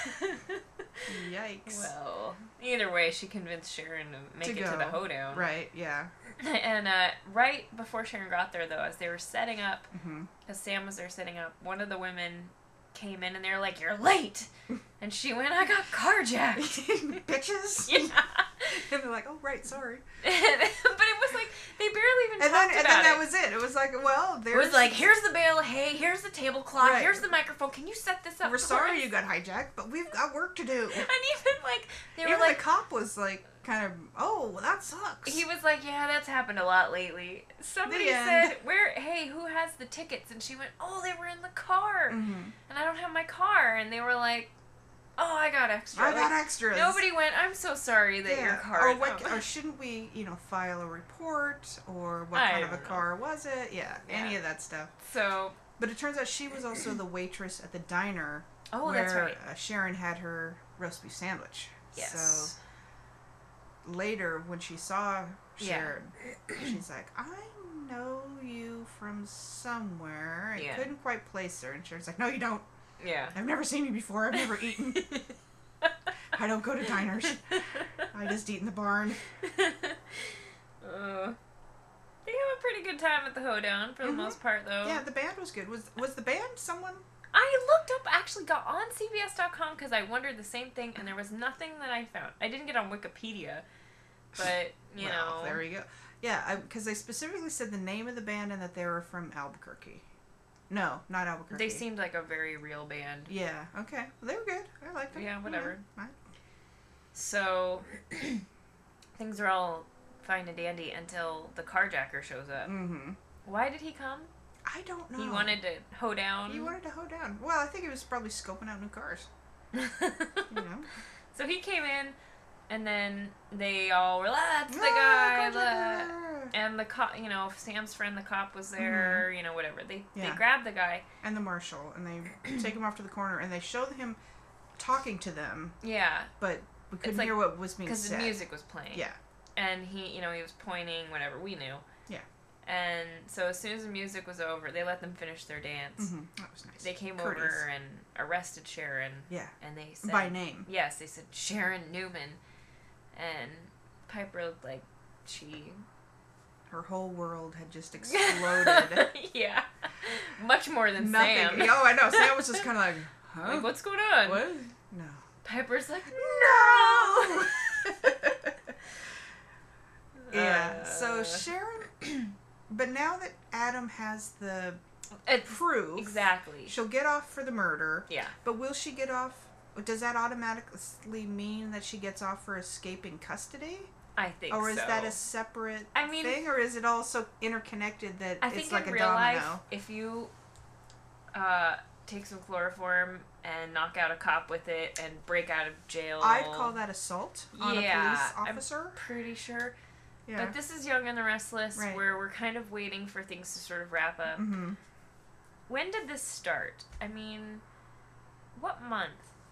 [SPEAKER 1] Yikes.
[SPEAKER 2] Well, either way, she convinced Sharon to make
[SPEAKER 1] To
[SPEAKER 2] it to
[SPEAKER 1] go.
[SPEAKER 2] the hoedown.
[SPEAKER 1] Right, yeah.
[SPEAKER 2] And uh, right before Sharon got there, though, as they were setting up,
[SPEAKER 1] hmm
[SPEAKER 2] as Sam was there setting up, one of the women came in and they were like, "You're late," and she went, "I got carjacked."
[SPEAKER 1] Bitches.
[SPEAKER 2] Yeah.
[SPEAKER 1] And they're like, oh, right, sorry.
[SPEAKER 2] But it was like they barely even
[SPEAKER 1] And then,
[SPEAKER 2] talked
[SPEAKER 1] and
[SPEAKER 2] about
[SPEAKER 1] then that
[SPEAKER 2] it.
[SPEAKER 1] was it. It was like, well,
[SPEAKER 2] It
[SPEAKER 1] there's.
[SPEAKER 2] was like, here's the bill, hey, here's the tablecloth,
[SPEAKER 1] Right.
[SPEAKER 2] here's the microphone, can you set this up
[SPEAKER 1] We're
[SPEAKER 2] for
[SPEAKER 1] sorry
[SPEAKER 2] us?"
[SPEAKER 1] you got hijacked, but we've got work to do.
[SPEAKER 2] And even like, they
[SPEAKER 1] Even
[SPEAKER 2] were like,
[SPEAKER 1] the cop was like, kind of, oh, well, that sucks.
[SPEAKER 2] he was like, yeah, that's happened a lot lately. Somebody
[SPEAKER 1] The end.
[SPEAKER 2] said, where, hey, who has the tickets? And she went, oh, they were in the car.
[SPEAKER 1] hmm
[SPEAKER 2] And I don't have my car. And they were like, oh, I got extra.
[SPEAKER 1] I
[SPEAKER 2] Like,
[SPEAKER 1] got extras.
[SPEAKER 2] nobody went, I'm so sorry that
[SPEAKER 1] Yeah.
[SPEAKER 2] your car.
[SPEAKER 1] Or, what,
[SPEAKER 2] Oh.
[SPEAKER 1] or shouldn't we, you know, file a report? Or what
[SPEAKER 2] I
[SPEAKER 1] kind of a
[SPEAKER 2] don't know.
[SPEAKER 1] car was it? Yeah, any
[SPEAKER 2] Yeah.
[SPEAKER 1] of that stuff.
[SPEAKER 2] So,
[SPEAKER 1] But it turns out she was also the waitress at the diner
[SPEAKER 2] oh,
[SPEAKER 1] where
[SPEAKER 2] that's right.
[SPEAKER 1] uh, Sharon had her roast beef sandwich.
[SPEAKER 2] Yes.
[SPEAKER 1] So later, when she saw
[SPEAKER 2] Yeah.
[SPEAKER 1] Sharon, she's like, I know you from somewhere. I
[SPEAKER 2] Yeah.
[SPEAKER 1] couldn't quite place her. And Sharon's like, no, you don't.
[SPEAKER 2] Yeah.
[SPEAKER 1] I've never seen you before. I've never eaten. I don't go to diners. I just eat in the barn.
[SPEAKER 2] uh, they have a pretty good time at the hoedown for the
[SPEAKER 1] Mhm.
[SPEAKER 2] most part, though.
[SPEAKER 1] Yeah, the band was good. Was was the band someone?
[SPEAKER 2] I looked up, actually got on C B S dot com because I wondered the same thing, and there was nothing that I found. I didn't get on Wikipedia, but, you
[SPEAKER 1] well,
[SPEAKER 2] know.
[SPEAKER 1] there you go. Yeah, because they specifically said the name of the band and that they were from Albuquerque. No, not Albuquerque.
[SPEAKER 2] They seemed like a very real band.
[SPEAKER 1] Yeah, okay. Well, they were good. I liked them.
[SPEAKER 2] Yeah, whatever.
[SPEAKER 1] Yeah.
[SPEAKER 2] So, things are all fine and dandy until the carjacker shows up.
[SPEAKER 1] Mm-hmm.
[SPEAKER 2] Why did he come?
[SPEAKER 1] I don't know.
[SPEAKER 2] He wanted to hoe down?
[SPEAKER 1] He wanted to hoe down. Well, I think he was probably scoping out new cars. You know?
[SPEAKER 2] So he came in, and then they all were, that's the
[SPEAKER 1] Ah,
[SPEAKER 2] guy. The... And the cop, you know, Sam's friend, the cop, was there, mm-hmm. you know, whatever. They
[SPEAKER 1] yeah.
[SPEAKER 2] they grabbed the guy.
[SPEAKER 1] And the marshal, and they take him off to the corner, and they show him talking to them.
[SPEAKER 2] Yeah.
[SPEAKER 1] But we couldn't
[SPEAKER 2] like,
[SPEAKER 1] hear what was being said.
[SPEAKER 2] Because the music was playing.
[SPEAKER 1] Yeah.
[SPEAKER 2] And he, you know, he was pointing, whatever, we knew.
[SPEAKER 1] Yeah.
[SPEAKER 2] And so as soon as the music was over, they let them finish their dance.
[SPEAKER 1] Mm-hmm. That was nice.
[SPEAKER 2] They came
[SPEAKER 1] Courteous.
[SPEAKER 2] over and arrested Sharon.
[SPEAKER 1] Yeah.
[SPEAKER 2] And they said...
[SPEAKER 1] By name.
[SPEAKER 2] Yes, they said Sharon Newman. And Piper looked like she...
[SPEAKER 1] Her whole world had just exploded.
[SPEAKER 2] Yeah. Much more than
[SPEAKER 1] Nothing.
[SPEAKER 2] Sam.
[SPEAKER 1] Oh, I know. Sam was just kind of like, huh?
[SPEAKER 2] Like, what's going on?
[SPEAKER 1] What? No.
[SPEAKER 2] Piper's like,
[SPEAKER 1] no! Yeah,
[SPEAKER 2] uh,
[SPEAKER 1] so Sharon, but now that Adam has the
[SPEAKER 2] it's,
[SPEAKER 1] proof,
[SPEAKER 2] exactly,
[SPEAKER 1] she'll get off for the murder.
[SPEAKER 2] Yeah.
[SPEAKER 1] But will she get off? Does that automatically mean that she gets off for escaping custody?
[SPEAKER 2] I think
[SPEAKER 1] or is
[SPEAKER 2] so.
[SPEAKER 1] that a separate
[SPEAKER 2] I mean,
[SPEAKER 1] thing, or is it all so interconnected that
[SPEAKER 2] I
[SPEAKER 1] it's
[SPEAKER 2] think
[SPEAKER 1] like
[SPEAKER 2] in
[SPEAKER 1] a
[SPEAKER 2] real
[SPEAKER 1] domino?
[SPEAKER 2] life, if you uh, take some chloroform and knock out a cop with it and break out of jail,
[SPEAKER 1] I'd call that assault on
[SPEAKER 2] yeah,
[SPEAKER 1] a police officer.
[SPEAKER 2] I'm pretty sure.
[SPEAKER 1] Yeah.
[SPEAKER 2] But this is Young and the Restless,
[SPEAKER 1] right.
[SPEAKER 2] where we're kind of waiting for things to sort of wrap up.
[SPEAKER 1] Mm-hmm.
[SPEAKER 2] When did this start? I mean, what month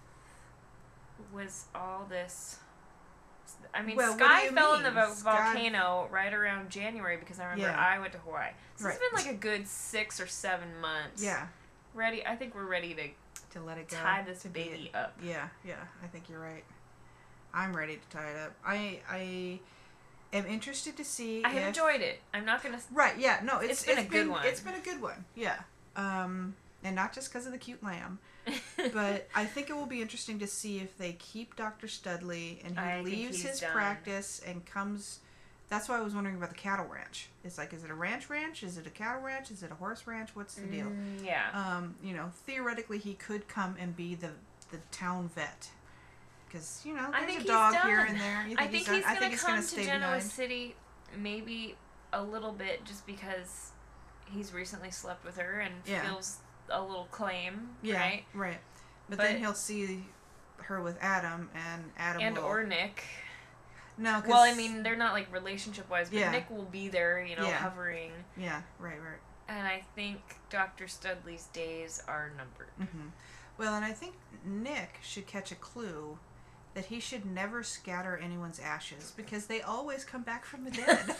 [SPEAKER 2] was all this? I mean,
[SPEAKER 1] well,
[SPEAKER 2] Sky fell
[SPEAKER 1] mean?
[SPEAKER 2] in the vo-
[SPEAKER 1] Sky...
[SPEAKER 2] volcano right around January because I remember
[SPEAKER 1] yeah.
[SPEAKER 2] I went to Hawaii. So
[SPEAKER 1] right.
[SPEAKER 2] it's been like a good six or seven months.
[SPEAKER 1] Yeah.
[SPEAKER 2] Ready? I think we're ready to
[SPEAKER 1] to let it go.
[SPEAKER 2] Tie this
[SPEAKER 1] to
[SPEAKER 2] baby up.
[SPEAKER 1] Yeah, yeah. I think you're right. I'm ready to tie it up. I I am interested to see.
[SPEAKER 2] I have
[SPEAKER 1] if...
[SPEAKER 2] enjoyed it. I'm not gonna.
[SPEAKER 1] Right. Yeah. No. It's,
[SPEAKER 2] it's been
[SPEAKER 1] it's
[SPEAKER 2] a good
[SPEAKER 1] been,
[SPEAKER 2] one.
[SPEAKER 1] It's been a good one. Yeah. Um, and not just because of the cute lamb, but I think it will be interesting to see if they keep Doctor Studley and he
[SPEAKER 2] I
[SPEAKER 1] leaves his
[SPEAKER 2] done.
[SPEAKER 1] practice and comes. That's why I was wondering about the cattle ranch. It's like, is it a ranch ranch? Is it a cattle ranch? Is it a horse ranch? What's the deal?
[SPEAKER 2] Mm, yeah.
[SPEAKER 1] Um, you know, theoretically, he could come and be the the town vet. Because, you know,
[SPEAKER 2] I
[SPEAKER 1] there's
[SPEAKER 2] think
[SPEAKER 1] a dog
[SPEAKER 2] he's
[SPEAKER 1] here
[SPEAKER 2] done.
[SPEAKER 1] and there. You think
[SPEAKER 2] I think
[SPEAKER 1] he's, done?
[SPEAKER 2] he's
[SPEAKER 1] I think
[SPEAKER 2] gonna
[SPEAKER 1] he's
[SPEAKER 2] come
[SPEAKER 1] gonna
[SPEAKER 2] to
[SPEAKER 1] stay
[SPEAKER 2] Genoa
[SPEAKER 1] behind.
[SPEAKER 2] City, maybe a little bit, just because he's recently slept with her and
[SPEAKER 1] yeah.
[SPEAKER 2] feels a little claim,
[SPEAKER 1] yeah,
[SPEAKER 2] right?
[SPEAKER 1] Right. But,
[SPEAKER 2] But
[SPEAKER 1] then he'll see her with Adam, and Adam
[SPEAKER 2] and
[SPEAKER 1] will...
[SPEAKER 2] or Nick.
[SPEAKER 1] No, cause...
[SPEAKER 2] Well, I mean, they're not like relationship wise, but
[SPEAKER 1] yeah.
[SPEAKER 2] Nick will be there, you know,
[SPEAKER 1] yeah.
[SPEAKER 2] hovering.
[SPEAKER 1] Yeah, right, right.
[SPEAKER 2] And I think Doctor Studley's days are numbered.
[SPEAKER 1] Mm-hmm. Well, and I think Nick should catch a clue that he should never scatter anyone's ashes because they always come back from the dead.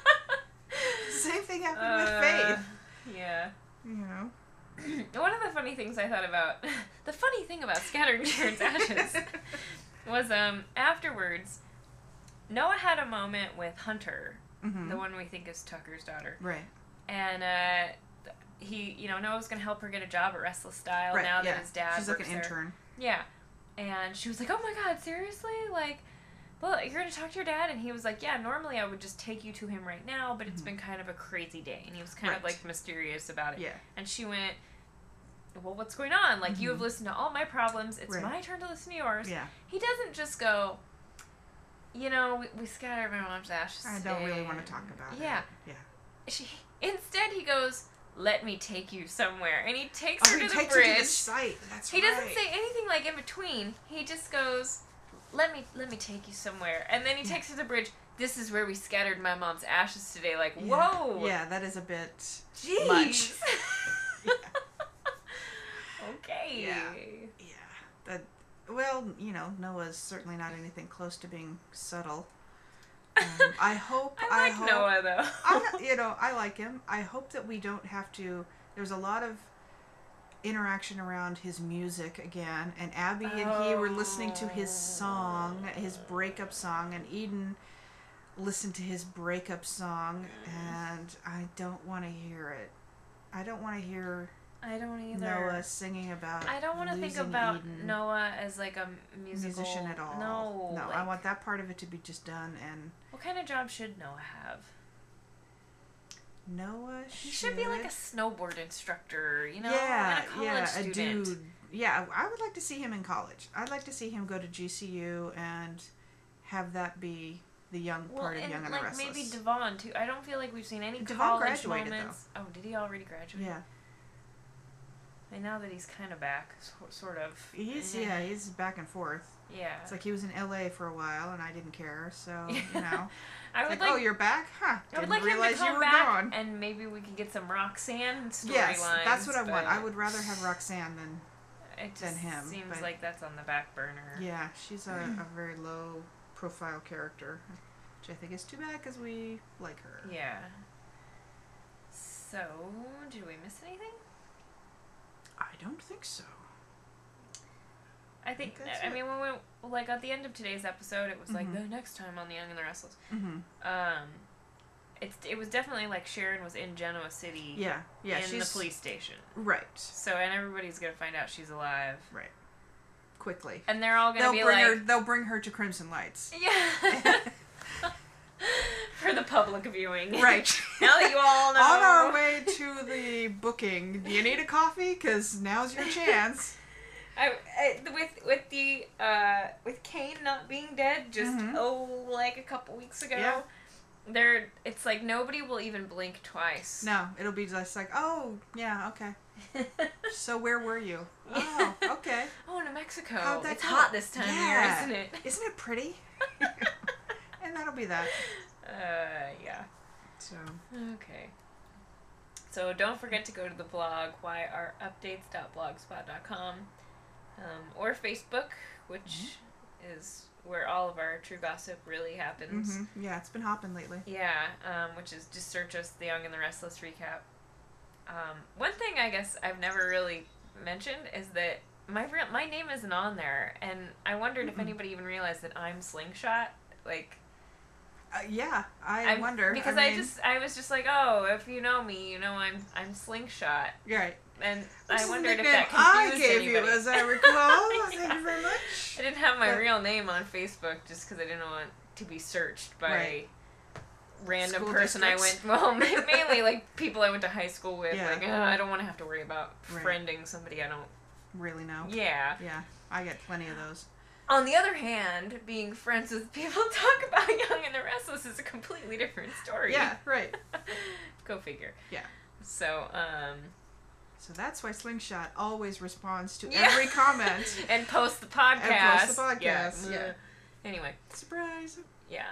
[SPEAKER 1] Same thing happened
[SPEAKER 2] uh,
[SPEAKER 1] with Faith.
[SPEAKER 2] Yeah.
[SPEAKER 1] You know.
[SPEAKER 2] One of the funny things I thought about, the funny thing about scattering Sharon's ashes was um afterwards, Noah had a moment with Hunter,
[SPEAKER 1] mm-hmm.
[SPEAKER 2] the one we think is Tucker's daughter.
[SPEAKER 1] Right.
[SPEAKER 2] And uh, he, you know, Noah was going to help her get a job at Restless Style
[SPEAKER 1] right,
[SPEAKER 2] now
[SPEAKER 1] yeah.
[SPEAKER 2] that his dad
[SPEAKER 1] She's
[SPEAKER 2] works
[SPEAKER 1] like an
[SPEAKER 2] there.
[SPEAKER 1] intern.
[SPEAKER 2] Yeah. And she was like, oh my god, seriously? Like, well, you're going to talk to your dad? And he was like, yeah, normally I would just take you to him right now, but it's
[SPEAKER 1] mm-hmm.
[SPEAKER 2] been kind of a crazy day. And he was kind
[SPEAKER 1] right.
[SPEAKER 2] of, like, mysterious about it.
[SPEAKER 1] Yeah.
[SPEAKER 2] And she went, well, what's going on? Like, mm-hmm. you have listened to all my problems. It's
[SPEAKER 1] right.
[SPEAKER 2] my turn to listen to yours.
[SPEAKER 1] Yeah.
[SPEAKER 2] He doesn't just go, you know, we, we scattered my mom's ashes
[SPEAKER 1] I
[SPEAKER 2] today.
[SPEAKER 1] don't really want to talk about
[SPEAKER 2] yeah.
[SPEAKER 1] it. Yeah.
[SPEAKER 2] She, instead, he goes, let me take you somewhere. And he takes
[SPEAKER 1] oh,
[SPEAKER 2] her
[SPEAKER 1] he
[SPEAKER 2] to
[SPEAKER 1] takes
[SPEAKER 2] the bridge.
[SPEAKER 1] her to the site. That's
[SPEAKER 2] he
[SPEAKER 1] right.
[SPEAKER 2] doesn't say anything like in between. He just goes, let me let me take you somewhere. And then he
[SPEAKER 1] yeah. takes
[SPEAKER 2] her to the bridge. This is where we scattered my mom's ashes today. Like,
[SPEAKER 1] yeah.
[SPEAKER 2] whoa.
[SPEAKER 1] Yeah, that is a bit
[SPEAKER 2] Jeez.
[SPEAKER 1] much. yeah.
[SPEAKER 2] Okay.
[SPEAKER 1] Yeah. Yeah. That, well, you know, Noah's certainly not anything close to being subtle. Um, I hope.
[SPEAKER 2] I like
[SPEAKER 1] I hope,
[SPEAKER 2] Noah though.
[SPEAKER 1] I, you know, I like him. I hope that we don't have to. There's a lot of interaction around his music again, and Abby oh. and he were listening to his song, his breakup song, and Eden listened to his breakup song, and I don't want to hear it. I don't want to hear.
[SPEAKER 2] I don't either.
[SPEAKER 1] Noah singing about.
[SPEAKER 2] I don't want to think about Eden. Noah as like a musical
[SPEAKER 1] musician at all.
[SPEAKER 2] No,
[SPEAKER 1] no.
[SPEAKER 2] like,
[SPEAKER 1] I want that part of it to be just done. And
[SPEAKER 2] what kind of job should Noah have?
[SPEAKER 1] Noah should.
[SPEAKER 2] He should be like a snowboard instructor, you know?
[SPEAKER 1] Yeah,
[SPEAKER 2] and a college
[SPEAKER 1] yeah,
[SPEAKER 2] student.
[SPEAKER 1] a dude. Yeah, I would like to see him in college. I'd like to see him go to G C U and have that be the young
[SPEAKER 2] Well,
[SPEAKER 1] part of
[SPEAKER 2] and
[SPEAKER 1] Young and
[SPEAKER 2] like
[SPEAKER 1] the Restless.
[SPEAKER 2] maybe Devon too. I don't feel like we've seen any
[SPEAKER 1] Devon
[SPEAKER 2] college
[SPEAKER 1] graduated,
[SPEAKER 2] moments. Oh, did he already graduate?
[SPEAKER 1] Yeah,
[SPEAKER 2] And now that he's kind of back, so, sort of.
[SPEAKER 1] he's
[SPEAKER 2] eh,
[SPEAKER 1] yeah he's back and forth.
[SPEAKER 2] Yeah.
[SPEAKER 1] It's like he was in L A for a while and I didn't care, so you know.
[SPEAKER 2] I would
[SPEAKER 1] like,
[SPEAKER 2] like.
[SPEAKER 1] oh, you're back? Huh?
[SPEAKER 2] I would
[SPEAKER 1] Didn't
[SPEAKER 2] like him to
[SPEAKER 1] realize
[SPEAKER 2] come
[SPEAKER 1] you were
[SPEAKER 2] back,
[SPEAKER 1] gone.
[SPEAKER 2] and maybe we could get some Roxanne storylines.
[SPEAKER 1] Yes, that's what I want.
[SPEAKER 2] but
[SPEAKER 1] I would rather have Roxanne than
[SPEAKER 2] It just
[SPEAKER 1] than him,
[SPEAKER 2] seems
[SPEAKER 1] but-
[SPEAKER 2] like that's on the back burner.
[SPEAKER 1] yeah. She's a, a very low profile character, which I think is too bad because we like her.
[SPEAKER 2] Yeah. So, did we miss anything?
[SPEAKER 1] I don't think so.
[SPEAKER 2] I think,
[SPEAKER 1] that's
[SPEAKER 2] I
[SPEAKER 1] it.
[SPEAKER 2] mean, when we, like, at the end of today's episode, it was like,
[SPEAKER 1] Mhm.
[SPEAKER 2] the next time on The Young and the Restless.
[SPEAKER 1] Mm-hmm.
[SPEAKER 2] Um, it's, it was definitely like Sharon was in Genoa City
[SPEAKER 1] Yeah, yeah.
[SPEAKER 2] in
[SPEAKER 1] she's
[SPEAKER 2] the police station.
[SPEAKER 1] right,
[SPEAKER 2] So, and everybody's gonna find out she's alive.
[SPEAKER 1] right. Quickly,
[SPEAKER 2] And they're all gonna
[SPEAKER 1] they'll
[SPEAKER 2] be
[SPEAKER 1] bring
[SPEAKER 2] like,
[SPEAKER 1] her. They'll bring her to Crimson Lights.
[SPEAKER 2] yeah. For the public viewing.
[SPEAKER 1] Right.
[SPEAKER 2] Now that you all know.
[SPEAKER 1] On our way to the booking, do you need a coffee? Because now's your chance.
[SPEAKER 2] I, I, with with the uh, with Kane not being dead, just
[SPEAKER 1] Mhm.
[SPEAKER 2] oh, like a couple weeks ago,
[SPEAKER 1] Yeah.
[SPEAKER 2] there it's like nobody will even blink twice.
[SPEAKER 1] No, it'll be just like, oh, yeah, okay. So where were you?
[SPEAKER 2] Yeah.
[SPEAKER 1] Oh, okay.
[SPEAKER 2] Oh, New Mexico.
[SPEAKER 1] How'd that
[SPEAKER 2] It's
[SPEAKER 1] go?
[SPEAKER 2] hot this time
[SPEAKER 1] Yeah.
[SPEAKER 2] of year, isn't it?
[SPEAKER 1] Isn't it pretty? And that'll be that.
[SPEAKER 2] Uh, yeah.
[SPEAKER 1] So,
[SPEAKER 2] Okay. So don't forget to go to the blog y r updates dot blogspot dot com um, or Facebook, which
[SPEAKER 1] Mm-hmm.
[SPEAKER 2] is where all of our true gossip really happens.
[SPEAKER 1] mm-hmm. Yeah, it's been hopping lately.
[SPEAKER 2] Yeah, um, which is just search us The Young and the Restless recap. Um, one thing I guess I've never really mentioned is that my real, my name isn't on there, and I wondered if
[SPEAKER 1] Mm-mm.
[SPEAKER 2] anybody even realized that I'm Slingshot. Like,
[SPEAKER 1] Uh, yeah, I
[SPEAKER 2] I'm-
[SPEAKER 1] wonder.
[SPEAKER 2] because
[SPEAKER 1] I,
[SPEAKER 2] I,
[SPEAKER 1] mean,
[SPEAKER 2] just I was just like, oh, if you know me, you know I'm I'm Slingshot,
[SPEAKER 1] Right.
[SPEAKER 2] and
[SPEAKER 1] This
[SPEAKER 2] I
[SPEAKER 1] is the
[SPEAKER 2] wondered if
[SPEAKER 1] nickname
[SPEAKER 2] that confused
[SPEAKER 1] I gave
[SPEAKER 2] anybody.
[SPEAKER 1] you, as I recall. Thank
[SPEAKER 2] Yeah.
[SPEAKER 1] you very much.
[SPEAKER 2] I didn't have my
[SPEAKER 1] But-
[SPEAKER 2] real name on Facebook just because I didn't want to be searched by
[SPEAKER 1] Right.
[SPEAKER 2] random
[SPEAKER 1] School
[SPEAKER 2] person I
[SPEAKER 1] districts.
[SPEAKER 2] went. Well, ma- mainly like people I went to high school with.
[SPEAKER 1] Yeah.
[SPEAKER 2] Like, uh, I don't want to have to worry about
[SPEAKER 1] Right.
[SPEAKER 2] friending somebody I don't.
[SPEAKER 1] Really know.
[SPEAKER 2] Yeah.
[SPEAKER 1] Yeah, I get plenty of those.
[SPEAKER 2] On the other hand, being friends with people who talk about Young and the Restless is a completely different story.
[SPEAKER 1] Yeah, right.
[SPEAKER 2] Go figure.
[SPEAKER 1] Yeah.
[SPEAKER 2] So, um,
[SPEAKER 1] So that's why Slingshot always responds to
[SPEAKER 2] Yeah.
[SPEAKER 1] every comment.
[SPEAKER 2] and post the podcast.
[SPEAKER 1] And post the
[SPEAKER 2] Yeah.
[SPEAKER 1] podcast, yeah.
[SPEAKER 2] Anyway,
[SPEAKER 1] Surprise.
[SPEAKER 2] yeah.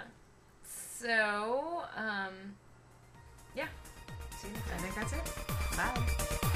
[SPEAKER 2] So, um, yeah. See you next
[SPEAKER 1] I
[SPEAKER 2] time.
[SPEAKER 1] think that's it. Bye.